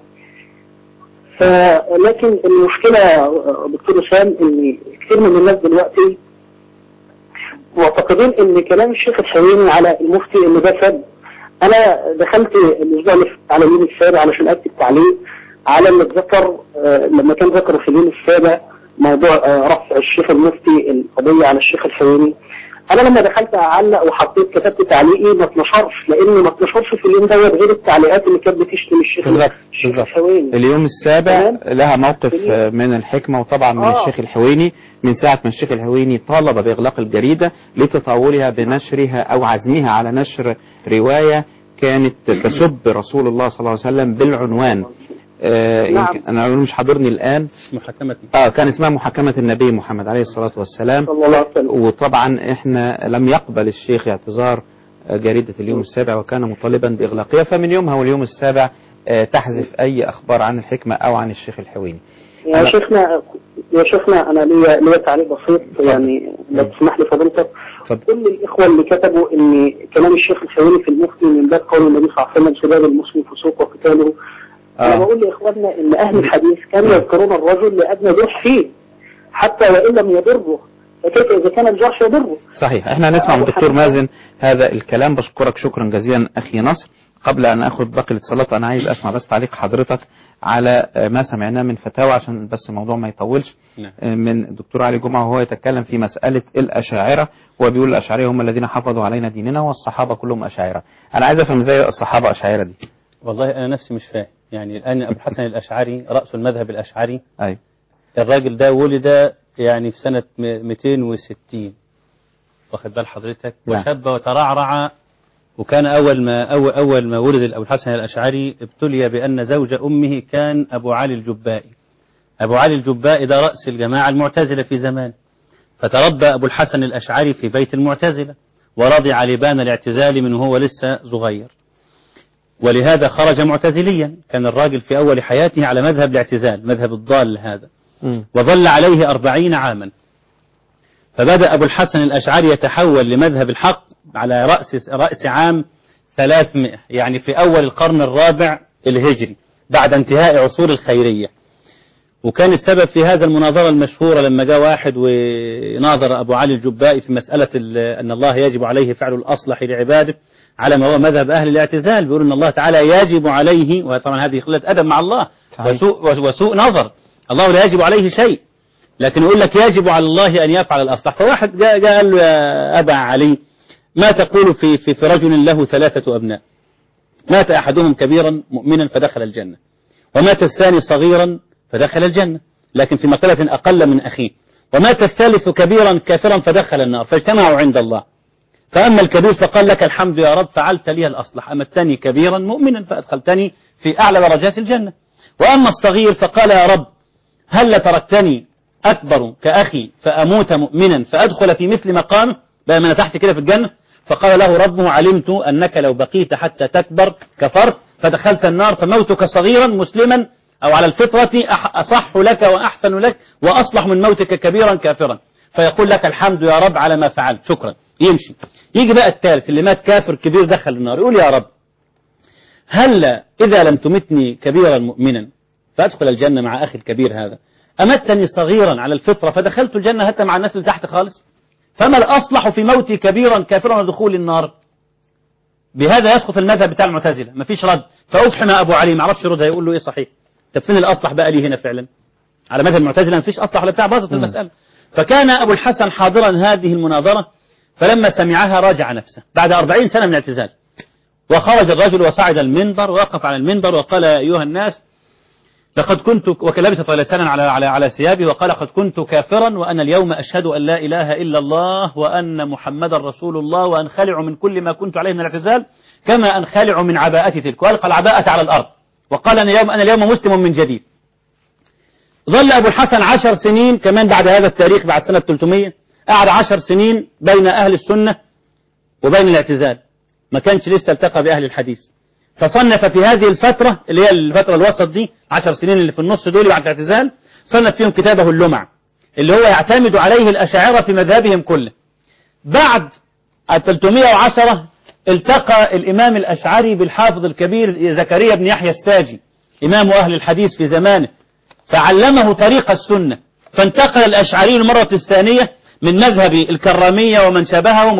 لكن المشكلة دكتور وسام ان كثير من الناس دلوقتي معتقدين ان كلام الشيخ الحويني على المفتي ان ده سب. انا دخلت الاسبوع اللي فات على اليوم السابع علشان اكتب تعليق على اللي اتذكر لما كان ذكر في اليوم السابع موضوع رفع الشيخ المفتي القضية على الشيخ الحويني. انا لما دخلت اعلق وحطيت كتبت تعليقي ما اتنشرش، لان ما اتنشرش في اليوم ده غير التعليقات اللي كانت بتشتم الشيخ الحويني. اليوم السابع لها موقف من الحكمة وطبعا من الشيخ الحويني من ساعة ما الشيخ الحويني طالب بإغلاق الجريدة لتطاولها بنشرها أو عزمها على نشر رواية كانت تسب رسول الله صلى الله عليه وسلم بالعنوان نعم. أنا مش حاضرني الآن محاكمة كان اسمها محاكمة النبي محمد عليه الصلاة والسلام. وطبعا احنا لم يقبل الشيخ اعتذار جريدة اليوم السابع وكان مطالبا بإغلاقها، فمن يومها واليوم السابع تحذف أي أخبار عن الحكمة أو عن الشيخ الحويني. يا شيخنا أنا ليا تعليق بسيط يعني لو تسمح لي فضيلتك. كل الإخوة اللي كتبوا إن كلام الشيخ الحويني في المفتي من باب قول النبي صلى الله عليه وسلم سباب المسلم فسوق وقتاله، أنا بقول لإخواننا إن أهل الحديث كانوا يذكرون الرجل لأدنى جرح فيه حتى وإن لم يضره، فكيف إذا كان الجرح يضره. صحيح. احنا نسمع من الدكتور مازن هذا الكلام. بشكرك شكرا جزيلا أخي نصر. قبل أن أخذ باقي الاتصالات أنا عايز أسمع بس تعليق حضرتك على ما سمعناه من فتاوى عشان بس الموضوع ما يطولش من الدكتور علي جمعة وهو يتكلم في مسألة الأشاعرة وبيقول الأشاعرة هم الذين حفظوا علينا ديننا والصحابة كلهم أشاعرة. أنا عايز أفهم إزاي الصحابة أشاعرة دي. والله أنا نفسي مش فاهم يعني. الآن أبو الحسن الأشعري رأس المذهب الأشعري أي الراجل ده ولد يعني في سنة 260 واخد بال حضرتك وشب وترعرع، وكان أول ما ولد أبو الحسن الأشعري ابتلي بأن زوج أمه كان أبو علي الجبائي. أبو علي الجبائي ده رأس الجماعة المعتزلة في زمان، فتربى أبو الحسن الأشعري في بيت المعتزلة ورضع لبان الاعتزال من وهو لسه صغير، ولهذا خرج معتزليا. كان الراجل في أول حياته على مذهب الاعتزال، مذهب الضال هذا، وظل عليه 40 عاما. فبدأ أبو الحسن الأشعري يتحول لمذهب الحق على رأس عام 300، يعني في أول القرن الرابع الهجري بعد انتهاء عصور الخيرية. وكان السبب في هذا المناظرة المشهورة لما جاء واحد وناظر أبو علي الجبائي في مسألة أن الله يجب عليه فعل الأصلح لعباده على ما هو مذهب أهل الاعتزال، بيقول أن الله تعالى يجب عليه، وطبعا هذه قلة أدب مع الله وسوء نظر. الله لا يجب عليه شيء، لكن يقول لك يجب على الله أن يفعل الأصلح. فواحد جاء قال له يا أبا علي ما تقول في رجل له 3 أبناء، مات أحدهم كبيرا مؤمنا فدخل الجنة، ومات الثاني صغيرا فدخل الجنة لكن في مرتبة أقل من أخيه، ومات الثالث كبيرا كافرا فدخل النار، فاجتمعوا عند الله. فأما الكبير فقال لك الحمد يا رب فعلت لي الأصلح، أما الثاني كبيرا مؤمنا فأدخلتني في أعلى درجات الجنة. وأما الصغير فقال يا رب هل تركتني أكبر كأخي فأموت مؤمنا فأدخل في مثل مقامه بقى من تحت كده في الجنة؟ فقال له ربه علمت أنك لو بقيت حتى تكبر كفرت فدخلت النار، فموتك صغيرا مسلما أو على الفطرة أصح لك وأحسن لك وأصلح من موتك كبيرا كافرا. فيقول لك الحمد يا رب على ما فعلت شكرا، يمشي. يجي بقى الثالث اللي مات كافر كبير دخل النار، يقول يا رب هل إذا لم تمتني كبيرا مؤمنا فأدخل الجنة مع أخي الكبير هذا، أمتني صغيرا على الفطرة فدخلت الجنة حتى مع الناس اللي تحت خالص، فما الأصلح في موتي كبيرا كافرا ودخول النار؟ بهذا يسقط المذهب بتاع المعتزلة، مفيش رد. فأفحم أبو علي ما عرفش يرد، هيقول له إيه صحيح؟ طب فين الأصلح بقى لي هنا فعلا؟ على مذهب المعتزلة مفيش أصلح ولا بتاع، باظت المسألة. فكان أبو الحسن حاضرا هذه المناظرة، فلما سمعها راجع نفسه بعد 40 سنة من الاعتزال، وخرج الرجل وصعد المنبر ووقف على المنبر وقال يا أيها الناس لقد كنت، وكلبس طلسانا على ثيابه، وقال قد كنت كافرا وأنا اليوم أشهد أن لا إله إلا الله وأن محمد رسول الله، وأنخلع من كل ما كنت عليه من الاعتزال كما أنخلع من عباءتي تلك، وألقى العباءة على الأرض وقال أنا اليوم مسلم من جديد. ظل أبو الحسن 10 سنين كمان بعد هذا التاريخ، بعد سنة 300 قعد 10 سنين بين أهل السنة وبين الاعتزال، ما كانش لسه التقى بأهل الحديث، فصنف في هذه الفترة اللي هي الفترة الوسط دي 10 سنين اللي في النص دول بعد الاعتزال، صنف فيهم كتابه اللمع اللي هو يعتمد عليه الأشاعرة في مذهبهم كله. بعد 310 التقى الإمام الأشعري بالحافظ الكبير زكريا بن يحيى الساجي إمام أهل الحديث في زمانه، فعلمه طريق السنة، فانتقل الأشعري المرة الثانية من مذهب الكرامية ومن شابههم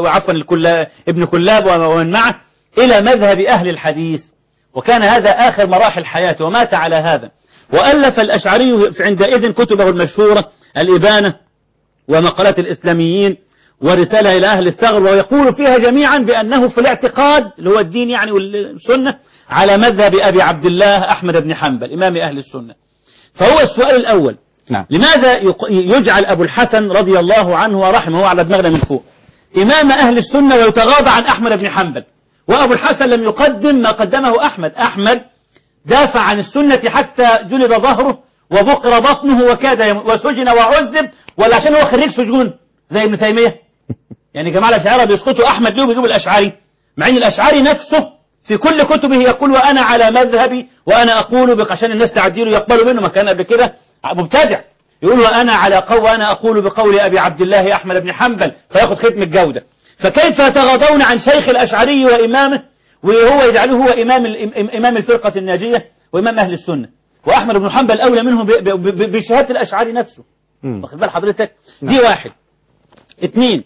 ابن كلاب ومن معه إلى مذهب أهل الحديث، وكان هذا آخر مراحل حياته ومات على هذا. وألف الأشعري عندئذ كتبه المشهورة الإبانة ومقالات الإسلاميين ورسالة إلى أهل الثغر، ويقول فيها جميعا بأنه في الاعتقاد اللي هو الدين يعني والسنة على مذهب أبي عبد الله أحمد بن حنبل إمام أهل السنة. فهو السؤال الأول، نعم. لماذا يجعل أبو الحسن رضي الله عنه ورحمه على دماغنا من فوق إمام أهل السنة ويتغاضى عن أحمد بن حنبل؟ وأبو الحسن لم يقدم ما قدمه أحمد. أحمد دافع عن السنة حتى جلد ظهره وبقر بطنه وكاد وسجن وعذب، ولا عشان هو خريج سجون زي ابن تيمية؟ يعني جماعة الأشاعرة بيسقطوا أحمد ليه وبيجيبوا الأشعري، مع أن الأشعري نفسه في كل كتبه يقول وأنا على مذهبي وأنا أقول عشان الناس تعديله يقبلوا منه، ما كان قبل كده مبتدع يقول وأنا وأنا أقول بقول أبي عبد الله أحمد بن حنبل، فياخد ختم الجودة. فكيف يتغاضون عن شيخ الأشعري وإمامه وهو يجعله هو إمام الفرقة الناجية وإمام أهل السنة، وأحمد بن حنبل أولى منه بشهادة الأشعري نفسه؟ واخد بال حضرتك؟ دي واحد. اثنين،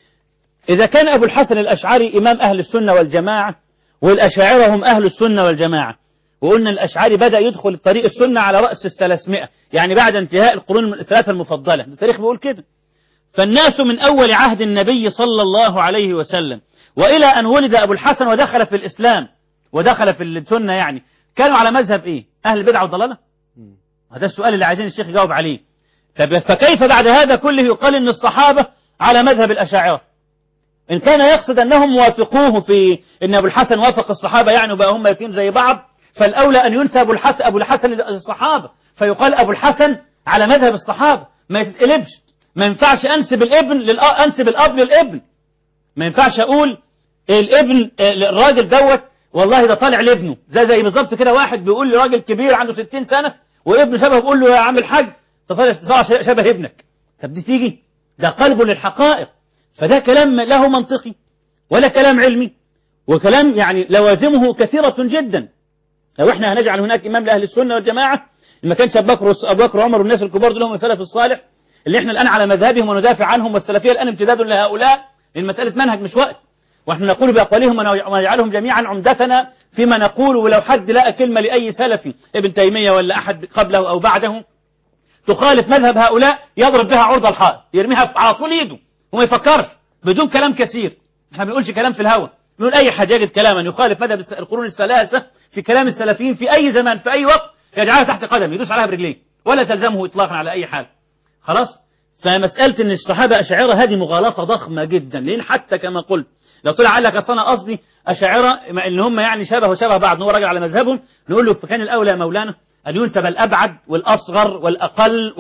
إذا كان أبو الحسن الأشعري إمام أهل السنة والجماعة والأشاعرة هم أهل السنة والجماعة، وقلنا الأشعري بدأ يدخل طريق السنة على رأس 300 يعني بعد انتهاء القرون الثلاثة المفضلة، التاريخ بيقول كده. فالناس من أول عهد النبي صلى الله عليه وسلم وإلى أن ولد أبو الحسن ودخل في الإسلام ودخل في السنة يعني كانوا على مذهب إيه؟ أهل البدع والضلالة؟ هذا السؤال اللي عايزين الشيخ يجاوب عليه. فكيف بعد هذا كله يقال إن الصحابة على مذهب الأشاعرة؟ إن كان يقصد أنهم موافقوه في إن أبو الحسن وافق الصحابة يعني وبقى هم يتيم زي بعض، فالأولى أن ينسى أبو الحسن للصحابة فيقال أبو الحسن على مذهب الصحابة، ما يتقلبش. ما ينفعش أنسب الأب للابن، ما ينفعش أقول الابن الراجل دوت والله ده طالع لابنه، زي بالظبط كده واحد بيقول لراجل كبير عنده 60 سنة وابنه شبه بيقول له يا عم الحاج طالع شبه ابنك. طب دي تيجي؟ ده قلب للحقائق. فده كلام له منطقي ولا كلام علمي، وكلام يعني لوازمه كثيرة جدا. لو احنا هنجعل هناك إمام لأهل السنة والجماعة ما كانش أبو بكر وعمر والناس الكبار دول هم السلف الصالح اللي احنا الآن على مذهبهم وندافع عنهم، والسلفية الآن امتداد لهؤلاء، للمسألة منهج مش وقت، واحنا نقول بأقوالهم ونجعلهم جميعا عمدتنا فيما نقول. ولو حد لقى كلمة لأي سلفي ابن تيمية ولا أحد قبله أو بعده تخالف مذهب هؤلاء يضرب بها عرض الحائط، يرميها على طول ايده وما يفكرش بدون كلام كثير. احنا ما بنقولش كلام في الهوى، بنقول أي حد يجد كلاما يخالف مذهب القرون الثلاثة في كلام السلفيين في أي زمان في أي وقت يجعلها تحت قدم يدوس عليها برجليه ولا تلزمه إطلاقا على أي حال. خلاص. فمسألة ان الصحابة أشاعرة هذه مغالطة ضخمة جدا، لأن حتى كما قلت لو طلع قال لك أصل أنا قصدي أشاعرة إن هم يعني شبه بعض، هو راجل على مذهبهم، نقول له فكان الأولى يا مولانا أن ينسب الأبعد والأصغر والأقل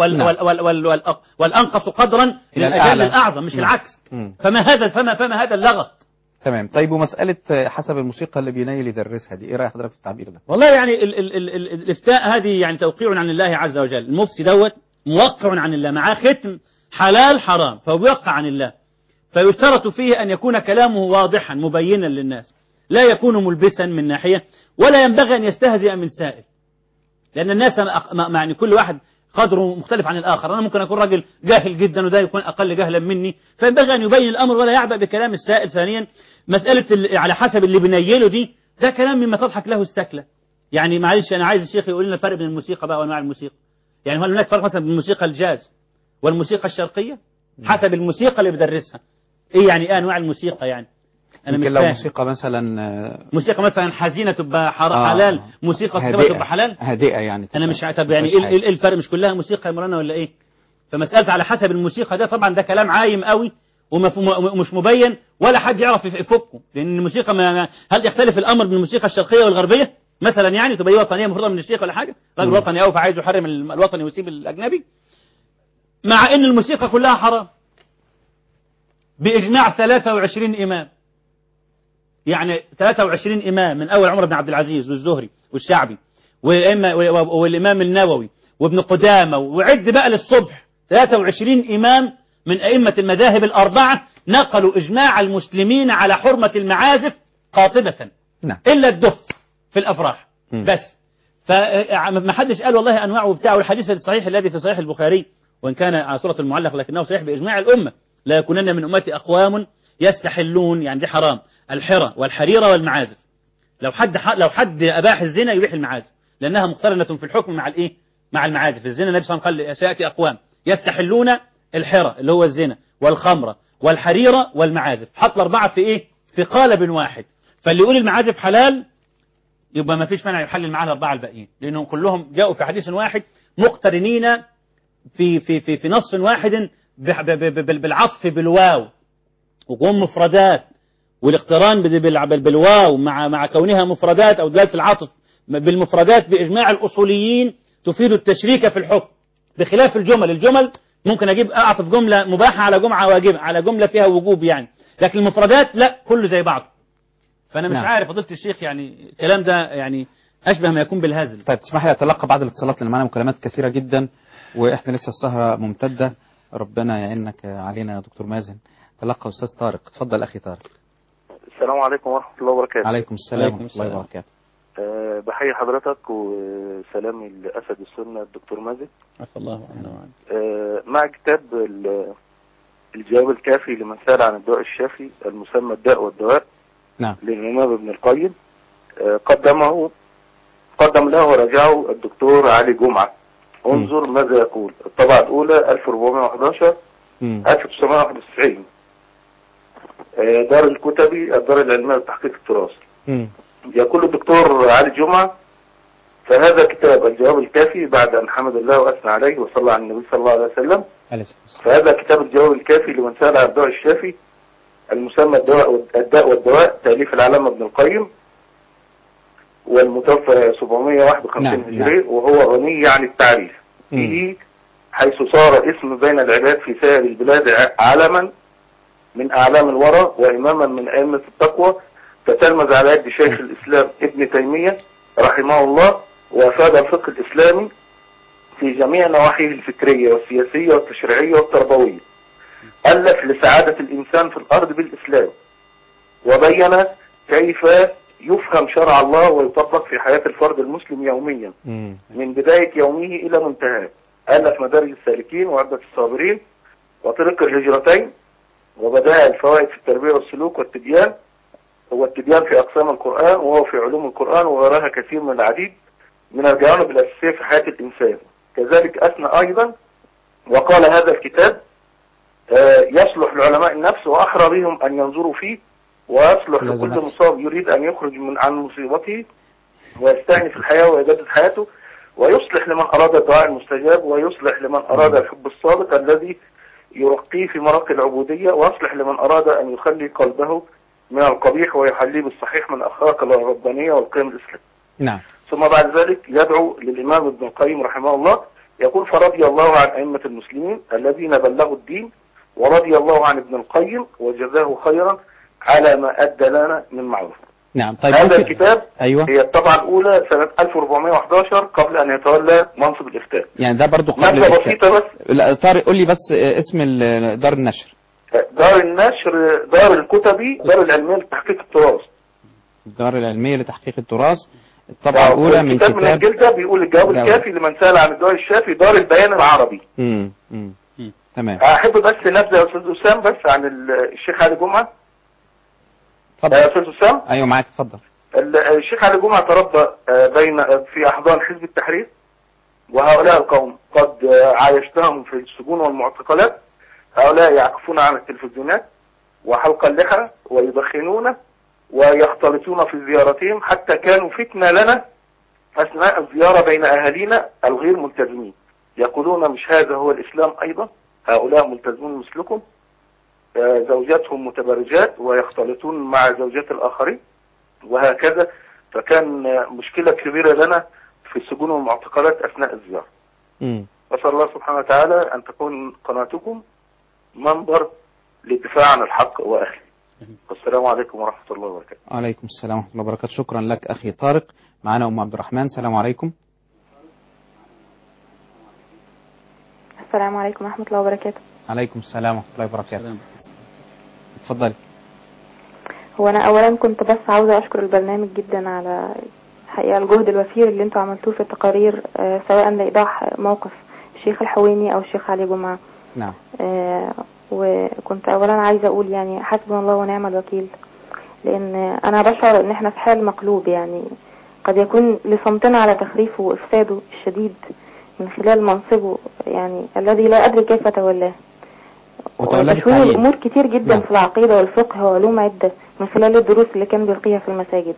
والأنقص قدرا إلى الأجل الأعظم مش العكس. فما هذا اللغط. تمام. طيب ومسألة حسب الموسيقى اللي بينيل يدرسها دي، ايه رأي حضرتك في التعبير ده؟ والله يعني الإفتاء هذه يعني توقيع عن الله عز وجل، المفتي دوت موقع عن الله معاه ختم حلال حرام، فهو بيوقع عن الله، فيشترط فيه أن يكون كلامه واضحا مبينا للناس، لا يكون ملبسا من ناحية، ولا ينبغي أن يستهزئ من سائل، لأن الناس يعني كل واحد قدره مختلف عن الآخر. أنا ممكن أكون راجل جاهل جدا وده يكون أقل جهلا مني، فينبغي أن يبين الأمر ولا يعبأ بكلام السائل. ثانيا مسألة على حسب اللي بنيله دي، ده كلام مما تضحك له استكلة. يعني معلش أنا عايز الشيخ يقول لنا الفرق بين الموسيقى بقى وأنواع الموسيقى. يعني هل هناك فرق مثلا بين الموسيقى الجاز والموسيقى الشرقية حسب الموسيقى اللي بدرسها؟ إيه يعني إيه أنواع الموسيقى يعني؟ أنا مش لو فاهم. موسيقى مثلا حزينة تبقى حلال، موسيقى سلمة تبقى حلال هادئة يعني. أنا مش طب يعني إيه الفرق؟ مش كلها موسيقى يا مولانا ولا إيه؟ فمسألة على حسب الموسيقى ده طبعا ده كلام عايم قوي ومش مبين ولا حد يعرف يفكه، لأن الموسيقى هل يختلف الأمر بين الموسيقى الشرقية والغربية مثلا؟ يعني تبقى وطنية مفروضة من الشيخ ولا حاجة؟ راجل وطني أو فعايز يحرم الوطني ويسيب الأجنبي، مع إن الموسيقى كلها حرام. بإجماع 23 إمام. يعني 23 إمام من أول عمر بن عبد العزيز والزهري والشعبي والإمام النووي وابن قدامة، وعد بقى للصبح 23 إمام من أئمة المذاهب الأربعة نقلوا إجماع المسلمين على حرمة المعازف قاطبة. نعم. إلا الدف في الأفراح بس. فما حدش قال والله أنواع وبتاع. والحديث الصحيح الذي في صحيح البخاري وإن كان على صورة المعلق لكنه صحيح بإجماع الأمة: لا يكونن من أمتي أقوام يستحلون، يعني دي حرام، الحرى والحريرة والمعازف. لو حد أباح الزنا يبيح المعازف لأنها مقترنة في الحكم مع الإيه؟ مع المعازف. الزنا النبي صلى الله عليه وسلم قال سيأتي أقوام يستحلون الحرى اللي هو الزنا والخمرة والحريرة والمعازف. حط الأربعة في إيه؟ في قالب واحد. فاللي يقول المعازف حلال يبقى ما فيش مانع يحلل معاه الأربعة الباقيين، لأنهم كلهم جاءوا في حديث واحد مقترنين في نص واحد بالعطف بالواو، وهم مفردات، والاقتران بالواو مع كونها مفردات أو دلالة العطف بالمفردات بإجماع الأصوليين تفيد التشريك في الحكم، بخلاف الجمل ممكن أعطف جملة مباحة على جملة واجبة على جملة فيها وجوب يعني، لكن المفردات لا، كله زي بعض. فأنا مش عارف فضيلة الشيخ، يعني الكلام ده يعني أشبه ما يكون بالهزل. طيب تسمح لي أتلقى بعض الاتصالات لأن معنا مكالمات كثيرة جدا وإحنا لسه السهرة ممتدة. ربنا يعينك علينا يا دكتور مازن. تلقى أستاذ طارق. تفضل أخي طارق. السلام عليكم ورحمة الله وبركاته. عليكم السلام ورحمة الله وبركاته. بحيي حضرتك وسلامي لأسد السنة الدكتور مازن. عفى الله عنه. مع كتاب الجواب الكافي لمن سأل عن الدواء الشافي المسمى الداء والدواء. نعم. للإمام ابن القيم. قدم له ورجعه الدكتور علي جمعة. انظر ماذا يقول. الطبعة الأولى 1411 1991. دار الكتبي الدار العلمية لتحقيق التراث. يقول الدكتور علي جمعة: فهذا كتاب الجواب الكافي بعد أن حمد الله وأثنى عليه وصلى على النبي صلى الله عليه وسلم. فهذا كتاب الجواب الكافي لمن سأل عن الدواء الشافي المسمى الداء والدواء، تأليف العلامة ابن القيم، والمتوفى 751 هجري، وهو غني عن التعريف فيه، حيث صار اسم بين العباد في سائر البلاد علما من أعلام الورى وإماما من أئمة التقوى، فتلمذ على يد شيخ الإسلام ابن تيمية رحمه الله، وأفاد الفقه الإسلامي في جميع نواحيه الفكرية والسياسية والتشريعية والتربوية. ألف لسعادة الإنسان في الأرض بالإسلام، وبين كيف يفهم شرع الله ويطبق في حياة الفرد المسلم يوميا من بداية يومه إلى منتهاه. ألف مدارج السالكين وعدة الصابرين وطريق الهجرتين وبدائع الفوائد في التربية والسلوك والتبيان في أقسام القرآن وهو في علوم القرآن وغيرها كثير من العديد من الجوانب الأساسية في حياة الإنسان. كذلك أثنى أيضا وقال: هذا الكتاب يصلح لعلماء النفس وأحرى بهم أن ينظروا فيه، ويصلح لكل مصاب يريد أن يخرج عن مصيبته ويستأنف الحياة ويجدد حياته، ويصلح لمن أراد الدعاء المستجاب، ويصلح لمن أراد الحب الصادق الذي يرقيه في مراقي العبودية، ويصلح لمن أراد أن يخلي قلبه من القبيح ويحليه بالصحيح من أخلاق الربانية والقيم الإسلامية. نعم. ثم بعد ذلك يدعو للإمام ابن القيم رحمه الله، يقول: فرضي الله عن أئمة المسلمين الذين بلغوا الدين، ورضي الله عن ابن القيم وجزاه خيرا على ما أدى لنا من معروف. نعم. طيب هذا الكتاب أيوة. هي الطبعة الأولى سنة 1411 قبل أن يتولى منصب الإفتاء. يعني ده برضو قبل نبذة بسيطة بس. لا طارق قول لي بس اسم دار النشر. دار النشر دار الكتبي دار العلمية لتحقيق التراث. الدار العلمية لتحقيق التراث، الطبعة الأولى من كتاب من الجلدة بيقول الجواب الكافي لمن سأل عن الدواء الشافي دار البيان العربي. تمام. أحب بس نبذة يا أستاذ أسام بس عن الشيخ علي جمعة. اتفضل يا أستاذ أسام. أيوة معاك اتفضل. الشيخ علي جمعة تربى في أحضان حزب التحرير، وهؤلاء القوم قد عايشتهم في السجون والمعتقلات. هؤلاء يعكفون عن التلفزيونات وحلق اللحى ويدخنون ويختلطون في زيارتهم، حتى كانوا فتنة لنا أثناء الزيارة بين أهالينا الغير ملتزمين، يقولون: مش هذا هو الإسلام أيضا؟ هؤلاء ملتزمون مثلكم. زوجاتهم متبرجات ويختلطون مع زوجات الآخرين وهكذا. فكان مشكلة كبيرة لنا في السجون والمعتقلات أثناء الزيارة. أسأل الله سبحانه وتعالى أن تكون قناتكم منبر للدفاع عن الحق وأهله. والسلام عليكم ورحمة الله وبركاته. وعليكم السلام ورحمة الله وبركاته. شكرا لك أخي طارق. معنا أم عبد الرحمن. السلام عليكم. السلام عليكم ورحمة الله وبركاته. عليكم السلام ورحمة الله وبركاته. اتفضلي. هو أنا أولا كنت بس عاوزة أشكر البرنامج جدا على الحقيقة الجهد الوفير اللي انتوا عملتوه في التقارير، سواء لإيضاح موقف الشيخ الحويني أو الشيخ علي جمعة. نعم. وكنت أولا عايزة أقول يعني حسبنا الله ونعم الوكيل، لأن أنا بشعر إن احنا في حال مقلوب، يعني قد يكون لصمتنا على تخريفه وإفساده الشديد من خلال منصبه يعني الذي لا أدري كيف تولاه، وتشويه الأمور كتير جدا في العقيدة والفقه وعلوم عدة من خلال الدروس اللي كان بيلقيها في المساجد.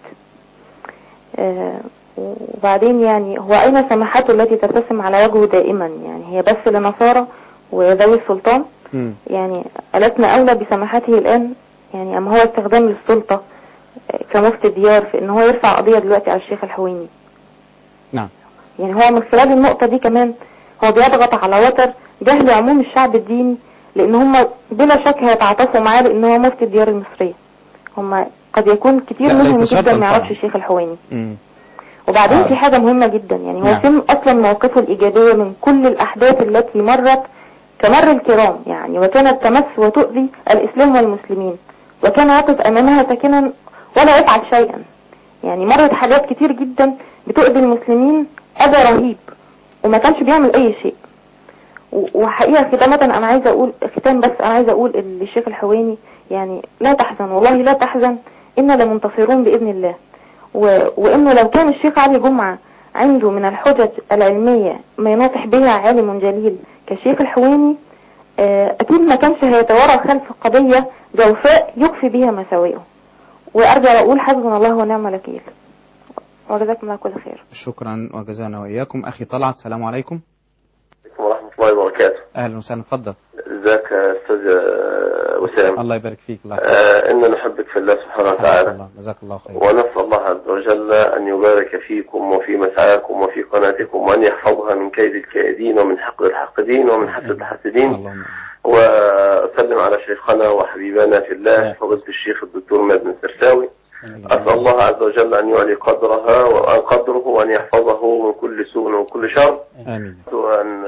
وبعدين يعني هو أين سماحته التي ترتسم على وجهه دائما؟ يعني هي بس لنصارى وذوي السلطان؟ يعني ألسنا أولى بسماحته الآن؟ يعني أما هو استخدام السلطة كمفتي الديار في إن هو يرفع قضية دلوقتي على الشيخ الحويني. نعم. يعني هو من خلال النقطة دي كمان هو بيضغط على وتر جهل عموم الشعب الديني، لأن هم بلا شك هيتعاطفوا معاه لأن هو مفتي الديار المصرية. هم قد يكون كتير منهم جدا ما يعرفش الشيخ الحويني. وبعدين في حاجة مهمة جدا، يعني هو فين أصلا موقفه الإيجابية من كل الأحداث التي مرت كمر الكرام، يعني وكانت تمس وتؤذي الإسلام والمسلمين، وكان يقف أمامها ساكنا ولا يفعل شيئا. يعني مرت حاجات كتير جدا بتؤذي المسلمين أذى رهيب وما كانش بيعمل أي شيء. وحقيقة ختامة أنا عايزة أقول أنا عايزة أقول للشيخ الحويني يعني لا تحزن، والله لا تحزن، إنا لمنتصرون بإذن الله. وإنه لو كان الشيخ علي جمعة عنده من الحجج العلمية ما يناطح بها عالم جليل كالشيخ الحويني، أكيد ما كانش هيتورى خلف قضية جوفاء يكفي بها مساوئه. وأرجع أقول حسبنا الله ونعم الوكيل، وجزاكم الله كل خير. شكرا وجزانا وإياكم. أخي طلعت. السلام عليكم. ورحمة الله وبركاته. أهلا وسهلا. اتفضل. ازيك يا أستاذ وسام؟ الله يبارك فيك. الله إننا نحبك في الله سبحانه وتعالى. جزاك الله خير. ونسأل الله عز وجل أن يبارك فيكم وفي مسعاكم وفي قناتكم، وأن يحفظها من كيد الكائدين ومن حقد الحاقدين ومن حسد الحاسدين. وأسلم على شيخنا وحبيبنا في الله فضيلة الشيخ الدكتور مازن السرساوي. أسأل الله عز وجل أن يعلي قدره وأن يحفظه من كل سوء ومن كل شر. آمين. وأن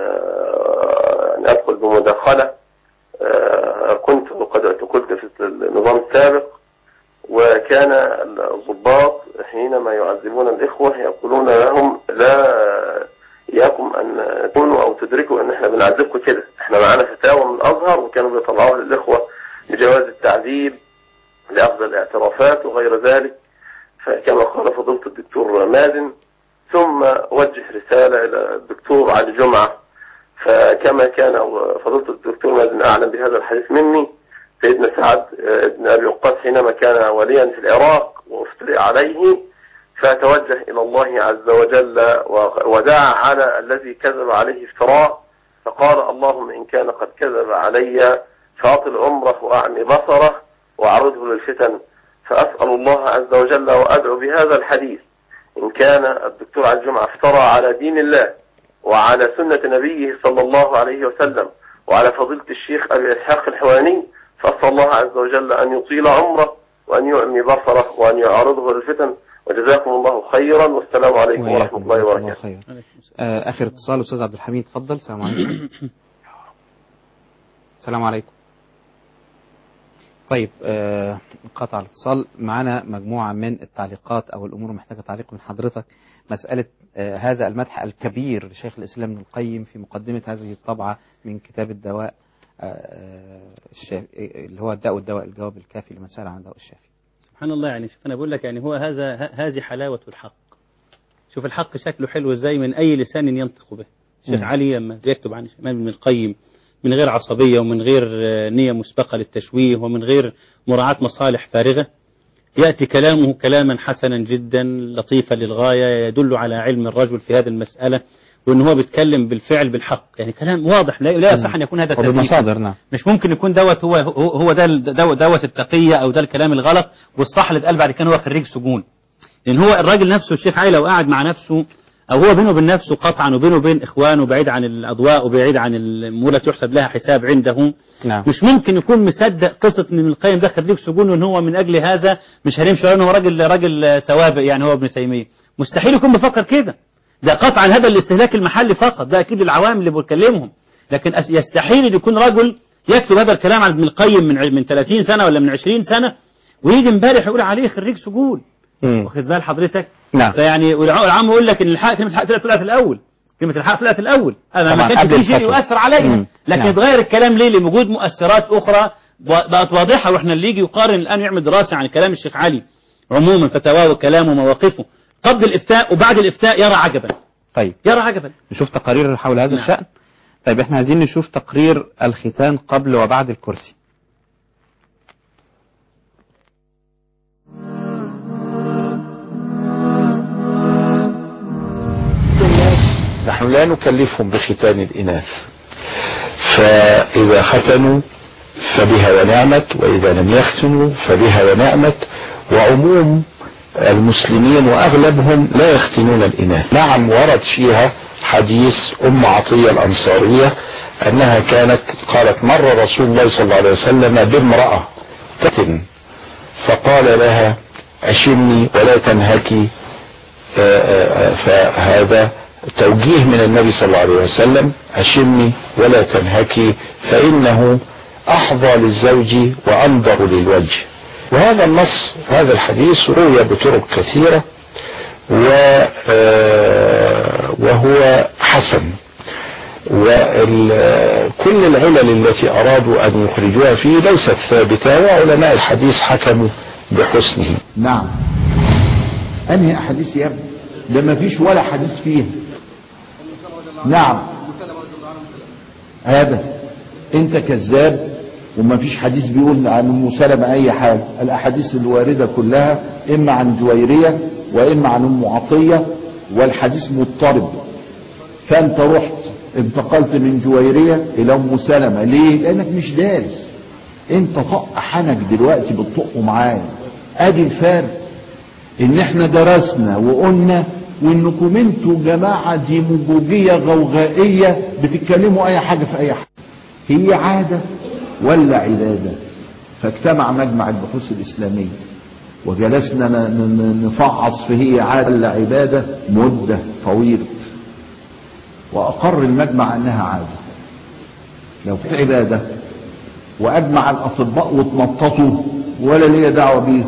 أدخل بمداخلة. كنت قد اعتقلت في النظام السابق، وكان الضباط حينما يعذبون الإخوة يقولون لهم لا إياكم أن تكونوا أو تدركوا أن احنا بنعذبكم كده، احنا معانا فتاوى من الأزهر، وكانوا بيطلعوها للإخوة بجواز التعذيب لأخذ الاعترافات وغير ذلك. فكما قال فضيلة الدكتور مازن، ثم وجه رسالة إلى الدكتور علي جمعة، فكما كان فضيلة الدكتور مازن أعلم بهذا الحديث مني، سيدنا سعد بن أبي وقاص حينما كان وليا في العراق وافترئ عليه فتوجه إلى الله عز وجل ودعا على الذي كذب عليه افتراء، فقال اللهم إن كان قد كذب علي فأطل عمره وأعمي بصره وأعرضه للفتن. فأسأل الله عز وجل وأدعو بهذا الحديث، إن كان الدكتور علي جمعة افترى على دين الله وعلى سنة نبيه صلى الله عليه وسلم وعلى فضيلة الشيخ أبي إسحاق الحواني، فأسأل الله عز وجل أن يطيل عمره وأن يعمي بصره وأن يعرضه للفتن. وجزاكم الله خيرا، والسلام عليكم ورحمة الله وبركاته. آخر اتصال أستاذ عبد الحميد، تفضل. السلام عليكم. السلام عليكم. طيب قطع الاتصال. معنا مجموعة من التعليقات أو الأمور محتاجة تعليق من حضرتك. مسألة هذا المدح الكبير لشيخ الإسلام ابن القيم في مقدمة هذه الطبعة من كتاب الدواء اللي هو الداء والدواء، الجواب الكافي لمن سأل عن الدواء الشافي. سبحان الله. يعني شوف أنا بقول لك، يعني هو هذه حلاوة الحق. شوف الحق شكله حلو ازاي من أي لسان ينطق به. الشيخ علي لما يكتب عن الإمام ابن القيم من غير عصبية ومن غير نية مسبقة للتشويه ومن غير مراعاة مصالح فارغة، يأتي كلامه كلاما حسنا جدا لطيفا للغاية، يدل على علم الرجل في هذه المسألة، وأن هو بيتكلم بالفعل بالحق. يعني كلام واضح، لا يصح أن يكون هذا وبالمصادر. نعم. مش ممكن يكون دوت هو دوت التقية أو ده الكلام الغلط والصح اللي اتقال بعد كده هو خريج سجون. لأن هو الراجل نفسه الشيخ علي لو قاعد مع نفسه أو هو بينه وبين نفسه قطعا وبينه وبين إخوانه بعيد عن الأضواء وبعيد عن الأمور التي يحسب لها حساب عنده. نعم. مش ممكن يكون مصدق قصة إن ابن القيم ده خريج سجون وإن هو من أجل هذا مش هنمشي وإنه هو راجل سوابق يعني هو ابن تيمية. مستحيل يكون بفكر كده. ده قطعا هذا الاستهلاك المحلي فقط، ده أكيد العوام اللي بكلمهم. لكن يستحيل أن يكون رجل يكتب هذا الكلام عن ابن القيم من 30 سنة ولا من 20 سنة ويجي امبارح يقول عليه خريج سجون. واخد بال حضرتك؟ نعم. فيعني والعام يقول لك ان كلمة الحق طلعت الأول. كلمة الحق طلعت الأول. أنا ما كانش في شيء يؤثر علينا، لكن نعم. يتغير الكلام ليه؟ لوجود مؤثرات أخرى بقت واضحة. واحنا اللي يجي يقارن الآن يعمل دراسة عن كلام الشيخ علي عموما فتاواه وكلامه ومواقفه قبل الإفتاء وبعد الإفتاء يرى عجبا. طيب يرى عجبا. نشوف تقارير حول هذا نعم. الشأن. طيب احنا عايزين نشوف تقرير الختان قبل وبعد الكرسي. نحن لا نكلفهم بختان الإناث، فإذا ختنوا فبها ونعمت، وإذا لم يختنوا فبها ونعمت. وعموم المسلمين وأغلبهم لا يختنون الإناث. نعم ورد فيها حديث أم عطية الأنصارية أنها كانت قالت مر رسول الله صلى الله عليه وسلم بامرأة تختن فقال لها أشمي ولا تنهكي، فهذا توجيه من النبي صلى الله عليه وسلم، أشمي ولا تنهكي فإنه أحظى للزوج وأنظر للوجه. وهذا النص هذا الحديث روي بطرق كثيرة وهو حسن، وكل العلل التي أرادوا أن يخرجوها فيه ليست ثابتة، وعلماء الحديث حكموا بحسنه. نعم. أنهي أحاديث يا ابني؟ ده ما فيش ولا حديث فيها. نعم هذا انت كذاب وما فيش حديث بيقول عن ام سلمة اي حاجة. الاحاديث الواردة كلها اما عن جويرية واما عن ام عطية والحديث مضطرب. فانت رحت انتقلت من جويرية الى ام سلمة ليه؟ لانك مش دارس. انت طق حنك دلوقتي بتطقه معايا. ادي الفارق، ان احنا درسنا وقلنا وانكم انتوا جماعة ديموجوجية غوغائية بتتكلموا اي حاجة في اي حاجة. هي عادة ولا عبادة؟ فاجتمع مجمع البحوث الاسلامية وجلسنا نفعص في هي عادة ولا عبادة مدة طويلة، واقر المجمع انها عادة. لو في عبادة واجمع الاطباء واتنططوا ولا ليا دعوة بيه،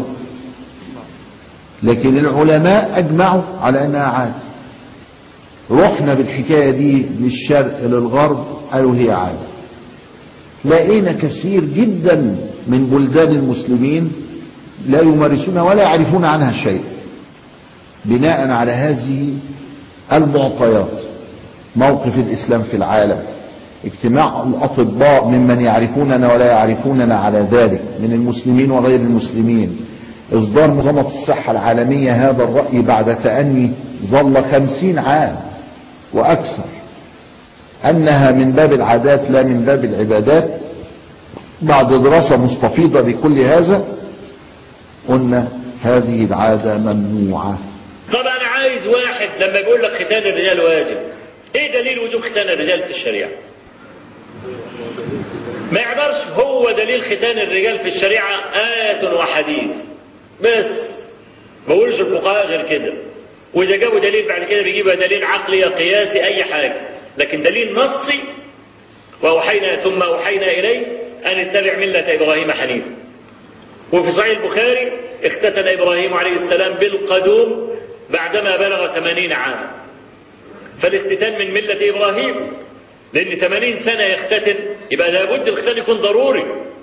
لكن العلماء اجمعوا على انها عادة. رحنا بالحكاية دي للشرق للغرب قالوا هي عادة. لقينا كثير جدا من بلدان المسلمين لا يمارسونها ولا يعرفون عنها شيء. بناء على هذه المعطيات موقف الاسلام في العالم، اجتماع الاطباء ممن يعرفوننا ولا يعرفوننا على ذلك من المسلمين وغير المسلمين، اصدار منظمة الصحة العالمية هذا الرأي بعد تأني ظل 50 عام واكثر انها من باب العادات لا من باب العبادات. بعد دراسة مستفيضة بكل هذا قلنا هذه العادة ممنوعة. طب انا عايز واحد لما بيقول لك ختان الرجال واجب، ايه دليل وجوب ختان الرجال في الشريعة؟ ما يقدرش هو دليل ختان الرجال في الشريعة آية وحديث بس، ما بقولش الفقهاء غير كده. واذا جابوا دليل بعد كده بيجيبها دليل عقلي قياسي اي حاجة، لكن دليل نصي واوحينا ثم اوحينا اليه ان اتبع ملة ابراهيم حنيفا. وفي صحيح البخاري اختتن ابراهيم عليه السلام بالقدوم بعدما بلغ 80 عاما. فالاختتان من ملة ابراهيم، لان 80 سنة يختتن يبقى لابد الختان يكون ضروري.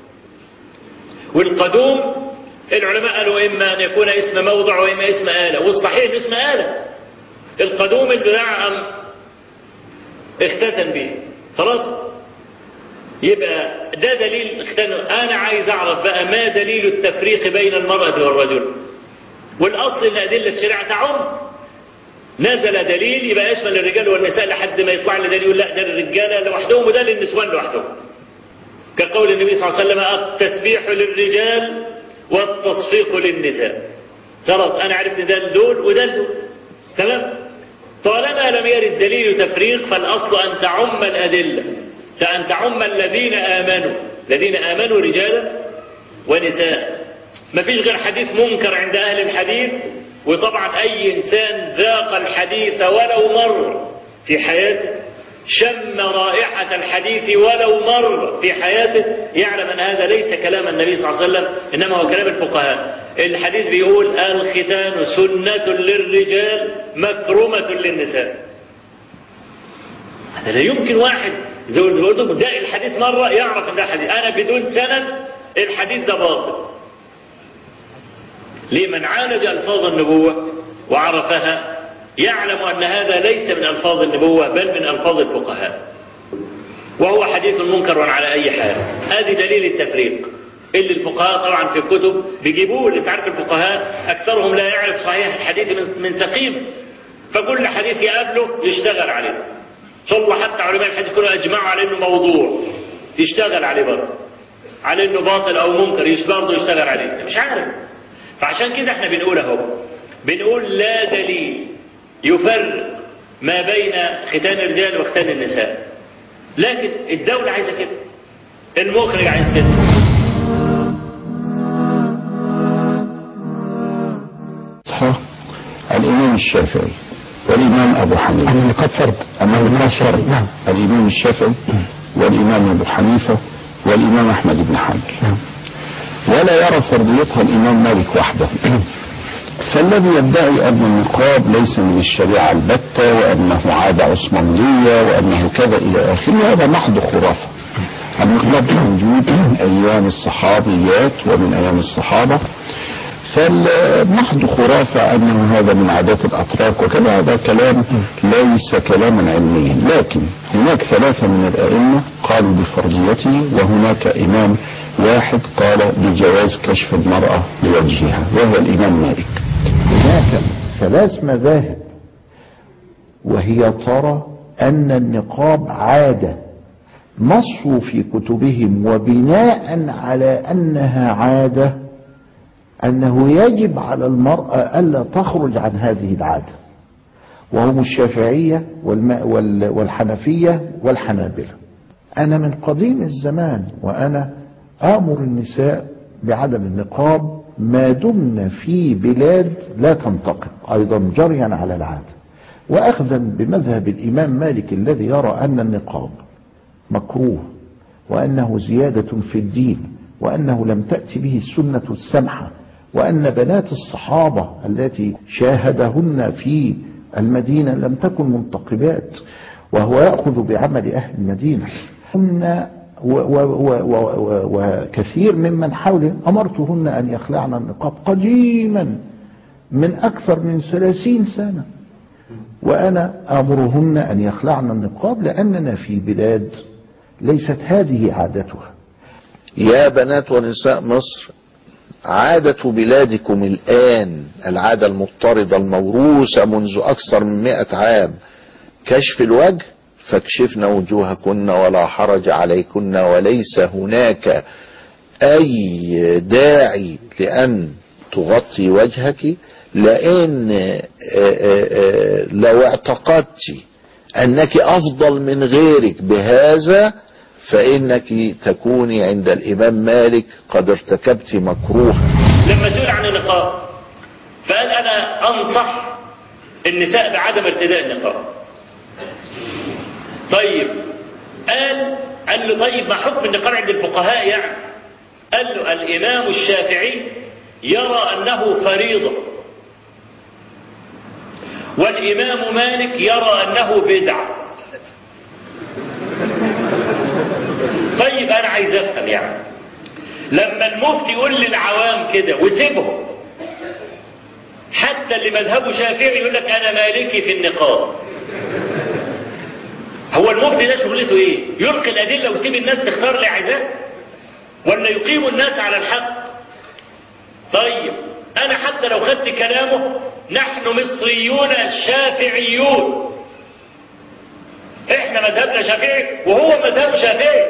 والقدوم العلماء قالوا اما ان يكون اسم موضع واما اسم آلة، والصحيح انه اسم آلة. القدوم البلاع اختتن به خلاص، يبقى ده دليل اختتن. انا عايز اعرف بقى ما دليل التفريق بين المرأة والرجل. والاصل ان ادلة الشريعة تعم، نزل دليل يبقى يشمل الرجال والنساء لحد ما يطلع لي دليل يقول لا ده للرجاله لوحدهم وده للنسوان لوحدهم. كقول النبي صلى الله عليه وسلم التسبيح للرجال والتصفيق للنساء. خلاص انا عرفت ده دول وده دول تمام. طالما لم يرد دليل تفريق فالأصل أن تعم الأدلة، أن تعم الذين آمنوا رجالا ونساء. ما فيش غير حديث منكر عند أهل الحديث، وطبعا أي إنسان ذاق الحديث ولو مرة في حياته، شم رائحة الحديث ولو مرة في حياته، يعلم أن هذا ليس كلام النبي صلى الله عليه وسلم، إنما هو كلام الفقهاء. الحديث بيقول الختان سنة للرجال مكرمة للنساء. هذا لا يمكن واحد زي ما قلت داء الحديث مرة يعرف أن ده حديث، أنا بدون سند الحديث ده باطل. لمن عالج ألفاظ النبوة وعرفها يعلم أن هذا ليس من ألفاظ النبوة بل من ألفاظ الفقهاء، وهو حديث منكر على أي حال. هذه دليل التفريق اللي الفقهاء طبعا في الكتب بيجيبوه. اللي تعرف الفقهاء أكثرهم لا يعرف صحيح الحديث من سقيم، فكل حديث يقابله يشتغل عليه. ثم حتى علماء الحديث كلهم أجمعوا على أنه موضوع، يشتغل عليه برضه، على أنه باطل أو منكر برضه يشتغل عليه، مش عارف. فعشان كده احنا بنقول اهو، بنقول لا دليل يفرق ما بين ختان الرجال وختان النساء، لكن الدولة عايزة كده، المخرج عايز كده. الإمام الشافعي والإمام أبو حنيفة الإمام الشافعي والإمام أبو حنيفة والإمام أحمد بن حنبل، ولا يرى فرضيتها الإمام مالك وحده. فالذي يدعي أن النقاب ليس من الشريعة البتة وأنه عادة عثمانية وأنه كذا إلى آخره هذا محض خرافة. النقاب موجود من أيام الصحابيات ومن أيام الصحابة، فالمحض خرافة أنه هذا من عادات الأتراك وكذا، هذا كلام ليس كلاما علميا. لكن هناك ثلاثة من الأئمة قالوا بفرضيته، وهناك إمام واحد قال بجواز كشف المرأة لوجهها وهو الإمام مالك. هناك ثلاث مذاهب، وهي ترى أن النقاب عادة، نصوا في كتبهم وبناء على أنها عادة أنه يجب على المرأة ألا تخرج عن هذه العادة، وهم الشافعية والحنفية والحنابلة. أنا من قديم الزمان وأنا آمر النساء بعدم النقاب ما دمنا في بلاد لا تنتقب، أيضا جريا على العادة، وأخذا بمذهب الإمام مالك الذي يرى أن النقاب مكروه وأنه زيادة في الدين وأنه لم تأتي به السنة السمحة، وأن بنات الصحابة التي شاهدهن في المدينة لم تكن منتقبات، وهو يأخذ بعمل أهل المدينة. وكثير ممن حوله أمرتهن أن يخلعن النقاب قديما من أكثر من 30 سنة، وأنا أمرهن أن يخلعن النقاب لأننا في بلاد ليست هذه عادتها. يا بنات ونساء مصر، عادة بلادكم الآن العادة المضطردة الموروثة منذ أكثر من 100 عام كشف الوجه، فاكشفن وجوهكن ولا حرج عليكن، وليس هناك أي داعي لأن تغطي وجهك، لأن لو اعتقدت أنك أفضل من غيرك بهذا فإنك تكوني عند الإمام مالك قد ارتكبت مكروه. لما سئل عن النقاب فقال أنا أنصح النساء بعدم ارتداء النقاب. طيب قال له طيب ما حكم النقاب عند الفقهاء يعني؟ قال له الإمام الشافعي يرى أنه فريضة، والإمام مالك يرى أنه بدعة. طيب أنا عايز أفهم يعني لما المفتي يقول للعوام كده وسيبهم، حتى اللي مذهبه شافعي يقول لك أنا مالكي في النقاب، هو المفتي ده شغلته إيه؟ يلقي الأدلة ويسيب الناس تختار اللي عايزاه، ولا يقيم الناس على الحق؟ طيب أنا حتى لو خدت كلامه، نحن مصريون شافعيون، إحنا مذهبنا شافعي وهو مذهبه شافعي،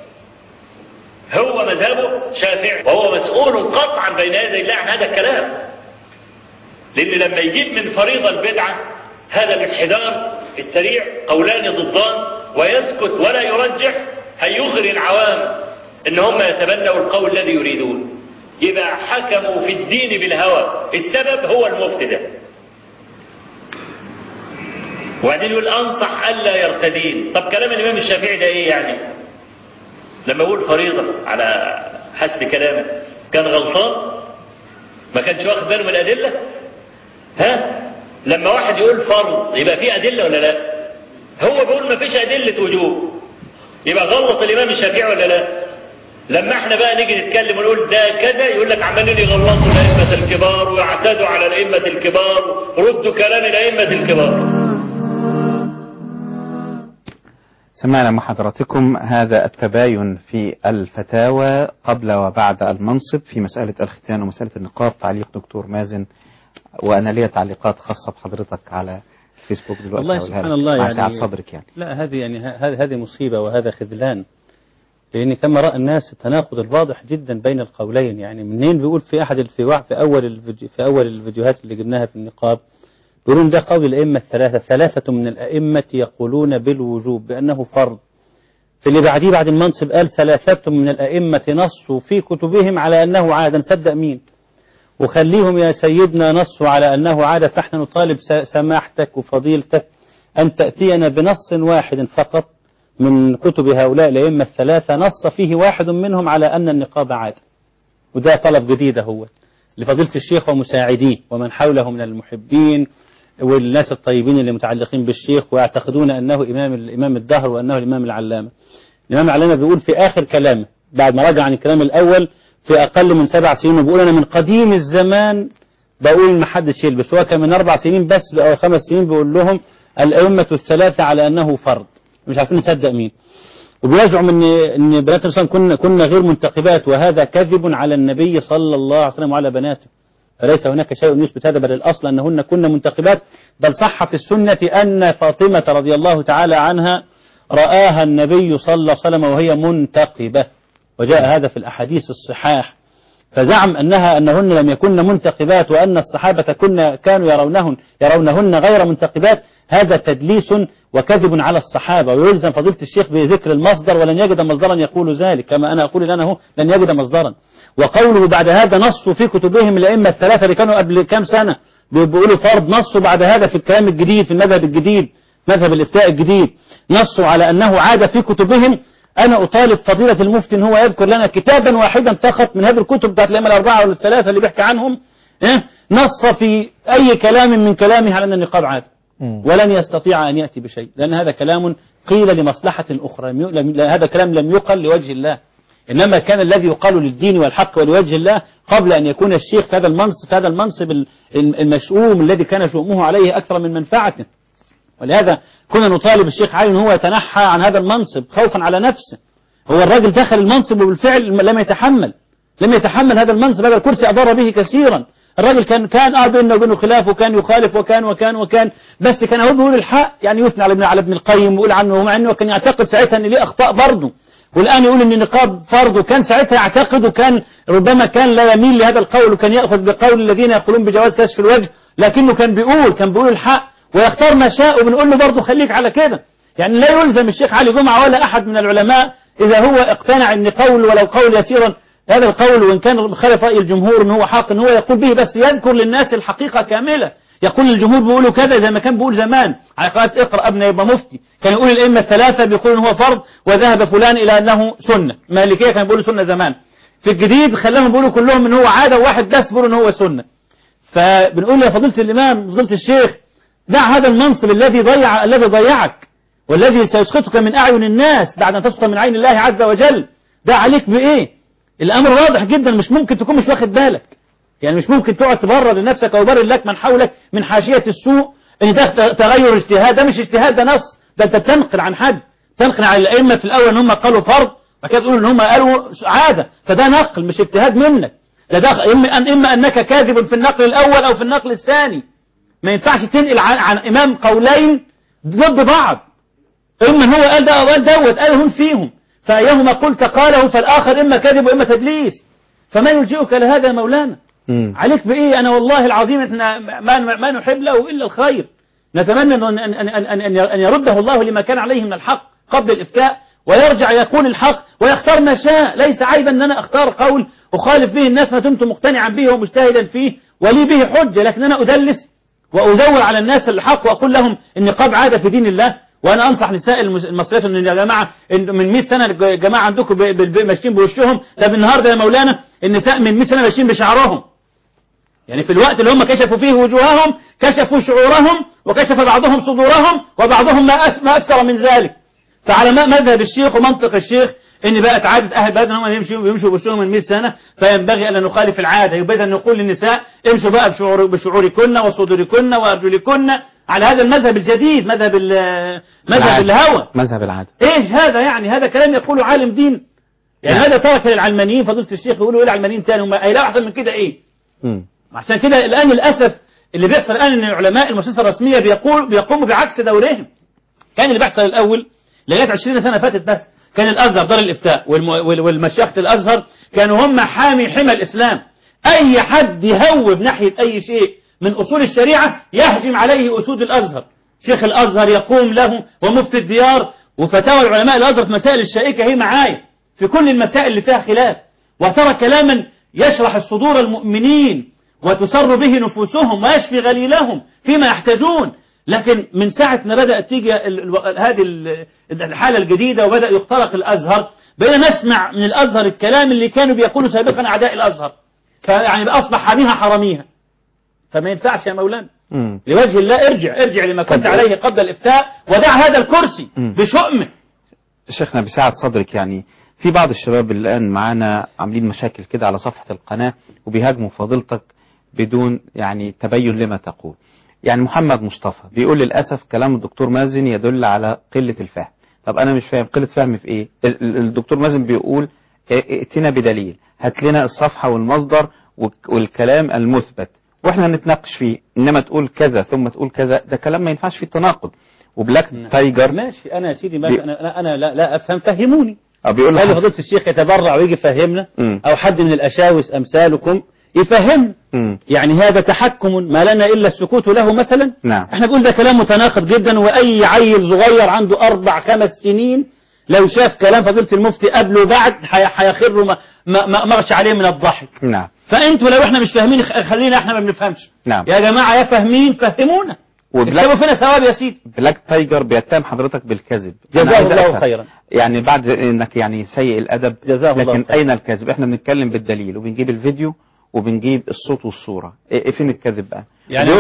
هو مذهبه شافعي وهو مسؤول قطعا بين يدي الله عن هذا الكلام. لأن لما يجيب من فريضة البدعة هذا الانحدار السريع، قولان ضدان، ويسكت ولا يرجح، هيغري العوام ان هم يتبنوا القول الذي يريدون، يبقى حكموا في الدين بالهوى، السبب هو المفتي ده. وبعدين يقول انصح الا يرتدين. طب كلام الامام الشافعي ده ايه يعني؟ لما يقول فريضه على حسب كلامه كان غلطان؟ ما كانش واخد باله من الادله؟ ها؟ لما واحد يقول فرض يبقى فيه ادله ولا لا؟ هو بيقول ما فيش ادله وجوب، يبقى غلط الامام الشافعي ولا لا؟ لما احنا بقى نيجي نتكلم ونقول ده كذا يقول لك عمالين يغلطوا الائمه الكبار ويعتدوا على الائمه الكبار، ردوا كلام الائمه الكبار. سمعنا مع حضراتكم هذا التباين في الفتاوى قبل وبعد المنصب في مسألة الختان ومسألة النقاب. تعليق دكتور مازن، وأنا لي تعليقات خاصة بحضرتك على الفيسبوك دلوقتي. والله سبحان الله يعني سعة صدرك يعني. لا هذه يعني هذه مصيبة وهذا خذلان، لأن كما رأى الناس التناقض الواضح جدا بين القولين. يعني منين بيقول في في أول الفيديوهات اللي جبناها في النقاب يقولون ده قول الأئمة الثلاثة، ثلاثة من الأئمة يقولون بالوجوب بأنه فرض. في اللي بعديه بعد المنصب قال ثلاثة من الأئمة نصوا في كتبهم على أنه عادة. نصدق مين؟ وخليهم يا سيدنا نصوا على أنه عادة، فاحنا نطالب سماحتك وفضيلتك أن تأتينا بنص واحد فقط من كتب هؤلاء الأئمة الثلاثة نص فيه واحد منهم على أن النقاب عادة. وده طلب جديد هو لفضيلة الشيخ ومساعديه ومن حوله من المحبين والناس الطيبين اللي متعلقين بالشيخ ويعتقدون أنه الإمام الدهر وأنه الإمام العلامة. الإمام العلامة بيقول في آخر كلامه بعد ما رجع عن الكلام الأول في أقل من 7 سنين، وبيقول أنا من قديم الزمان بقول ما حدش يلبس. هو كان من 4 سنين بس أو 5 سنين بيقول لهم الأئمة الثلاثة على أنه فرض. مش عارفين نصدق مين. وبيزعم ان بنات الرسول كنا غير منتقبات، وهذا كذب على النبي صلى الله عليه وسلم وعلى بناته. فليس هناك شيء يثبت هذا، بل الأصل أنهن كنا منتقبات. بل صح في السنة أن فاطمة رضي الله تعالى عنها رآها النبي صلى الله عليه وسلم وهي منتقبة، وجاء هذا في الأحاديث الصحاح. فزعم أنهن لم يكن منتقبات وأن الصحابة كانوا يرونهن غير منتقبات. هذا تدليس وكذب على الصحابة، ويلزم فضيلة الشيخ بذكر المصدر، ولن يجد مصدرا يقول ذلك كما أنا أقول الآن، لن يجد مصدرا. وقوله بعد هذا نصوا في كتبهم الأئمة الثلاثة اللي كانوا قبل كام سنة بيقولوا فرض، نصوا بعد هذا في الكلام الجديد في المذهب الجديد مذهب الإفتاء الجديد، نصوا على أنه عاد في كتبهم. أنا أطالب فضيلة المفتي إن هو يذكر لنا كتابا واحدا فقط من هذه الكتب بتاعت الأئمة الأربعة ولا الثلاثة اللي بيحكي عنهم نص في أي كلام من كلامه على أن النقاب عاد. ولن يستطيع أن يأتي بشيء، لأن هذا كلام قيل لمصلحة أخرى. هذا كلام لم يقل لوجه الله، إنما كان الذي يقال للدين والحق ولوجه الله قبل أن يكون الشيخ في هذا المنصب المشؤوم الذي كان شؤمه عليه أكثر من منفعته. ولهذا كنا نطالب الشيخ علي أن هو يتنحى عن هذا المنصب خوفا على نفسه. هو الراجل دخل المنصب وبالفعل لم يتحمل هذا المنصب. هذا الكرسي أضر به كثيرا. الراجل كان بينه وبينه خلاف، وكان يخالف وكان بس كان هو بيقول الحق، يعني يثني على ابن القيم ويقول عنه، مع انه كان يعتقد ساعتها ان ليه اخطاء برضه، والان يقول ان النقاب فرض، وكان ساعتها يعتقد، وكان ربما كان لا يميل لهذا القول، وكان ياخذ بقول الذين يقولون بجواز كشف الوجه، لكنه كان بيقول الحق ويختار ما شاء. وبنقول له برضه خليك على كده. يعني لا يلزم الشيخ علي جمعة ولا احد من العلماء اذا هو اقتنع ان قول ولو قول يسيرا هذا القول وإن كان خالف رأي الجمهور إن هو حق إن هو يقول به، بس يذكر للناس الحقيقة كاملة. يقول الجمهور بيقولوا كذا زي ما كان بيقول زمان على قناة اقرأ ابن يبقى مفتي، كان يقول الأئمة الثلاثة بيقول إن هو فرض، وذهب فلان إلى أنه سنة. مالكية كان بيقولوا سنة زمان، في الجديد خلاهم بيقولوا كلهم إن هو عادة، وواحد بس بيقولوا إن هو سنة. فبنقول يا فضيلة الإمام فضيلة الشيخ دع هذا المنصب الذي ضيعك والذي سيسقطك من أعين الناس بعد أن تسقط من عين الله عز وجل. ده عليك بإيه؟ الأمر واضح جدا، مش ممكن تكون مش واخد بالك. يعني مش ممكن تقعد تبرر لنفسك أو تبرر لك من حولك من حاشية السوء ان ده تغير اجتهاد. ده مش اجتهاد، ده نص. ده انت بتنقل عن حد، تنقل عن الأئمة في الأول ان هم قالوا فرض، بعد كده تقول ان هم قالوا عادة. فده نقل مش اجتهاد منك. ده إما أنك كاذب في النقل الأول أو في النقل الثاني. ما ينفعش تنقل عن إمام قولين ضد بعض. إما هو قال ده أو قال دوت، قالهم فيهم، فأيهما قلت قاله فالآخر إما كذب وإما تدليس. فما يلجئك لهذا يا مولانا؟ عليك بإيه؟ أنا والله العظيم إحنا ما نحب له إلا الخير. نتمنى أن يرده الله لما كان عليه من الحق قبل الإفتاء، ويرجع يقول الحق ويختار ما شاء. ليس عيبا أن أنا أختار قول أخالف به الناس ما دمت مقتنعا به ومجتهدا فيه ولي به حجة، لكن أنا أدلس وأزور على الناس الحق وأقول لهم النقاب عادة في دين الله. وأنا أنصح نساء المصريات أن يا جماعة من 100 سنة الجماعة عندكم ماشيين بوشهم، طب النهاردة يا مولانا النساء من 100 سنة ماشيين بشعرهم. يعني في الوقت اللي هم كشفوا فيه وجوههم كشفوا شعورهم، وكشف بعضهم صدورهم، وبعضهم ما أكثر من ذلك. فعلى مذهب الشيخ ومنطق الشيخ ان بقت عادة اهل بلدنا هم يمشوا بوشهم من 100 سنة، فينبغي ان نخالف العادة. يبقى ان نقول للنساء امشوا بقى بشعوركن وصدوركن وارجلكن على هذا المذهب الجديد، مذهب الهوى، مذهب العادة. ايش هذا؟ يعني هذا كلام يقوله عالم دين. يعني هذا ترك للعلمانيين. فضيلة الشيخ يقولوا ايه العلمانيين تاني؟ هم هيلاقوا احسن من كده ايه؟ عشان كده الان للاسف اللي بيحصل الان ان علماء المؤسسة الرسمية بيقوموا بعكس دورهم. كان اللي بيحصل الاول لغاية 20 سنة فاتت بس كان الأزهر دار الإفتاء والمشايخ الأزهر كانوا هم حامي حمى الإسلام. أي حد يهوب ناحية أي شيء من أصول الشريعة يهجم عليه أسود الأزهر. شيخ الأزهر يقوم له ومفتي الديار، وفتاوى العلماء الأزهر في مسائل الشائكة هي معايا في كل المسائل اللي فيها خلاف، وترى كلاما يشرح الصدور المؤمنين وتسر به نفوسهم ويشفي غليلهم فيما يحتاجون. لكن من ساعة ما بدأت تيجي هذه الحالة الجديدة وبدأ يخترق الأزهر، بقينا نسمع من الأزهر الكلام اللي كانوا بيقولوا سابقا أعداء الأزهر، فيعني أصبح حاميها حراميها. فما ينفعش يا مولانا، لوجه الله ارجع لما كنت عليه قبل الإفتاء ودع هذا الكرسي بشؤمه. شيخنا بساعة صدرك، يعني في بعض الشباب الآن معانا عاملين مشاكل كده على صفحة القناة وبيهاجموا فضيلتك بدون يعني تبين لما تقول. يعني محمد مصطفى بيقول للأسف كلام الدكتور مازن يدل على قلة الفهم. طب أنا مش فاهم قلة فهم في إيه؟ الدكتور مازن بيقول ائتنا بدليل، هات لنا الصفحة والمصدر والكلام المثبت وإحنا نتناقش فيه. إنما تقول كذا ثم تقول كذا، ده كلام ما ينفعش فيه التناقض. وبلاك تايجر ماشي. أنا يا سيدي أنا لا أفهم، فهموني. بيقول هل فضيلة الشيخ يتبرع ويجي يفهمنا، أو حد من الأشاوس أمثالكم يفهم؟ يعني هذا تحكم ما لنا إلا السكوت له مثلا. نعم. احنا بنقول ده كلام متناقض جدا، وأي عيل صغير عنده 4-5 سنين لو شاف كلام فضيلة المفتي قبل وبعد هيخر مغش عليه من الضحك. نعم. فأنتوا لو احنا مش فاهمين خلينا احنا ما بنفهمش. نعم. يا جماعة يا فاهمين فهمونا، اكتبوا فينا ثواب يا سيدي. بلاك تايجر بيتهم حضرتك بالكذب. جزاه الله خيرا. يعني بعد انك يعني سيء الأدب، جزاه الله لكن خيرا. أين الكذب؟ احنا بنتكلم بالدليل وبنجيب الفيديو وبنجيب الصوت والصورة. فين الكذب بقى؟ يعني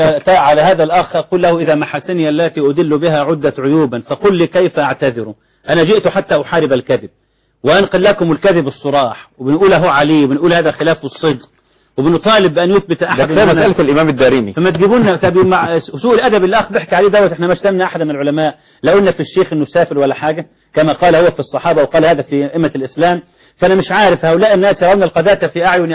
على هذا الأخ قل له إذا محاسني التي أدل بها عدت عيوبا فقل لي كيف أعتذر. أنا جئت حتى أحارب الكذب وأنقل لكم الكذب الصراح، وبنقوله عليه وبنقول هذا خلاف الصدق، وبنطالب بأن يثبت أحد. ده مسألة الإمام الدارمي. فما تجيبوا لنا مع سوء الأدب اللي أخ بيحكي عليه دوت. احنا ما شتمنا أحد من العلماء، لا قلنا في الشيخ إنه سافر ولا حاجة كما قال هو في الصحابة، وقال هذا في أئمة الإسلام. فأنا مش عارف هؤلاء الناس يرون القذاة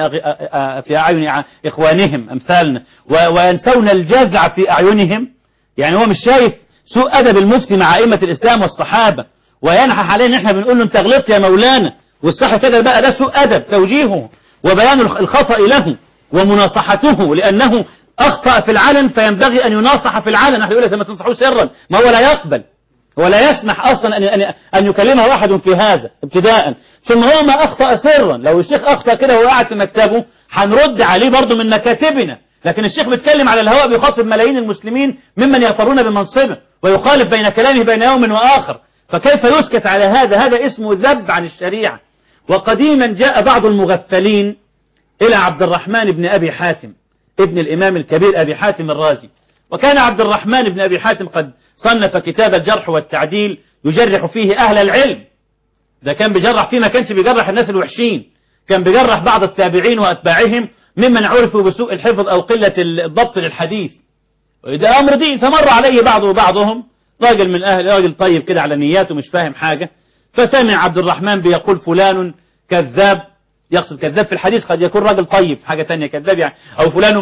في أعين إخوانهم أمثالنا وينسون الجزع في أعينهم. يعني هو مش شايف سوء أدب المفتي مع أئمة الإسلام والصحابة وينحح عليه إن احنا بنقول له أنت غلطت يا مولانا والصح كده بقى؟ ده سوء أدب توجيهه وبيان الخطأ له ومناصحته، لأنه أخطأ في العلن فينبغي أن يناصح في العلن. نحن يقول لك ما تنصحوه سرا، ما هو لا يقبل ولا يسمح أصلا أن يكلمه واحد في هذا ابتداء. ثم هو ما أخطأ سرا، لو الشيخ أخطأ كده وهو قاعد في مكتبه هنرد عليه برضه من مكاتبنا، لكن الشيخ بيتكلم على الهواء بيخاطب ملايين المسلمين ممن يغترون بمنصبه ويخالف بين كلامه بين يوم وآخر، فكيف يسكت على هذا؟ هذا اسمه ذب عن الشريعة. وقديما جاء بعض المغفلين إلى عبد الرحمن بن أبي حاتم ابن الإمام الكبير أبي حاتم الرازي، وكان عبد الرحمن بن أبي حاتم قد صنف كتاب الجرح والتعديل يجرح فيه أهل العلم. ده كان بيجرح فيه، ما كانش بيجرح الناس الوحشين، كان بيجرح بعض التابعين وأتباعهم ممن عرفوا بسوء الحفظ أو قلة الضبط للحديث. ده أمر دين. فمر عليه بعضهم راجل من أهل، راجل طيب كده على نياته مش فاهم حاجة، فسمع عبد الرحمن بيقول فلان كذاب، يقصد كذاب في الحديث، قد يكون راجل طيب حاجة تانية كذاب يعني، أو فلان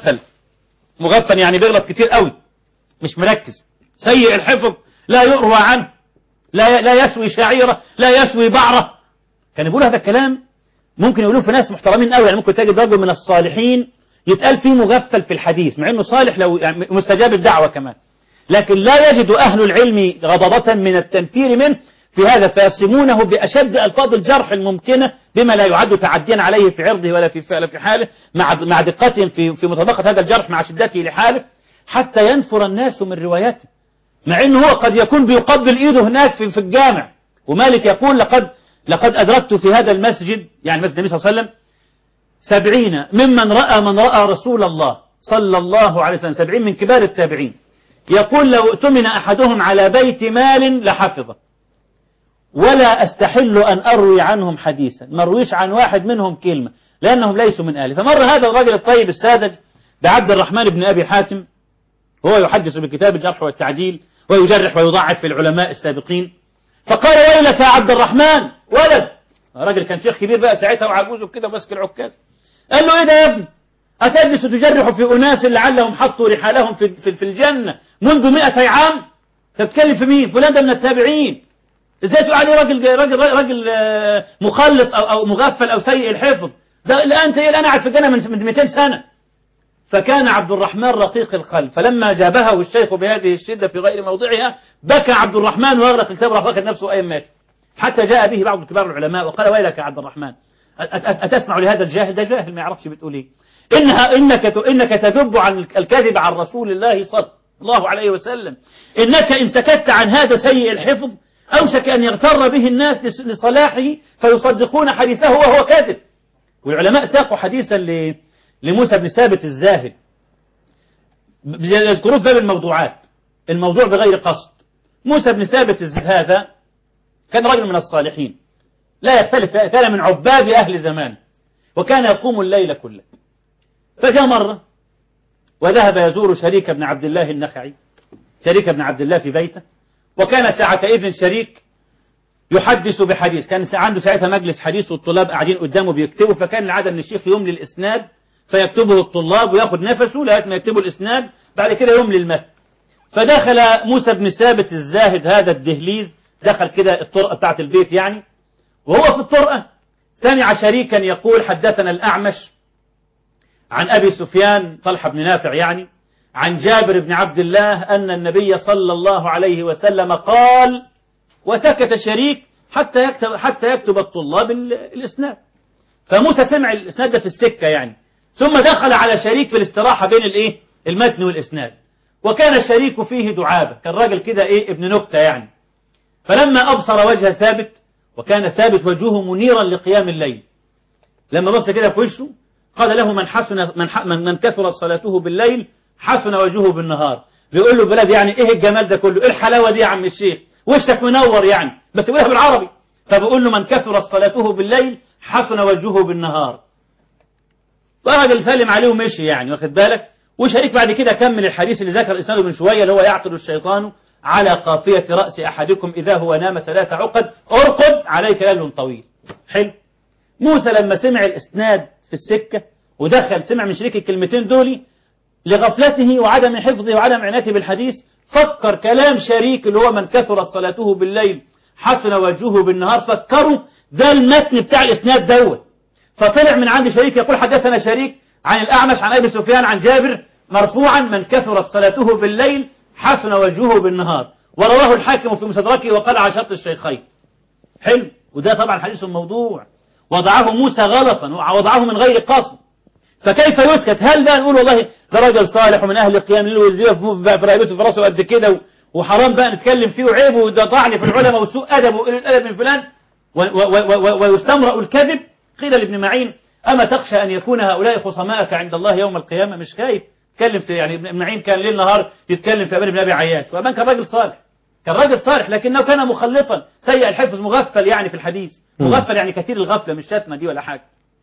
مغفل يعني بيغلط كتير قوي مش مركز، سيء الحفظ لا يروى عنه، لا يسوي شعيرة، لا يسوي بعرة. كان يقول هذا الكلام ممكن يقولوه في ناس محترمين قوي، يعني ممكن تجد رجل من الصالحين يتقال فيه مغفل في الحديث مع انه صالح، لو يعني مستجاب الدعوة كمان، لكن لا يجد أهل العلم غضبة من التنفير منه في هذا، فيصمونه بأشد ألفاظ الجرح الممكنة بما لا يعد تعديا عليه في عرضه ولا في حاله، مع دقتهم في مطابقة هذا الجرح مع شدته لحاله، حتى ينفر الناس من رواياته، مع أنه هو قد يكون بيقبل إيده هناك في الجامع. ومالك يقول لقد أدركت في هذا المسجد، يعني مسجد النبي صلى الله عليه وسلم، 70 ممن رأى من رأى رسول الله صلى الله عليه وسلم، 70 من كبار التابعين. يقول لو اؤتمن أحدهم على بيت مال لحفظه، ولا أستحل أن أروي عنهم حديثا، ما أرويش عن واحد منهم كلمة لأنهم ليسوا من أهلي. فمر هذا الرجل الطيب الساذج بعبد الرحمن بن أبي حاتم، هو يحدث بكتاب الجرح والتعديل ويجرح ويضعف في العلماء السابقين، فقال ويلك يا عبد الرحمن ولد، راجل كان شيخ كبير بقى ساعتها وعجوز وكده وماسك العكاز، قال له ايه ده يا ابني، أتجلس تجرح في أناس لعلهم حطوا رحالهم في الجنة منذ 200 عام؟ تتكلم في مين؟ فلان ده من التابعين، ازاي تقول عليه راجل مخلط أو مغفل أو سيء الحفظ؟ ده الآن قاعد في الجنة من 200 سنة. فكان عبد الرحمن رقيق القلب، فلما جابهه الشيخ بهذه الشدة في غير موضعها بكى عبد الرحمن وأغلق الكتاب وراح واخد نفسه أيام ماشي، حتى جاء به بعض كبار العلماء وقال ويلك يا عبد الرحمن، أتسمع لهذا الجاهل؟ ده جاهل ما يعرفش بتقول ايه. إنك تذب عن الكذب عن رسول الله صلى الله عليه وسلم، إنك إن سكت عن هذا سيء الحفظ أوشك أن يغتر به الناس لصلاحه فيصدقون حديثه وهو كاذب. والعلماء ساقوا حديثا لموسى بن ثابت الزاهد، يذكروه في باب الموضوعات، الموضوع بغير قصد. موسى بن ثابت هذا كان رجل من الصالحين لا يختلف، كان من عباد أهل زمان، وكان يقوم الليل كله. فجاء مرة وذهب يزور شريك بن عبد الله النخعي، شريك بن عبد الله في بيته، وكان ساعتئذ شريك يحدث بحديث، كان عنده ساعتها مجلس حديث والطلاب قاعدين قدامه بيكتبوا، فكان العادة ان الشيخ يملي الإسناد فيكتبه الطلاب وياخد نفسه لغاية ما يكتبوا الإسناد، بعد كده يملي المتن. فدخل موسى بن ثابت الزاهد هذا الدهليز، دخل كده الطرقة بتاعت البيت يعني، وهو في الطرقة سمع شريكا يقول حدثنا الأعمش عن أبي سفيان طلحة بن نافع يعني عن جابر بن عبد الله أن النبي صلى الله عليه وسلم قال، وسكت شريك حتى يكتب الطلاب الإسناد. فموسى سمع الإسناد ده في السكة يعني، ثم دخل على شريك في الاستراحة بين المتن والإسناد، وكان الشريك فيه دعابة، كان راجل كده ابن نكتة يعني. فلما أبصر وجه ثابت، وكان ثابت وجهه منيرا لقيام الليل، لما بص كده في وشه قال له من كثرت صلاته بالليل حسن وجهه بالنهار. بيقول له بلاد يعني ايه الجمال ده كله، ايه الحلاوة دي يا عم الشيخ، وشك منور يعني، بس بيقولها بالعربي. فبيقول له من كثرت صلاته بالليل حسن وجهه بالنهار. والراجل سلم عليه ومشي يعني، واخد بالك. وشريك بعد كده كمل الحديث اللي ذكر اسناده من شوية، اللي هو يعقد الشيطان على قافية رأس أحدكم إذا هو نام 3 عقد ارقد عليك ليل طويل. حلو. موسى لما سمع الإسناد في السكة ودخل سمع من شريك الكلمتين دول، لغفلته وعدم حفظه وعدم عنايته بالحديث فكر كلام شريك اللي هو من كثرت صلاته بالليل حسن وجهه بالنهار، فكروا ده المتن بتاع الإسناد دوت. فطلع من عند شريك يقول حدثنا شريك عن الأعمش عن أبي سفيان عن جابر مرفوعا من كثرت صلاته بالليل حسن وجهه بالنهار، ورواه الحاكم في مستدركه وقال على شرط الشيخين. حلو. وده طبعا حديث موضوع وضعه موسى غلطا ووضعه من غير قصد، فكيف يسكت؟ هل بقى نقول والله ده راجل صالح ومن أهل قيام الليل والزيوة في رقبته في راسه قد كده وحرام بقى نتكلم فيه وعيبه وده طعن في العلماء وسوء أدب وقلة الأدب من فلان ويستمرأ الكذب؟ قيل لابن معين أما تخشى أن يكون هؤلاء خصماءك عند الله يوم القيامة؟ مش خايف يتكلم في يعني ابن معين كان ليل نهار يتكلم في أبان بن أبي عياش، وأبان كان راجل صالح، كان راجل صالح لكنه كان مخلطا سيء الحفظ مغفل يعني في الحديث، مغفل يعني كثير الغفلة مش شتمة دي ولا حاجة.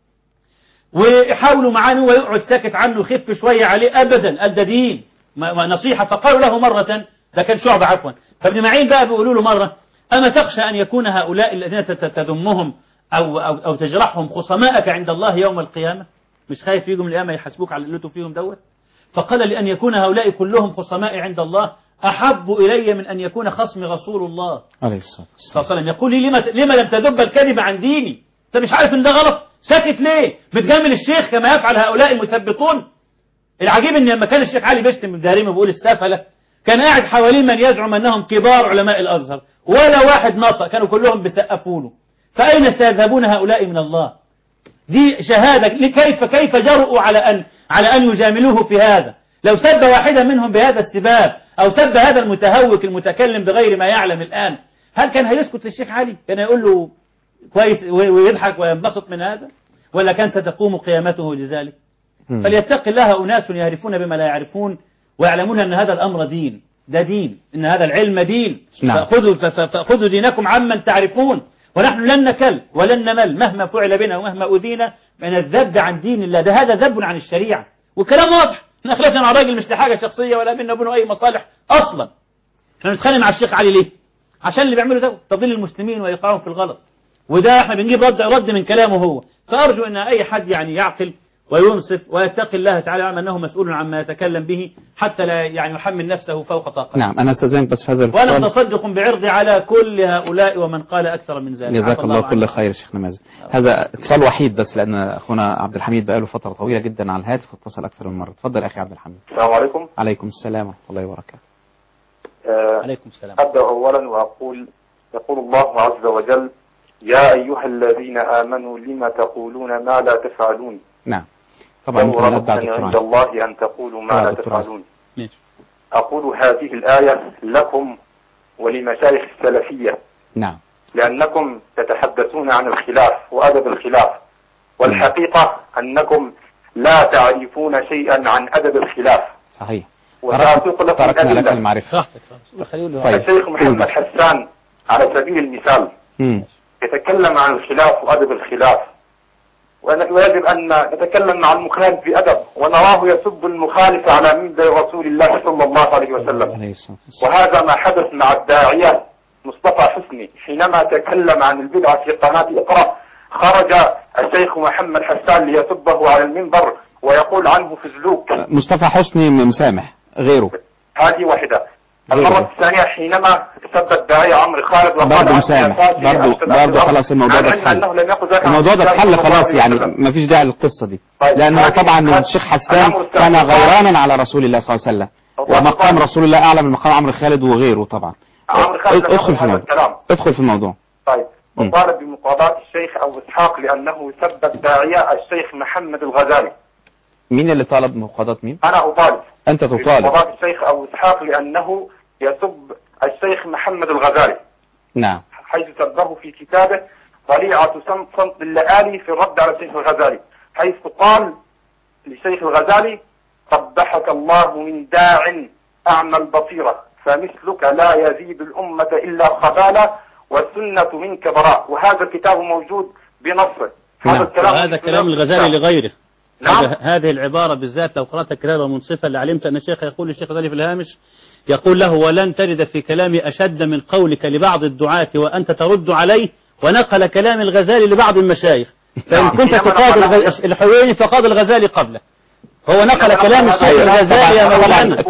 ويحاولوا معاه ويقعد ساكت عنه خف شوية عليه أبدا، قال ده دين ونصيحة. فقالوا له مرة، ده كان شعب عفوا، فابن معين بقى بيقولوا له مرة أما تخشى أن يكون هؤلاء الذين تذمهم أو تجرحهم خصماءك عند الله يوم القيامة؟ مش خايف يجوا من القيامة يحاسبوك على اللي فيهم دوت؟ فقال لأن يكون هؤلاء كلهم خصماء عند الله أحب إلي من أن يكون خصم رسول الله عليه الصلاة والسلام. يقول لي لما لم تذب الكذب عن ديني؟ أنت مش عارف إن ده غلط؟ ساكت ليه؟ بتجامل الشيخ كما يفعل هؤلاء المثبطون. العجيب إن لما كان الشيخ علي بيشتم الدارمي وبيقول السفلة، كان قاعد حواليه من يزعم أنهم كبار علماء الأزهر ولا واحد نطق، كانوا كلهم بيسقفوا له. فأين سيذهبون هؤلاء من الله؟ دي شهادة. كيف جرؤوا على أن يجاملوه في هذا؟ لو سب واحدا منهم بهذا السباب أو سب هذا المتهوك المتكلم بغير ما يعلم الآن، هل كان هيسكت للشيخ علي؟ كان يقول له كويس ويضحك وينبسط من هذا؟ ولا كان ستقوم قيامته لذلك؟ فليتق الله أناس يعرفون بما لا يعرفون ويعلمون أن هذا الأمر دين، ده دين، إن هذا العلم دين. نعم. فأخذوا دينكم عمن تعرفون، ونحن لن نكل ولن نمل مهما فعل بنا ومهما أذينا من الذب عن دين الله. ده هذا ذب عن الشريعة، وكلام واضح. احنا خلفنا مع الراجل مش لحاجة شخصية ولا بيننا وبينه أي مصالح أصلا. احنا نتخانق مع الشيخ علي ليه؟ عشان اللي بيعمله ده تضليل المسلمين وإيقاعهم في الغلط، وده احنا بنجيب رد من كلامه هو. فأرجو أن أي حد يعني يعقل وينصف ويتقي الله تعالى ويعلم أنه مسؤول عما يتكلم به حتى لا يعني يحمل نفسه فوق طاقته. نعم. أنا أستاذنك بس في هذا الاتصال. وأنا متصدق بعرضي على كل هؤلاء ومن قال أكثر من ذلك. جزاك الله كل خير شيخنا مازن. هذا اتصال وحيد بس لأن أخونا عبد الحميد بقاله فترة طويلة جدا على الهاتف واتصل أكثر من مرة. تفضل أخي عبد الحميد. السلام عليكم. عليكم السلام ورحمة الله وبركاته. عليكم السلام. أبدأ أولا وأقول يقول الله عز وجل: يا أيها الذين آمنوا لما تقولون ما لا تفعلون. نعم. طبعا عند الله أن تقولوا ما لا تفعلون. أقول هذه الآية لكم ولمشايخ السلفية. نعم. لأنكم تتحدثون عن الخلاف وأدب الخلاف، والحقيقة أنكم لا تعرفون شيئا عن أدب الخلاف. صحيح. وسأسوق لكم أدلة المعرفة. الشيخ محمد حسان على سبيل المثال يتكلم عن الخلاف وأدب الخلاف، ويجب أن نتكلم مع المخالف بأدب، ونراه يسب المخالف على منبر رسول الله صلى الله عليه وسلم. وهذا ما حدث مع الداعية مصطفى حسني حينما تكلم عن البدعة في قناة اقرأ. خرج الشيخ محمد حسان ليسبه على المنبر ويقول عنه فزلوك. مصطفى حسني مسامح غيره. هذه واحدة. المرة الثانية حينما سب الداعية عمرو خالد وقال برضه مسامح، برضه خلاص الموضوع ده اتحل. الموضوع ده اتحل خلاص، يعني ما فيش داعي للقصة دي. لأنه طبعا الشيخ حسان كان غيرانا على رسول الله صلى الله عليه وسلم، ومقام رسول الله أعلى من مقام عمرو خالد وغيره طبعا. ادخل في الموضوع. طيب. وطالب بمقاضاة الشيخ أبو إسحاق لأنه سب الداعية الشيخ محمد الغزالي. مين اللي طالب مقاضاة مين؟ أنا أطالب. أنت تطالب بمقاضاة الشيخ أبو إسحاق لأنه يسب الشيخ محمد الغزالي. نعم. حيث سبه في كتابه طليعة صمت اللآلي في الرد على الشيخ الغزالي، حيث قال للشيخ الغزالي: قبحك الله من داع أعمى البصيرة، فمثلك لا يزيد الأمة إلا خبالا، والسنة منك براء. وهذا الكتاب موجود بنصه. هذا كلام الغزالي لغيره. نعم. هذه العبارة بالذات لو قرأت كتابا منصفا لعلمت أن الشيخ يقول الشيخ الغزالي في الهامش، يقول له: ولن تجد في كلامي أشد من قولك لبعض الدعاة وأنت ترد عليه. ونقل كلام الغزالي لبعض المشايخ، فإن كنت تقاض الحويني فقاض الغزالي قبله. هو نقل كلام الشيخ الغزالي يا مولانا.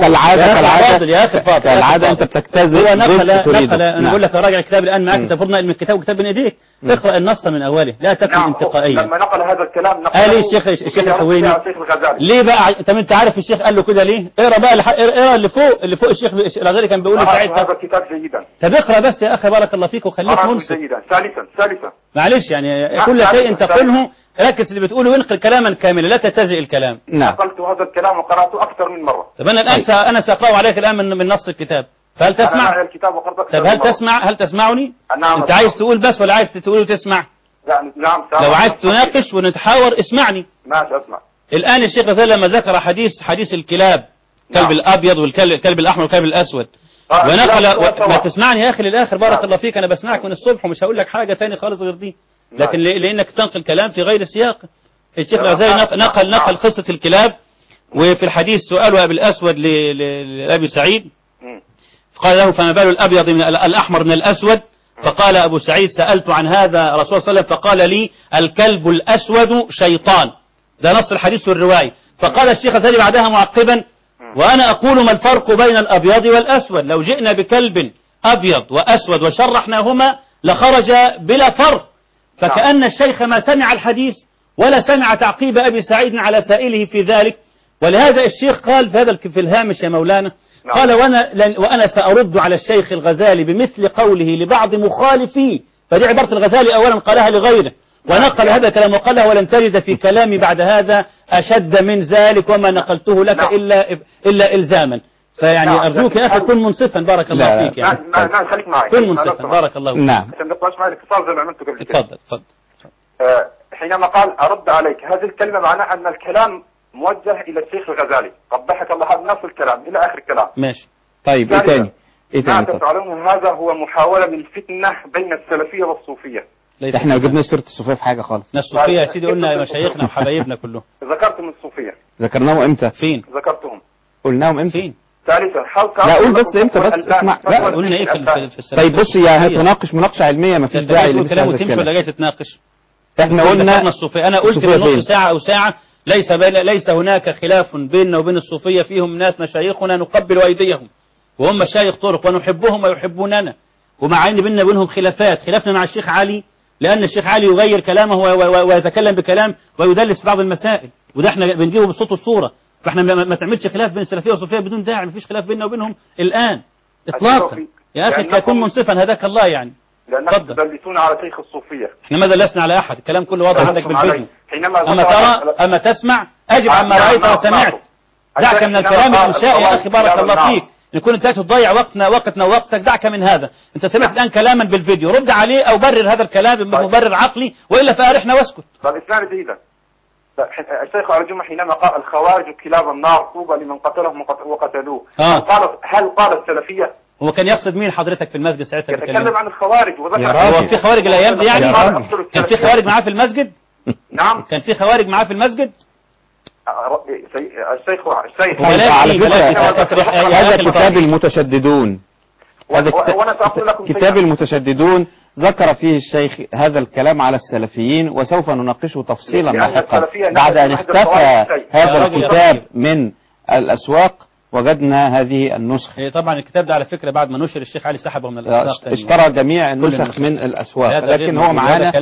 كالعادة أنت بتجتزئ. هو نقل أنا أقول لك راجع الكتاب الآن معك، أنت فرضنا علم الكتاب وكتاب بين إيديك، اقرأ النص من أوله، لا تكن انتقائيا. لما نقل هذا الكلام قال الشيخ الحويني ليه بقى؟ أنت عارف الشيخ قال له كده ليه؟ اقرأ بقى اقرأ اللي فوق الشيخ الغزالي كان بيقول ساعتها. هذا الكتاب جيدا. طب اقرأ بس يا أخي بارك الله فيك وخليك منصف. جيدا. ثالثا معلش يعني كل شيء تقوله ركز اللي بتقوله وانقل كلاما كاملا لا تتجئ الكلام. نعم. نقلت هذا الكلام وقرأته أكثر من مرة. طب أنا الآن أنا سأقرأه عليك الآن من نص الكتاب، فهل تسمع؟ طب هل تسمعني؟ نعم. أنت عايز تقول بس ولا عايز تقول وتسمع؟ نعم. لو عايز تناقش ونتحاور اسمعني. ماشي أسمع. الآن الشيخ غزالي لما ذكر حديث الكلاب، الكلب الأبيض والكلب الأحمر والكلب الأسود، ونقل ما تسمعني يا أخي للآخر بارك الله فيك. أنا بسمعك من الصبح ومش هقول لك حاجة تاني خالص غير دي، لكن لأنك تنقل كلام في غير السياق. الشيخ الغزالي نقل قصة الكلاب، وفي الحديث سؤاله أبي الأسود لأبي سعيد قال له: فما بال الأبيض من الأحمر من الأسود؟ فقال أبو سعيد: سألت عن هذا رسول الله صلى الله عليه وسلم فقال لي: الكلب الأسود شيطان. ده نص الحديث والرواية. فقال الشيخ الغزالي بعدها معقبا: وأنا أقول ما الفرق بين الأبيض والأسود؟ لو جئنا بكلب أبيض وأسود وشرحناهما لخرج بلا فرق. فكأن الشيخ ما سمع الحديث ولا سمع تعقيب أبي سعيد على سائله في ذلك. ولهذا الشيخ قال في الهامش يا مولانا: قال وأنا سأرد على الشيخ الغزالي بمثل قوله لبعض مخالفيه. فدي عبارة الغزالي أولا قالها لغيره ونقل هذا الكلام وقالها ولن تجد في كلامي بعد هذا أشد من ذلك وما نقلته لك إلا إلزاما. فيعني أرجوك يا أخي كن منصفا بارك الله فيك يعني. نعم خليك معي. كن منصفا بارك الله فيك. نعم. عشان نقاش معي الاتصال زي ما عملته قبل كده. تفضل. حينما قال أرد عليك، هذه الكلمة معناها أن الكلام موجه إلى الشيخ الغزالي، قبحك الله، هذا نفس الكلام إلى آخر الكلام. ماشي. طيب إيه تاني؟ ما تفعلون هذا هو محاولة للفتنة بين السلفية والصوفية. احنا جبنا سيرة الصوفية في حاجة خالص. الصوفية يا سيدي قلنا مشايخنا وحبايبنا كلهم. ذكرتم الصوفية. ذكرناهم امتى؟ فين؟ ذكرتهم. قلناهم امتى؟ فين؟ ثالثا لا قول بس امتى بس اسمع. لا قلنا ايه في السلفية؟ طيب بص يا هتناقش مناقشة علمية ما فيش داعي لمثل هذا الكلام. ولا جاي تتناقش؟ احنا قلنا الصوفية. انا قلت في نص ساعة او ساعة ليس هناك خلاف بيننا وبين الصوفية، فيهم ناس مشايخنا نقبل ايديهم وهم مشايخ طرق ونحبهم ويحبوننا، ومع ان بيننا وبينهم خلافنا مع الشيخ علي لأن الشيخ علي يغير كلامه ويتكلم بكلام ويدلس بعض المسائل، وده احنا بنجيبه بالصوت والصورة. فاحنا ما تعملش خلاف بين السلفية والصوفية بدون داعي، مفيش خلاف بيننا وبينهم الآن إطلاقا. يا أخي كن منصفا هداك الله يعني. لأنكم تدلسون على شيخ الصوفية. احنا ما دلسنا على أحد، الكلام كله واضح عندك بالفيديو. أما ترى أما تسمع أجب عما رأيت وسمعت. دعك من الكلام الإنشائي يا أخي بارك الله فيك، نكون انت تضيع وقتنا ووقتك. دعك من هذا، انت سمعت الآن كلاما بالفيديو، رد عليه أو برر هذا الكلام بمبرر عقلي، وإلا فارحنا واسكت. فالإسلام جيدا. الشيخ أرجوما حينما قال الخوارج كلاب النار طوبى لمن قتلهم وقتلوه، هل قال السلفية؟ هو كان يقصد مين حضرتك في المسجد ساعتها؟ يتكلم عن الخوارج وذكر هو في خوارج الأيام دي يعني؟ كان في خوارج معاه في المسجد؟ نعم كان في خوارج معاه في المسجد؟ الشيخ على فكرة هذا كتاب المتشددون، هذا كتاب المتشددون ذكر فيه الشيخ هذا الكلام على السلفيين، وسوف نناقشه تفصيلا لاحقا. بعد أن اختفى هذا الكتاب من الأسواق وجدنا هذه النسخة. طبعا الكتاب ده على فكرة بعد ما نشر الشيخ علي سحبه من الأسواق، اشترى جميع النسخ من الأسواق، لكن هو معانا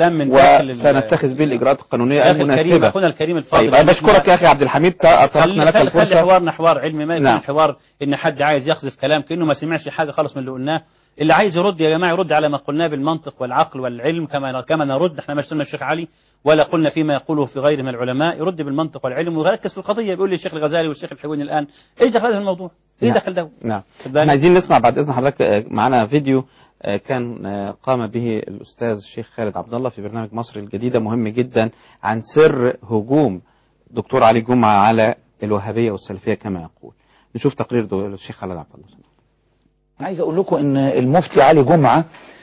وسنتخذ به الإجراءات القانونية المناسبة. أخونا الكريم الفاضل، طيب أنا بشكرك يا أخي عبد الحميد، أطلقنا لك الفرصة. خلي حوارنا حوار علمي، ما يكون حوار إن حد عايز يقذف كلام كأنه ما سمعش حاجة خالص من اللي قلناه. اللي عايز يرد يا جماعة يرد على ما قلناه بالمنطق والعقل والعلم كما نرد. احنا ما اشتمنا الشيخ علي ولا قلنا فيما يقوله في غيره من العلماء، يرد بالمنطق والعلم ويركز في القضية. بيقول لي الشيخ الغزالي والشيخ الحويني الآن ايش دخل هذا الموضوع؟ ايه دخل ده؟ نعم. احنا عايزين نسمع بعد إذن حضرتك معنا فيديو كان قام به الأستاذ الشيخ خالد عبد الله في برنامج مصر الجديدة، مهم جدا، عن سر هجوم دكتور علي جمعة على الوهابية والسلفية كما يقول. نشوف تقرير الشيخ خالد عبد الله. عايز أقول لكم إن المفتي علي جمعة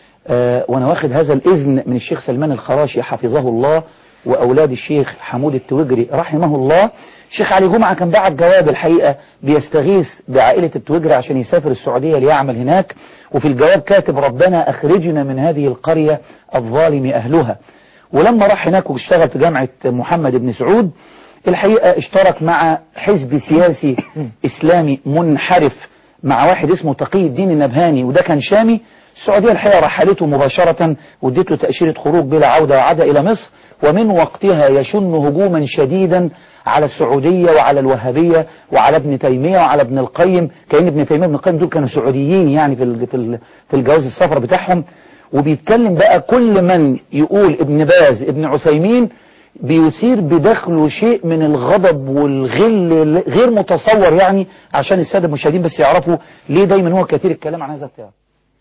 وأنا واخد هذا الإذن من الشيخ سلمان الخراشي حفظه الله وأولاد الشيخ حمود التوجري رحمه الله. الشيخ علي جمعة كان بعت جواب الحقيقة بيستغيث بعائلة التوجري عشان يسافر السعودية ليعمل هناك، وفي الجواب كاتب ربنا أخرجنا من هذه القرية الظالم أهلها. ولما راح هناك واشتغل في جامعة محمد بن سعود الحقيقة اشترك مع حزب سياسي إسلامي منحرف مع واحد اسمه تقي الدين النبهاني، وده كان شامي. السعودية الحقيقة رحلته مباشرة واديت له تأشيرة خروج بلا عودة وعاد إلى مصر، ومن وقتها يشن هجوما شديدا على السعودية وعلى الوهابية وعلى ابن تيمية وعلى ابن القيم، كأن ابن تيمية وابن القيم دول كانوا سعوديين يعني في الجواز السفر بتاعهم. وبيتكلم بقى كل من يقول ابن باز ابن عثيمين بيثير بداخله شيء من الغضب والغل غير متصور يعني، عشان السادة المشاهدين بس يعرفوا ليه دايما هو كثير الكلام عن هذا الكلام.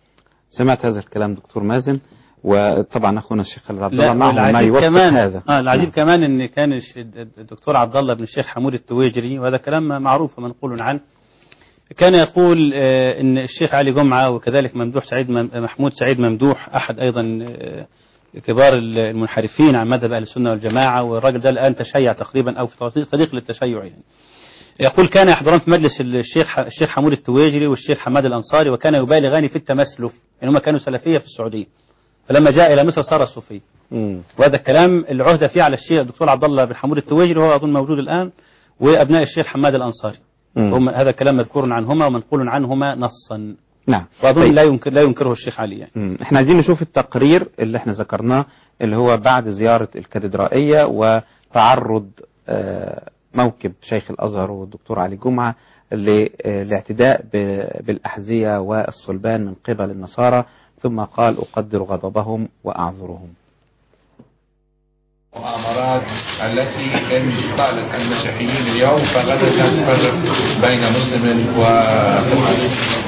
سمعت هذا الكلام دكتور مازن، وطبعا اخونا الشيخ خالد عبد الله معه ما يوثق هذا. العجيب كمان ان كان الدكتور عبد الله بن الشيخ حمود التويجري، وهذا كلام معروف ومنقول عنه، كان يقول ان الشيخ علي جمعة وكذلك محمود سعيد ممدوح احد ايضا كبار المنحرفين عن مذهب اهل السنه والجماعه، والراجل ده الان تشيع تقريبا او في طريق للتشيع يعني. يقول كان يحضران في مجلس الشيخ حمود التويجري والشيخ حماد الأنصاري، وكان يبالغان في التمسلف، يعني هم كانوا سلفية في السعودية، فلما جاء إلى مصر صار صوفي. وهذا الكلام العهدة فيه على الشيخ الدكتور عبد الله بن حمود التويجري، وهو أظن موجود الآن، وأبناء الشيخ حماد الأنصاري. هذا الكلام مذكور عنهما ومنقول عنهما نصا. نعم. وأظن لا ينكره الشيخ علي يعني. احنا عايزين نشوف التقرير اللي احنا ذكرناه، اللي هو بعد زيارة الكاتدرائية وتعرض موكب شيخ الأزهر والدكتور علي جمعة للاعتداء بالأحذية والصلبان من قبل النصارى، ثم قال أقدر غضبهم وأعذرهم. المؤامرات التي لم تطالب المسيحيين اليوم فغدا تفرق بين مسلم ومسلم.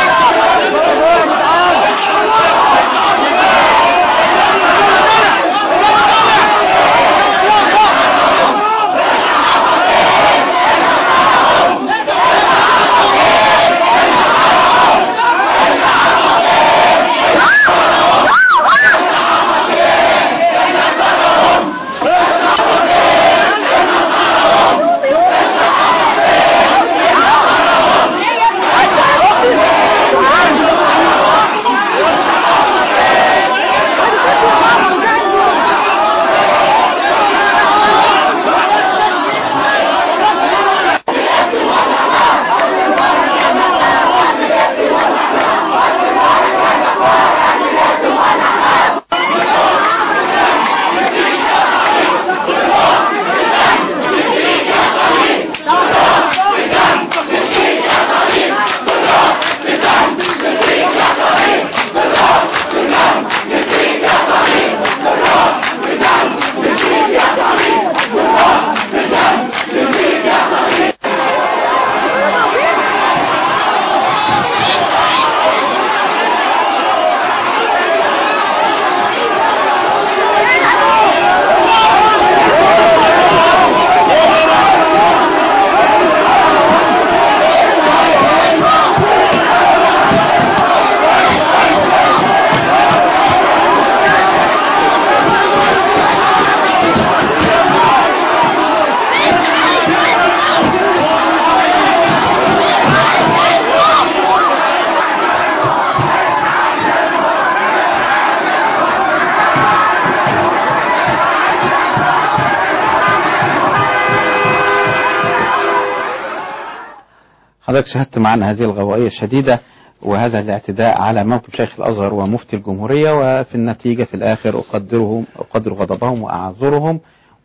حضرتك شاهدت معنا هذه الغوائية الشديدة وهذا الاعتداء على موقف شيخ الأزهر ومفتي الجمهورية، وفي النتيجة في الآخر أقدر غضبهم وأعذرهم،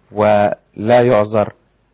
ولا يعذر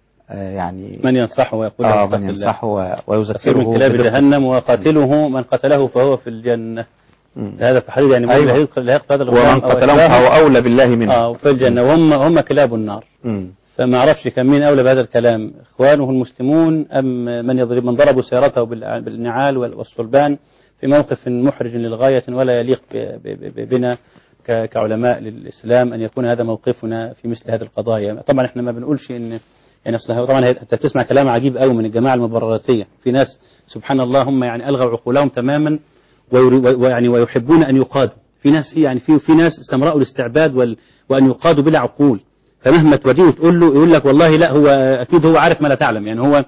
يعني من ينصحه ويقول من ينصحه ويذكره من كلاب جهنم وقاتله من قتله فهو في الجنة. هذا تحديد يعني أيوة. لا يقتل ومن قتلهم فهو أولى بالله منه في الجنة، وهم كلاب النار. فما أعرفش كم مين أولى بهذا الكلام، إخوانه المسلمون أم من ضربوا سيارته بالنعال والصلبان في موقف محرج للغاية، ولا يليق بنا كعلماء للإسلام أن يكون هذا موقفنا في مثل هذه القضايا. طبعا احنا ما بنقولش إن يعني أصلها، طبعا أنت بتسمع كلام عجيب قوي من الجماعة المبرراتية، في ناس سبحان الله هم يعني ألغوا عقولهم تماما ويعني ويحبون أن يقادوا، في ناس يعني في ناس استمرأوا الاستعباد وأن يقادوا بلا عقول، فمهما توديه وتقول له يقول لك والله لا هو أكيد هو عارف ما لا تعلم، يعني هو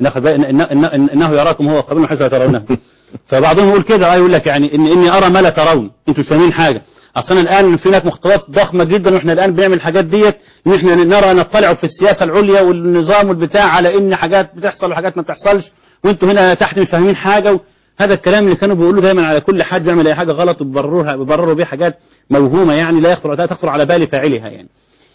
إنه يراكم هو قبل حيث لا ترونه. فبعضهم يقول كده يقول لك يعني إني أرى ما لا ترون، أنتوا مش فاهمين حاجة. أصلا الآن في هناك مخططات ضخمة جدا وإحنا الآن بنعمل الحاجات ديت إن إحنا نرى نطلع في السياسة العليا والنظام والبتاع على إن حاجات بتحصل وحاجات ما بتحصلش، وأنتوا هنا تحت مش فاهمين حاجة. هذا الكلام اللي كانوا بيقولوا دايما على كل حد بيعمل أي حاجة غلط وبيبرروا بيه حاجات موهومة يعني لا تخطر على بال فاعلها يعني.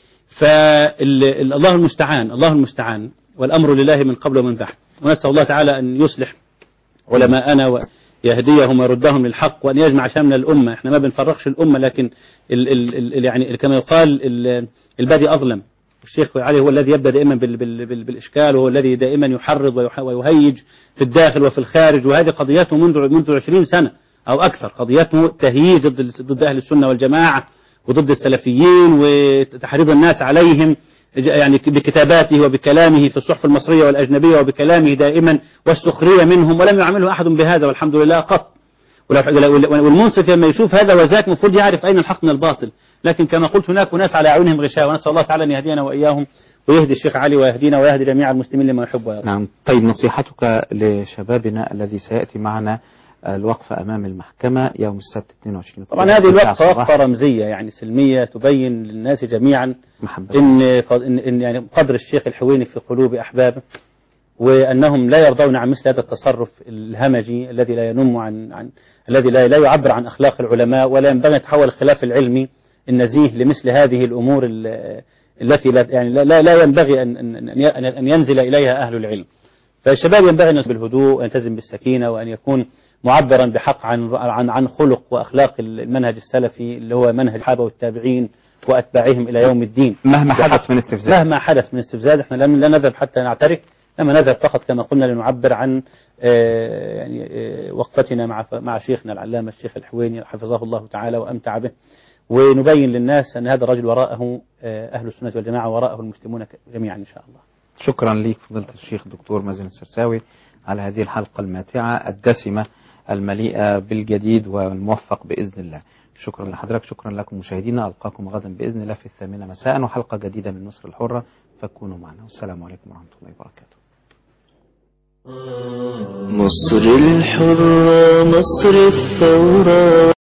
فالله المستعان، الله المستعان، والأمر لله من قبل ومن بعد، ونسأل الله تعالى أن يصلح علماءنا ويهديهم ويردهم للحق وأن يجمع شمل الأمة. احنا ما بنفرقش الأمة، لكن يعني كما يقال البادي أظلم. الشيخ علي هو الذي يبدأ دائما بالإشكال، وهو الذي دائما يحرض ويهيج في الداخل وفي الخارج، وهذه قضيته منذ 20 سنة أو أكثر، قضيته تهييج ضد أهل السنة والجماعة وضد السلفيين وتحريض الناس عليهم يعني بكتاباته وبكلامه في الصحف المصرية والأجنبية وبكلامه دائما والسخرية منهم، ولم يعمله أحد بهذا والحمد لله قط. والمنصف لما يشوف هذا وذاك المفروض يعرف أين الحق من الباطل، لكن كما قلت هناك ناس على أعينهم غشاوة، ونسأل الله تعالى أن يهدينا وإياهم ويهدي الشيخ علي ويهدينا ويهدي جميع المسلمين لما يحب ويرضى. نعم. طيب نصيحتك لشبابنا الذي سيأتي معنا الوقفة أمام المحكمة يوم السبت 22. طبعا هذه الوقفة وقفة رمزية يعني سلمية تبين للناس جميعا إن يعني قدر الشيخ الحويني في قلوب أحبابه، وأنهم لا يرضون عن مثل هذا التصرف الهمجي الذي لا ينم عن الذي لا يعبر عن أخلاق العلماء، ولا ينبغي أن يتحول الخلاف العلمي النزيه لمثل هذه الأمور التي لا ينبغي أن ينزل إليها أهل العلم. فالشباب ينبغي أن يلتزم بالهدوء ويلتزم بالسكينة وأن يكون معبرا بحق عن خلق وأخلاق المنهج السلفي اللي هو منهج الصحابة والتابعين وأتباعهم إلى يوم الدين مهما حدث من استفزاز. مهما حدث من استفزاز. احنا لا نذهب حتى نعترك، لما نذهب فقط كما قلنا لنعبر عن وقفتنا مع شيخنا العلامة الشيخ الحويني حفظه الله تعالى وأمتع به، ونبين للناس أن هذا الرجل وراءه أهل السنة والجماعة وراءه المسلمون جميعا إن شاء الله. شكرا ليك فضيلة الشيخ الدكتور مازن السرساوي على هذه الحلقة الماتعة الدسمة المليئة بالجديد والموفق بإذن الله. شكرا لحضرتك، شكرا لكم مشاهدينا، ألقاكم غدا بإذن الله في 8 مساء وحلقة جديدة من مصر الحرة، فكونوا معنا والسلام عليكم ورحمة الله وبركاته. مصر الحرة مصر الثورة.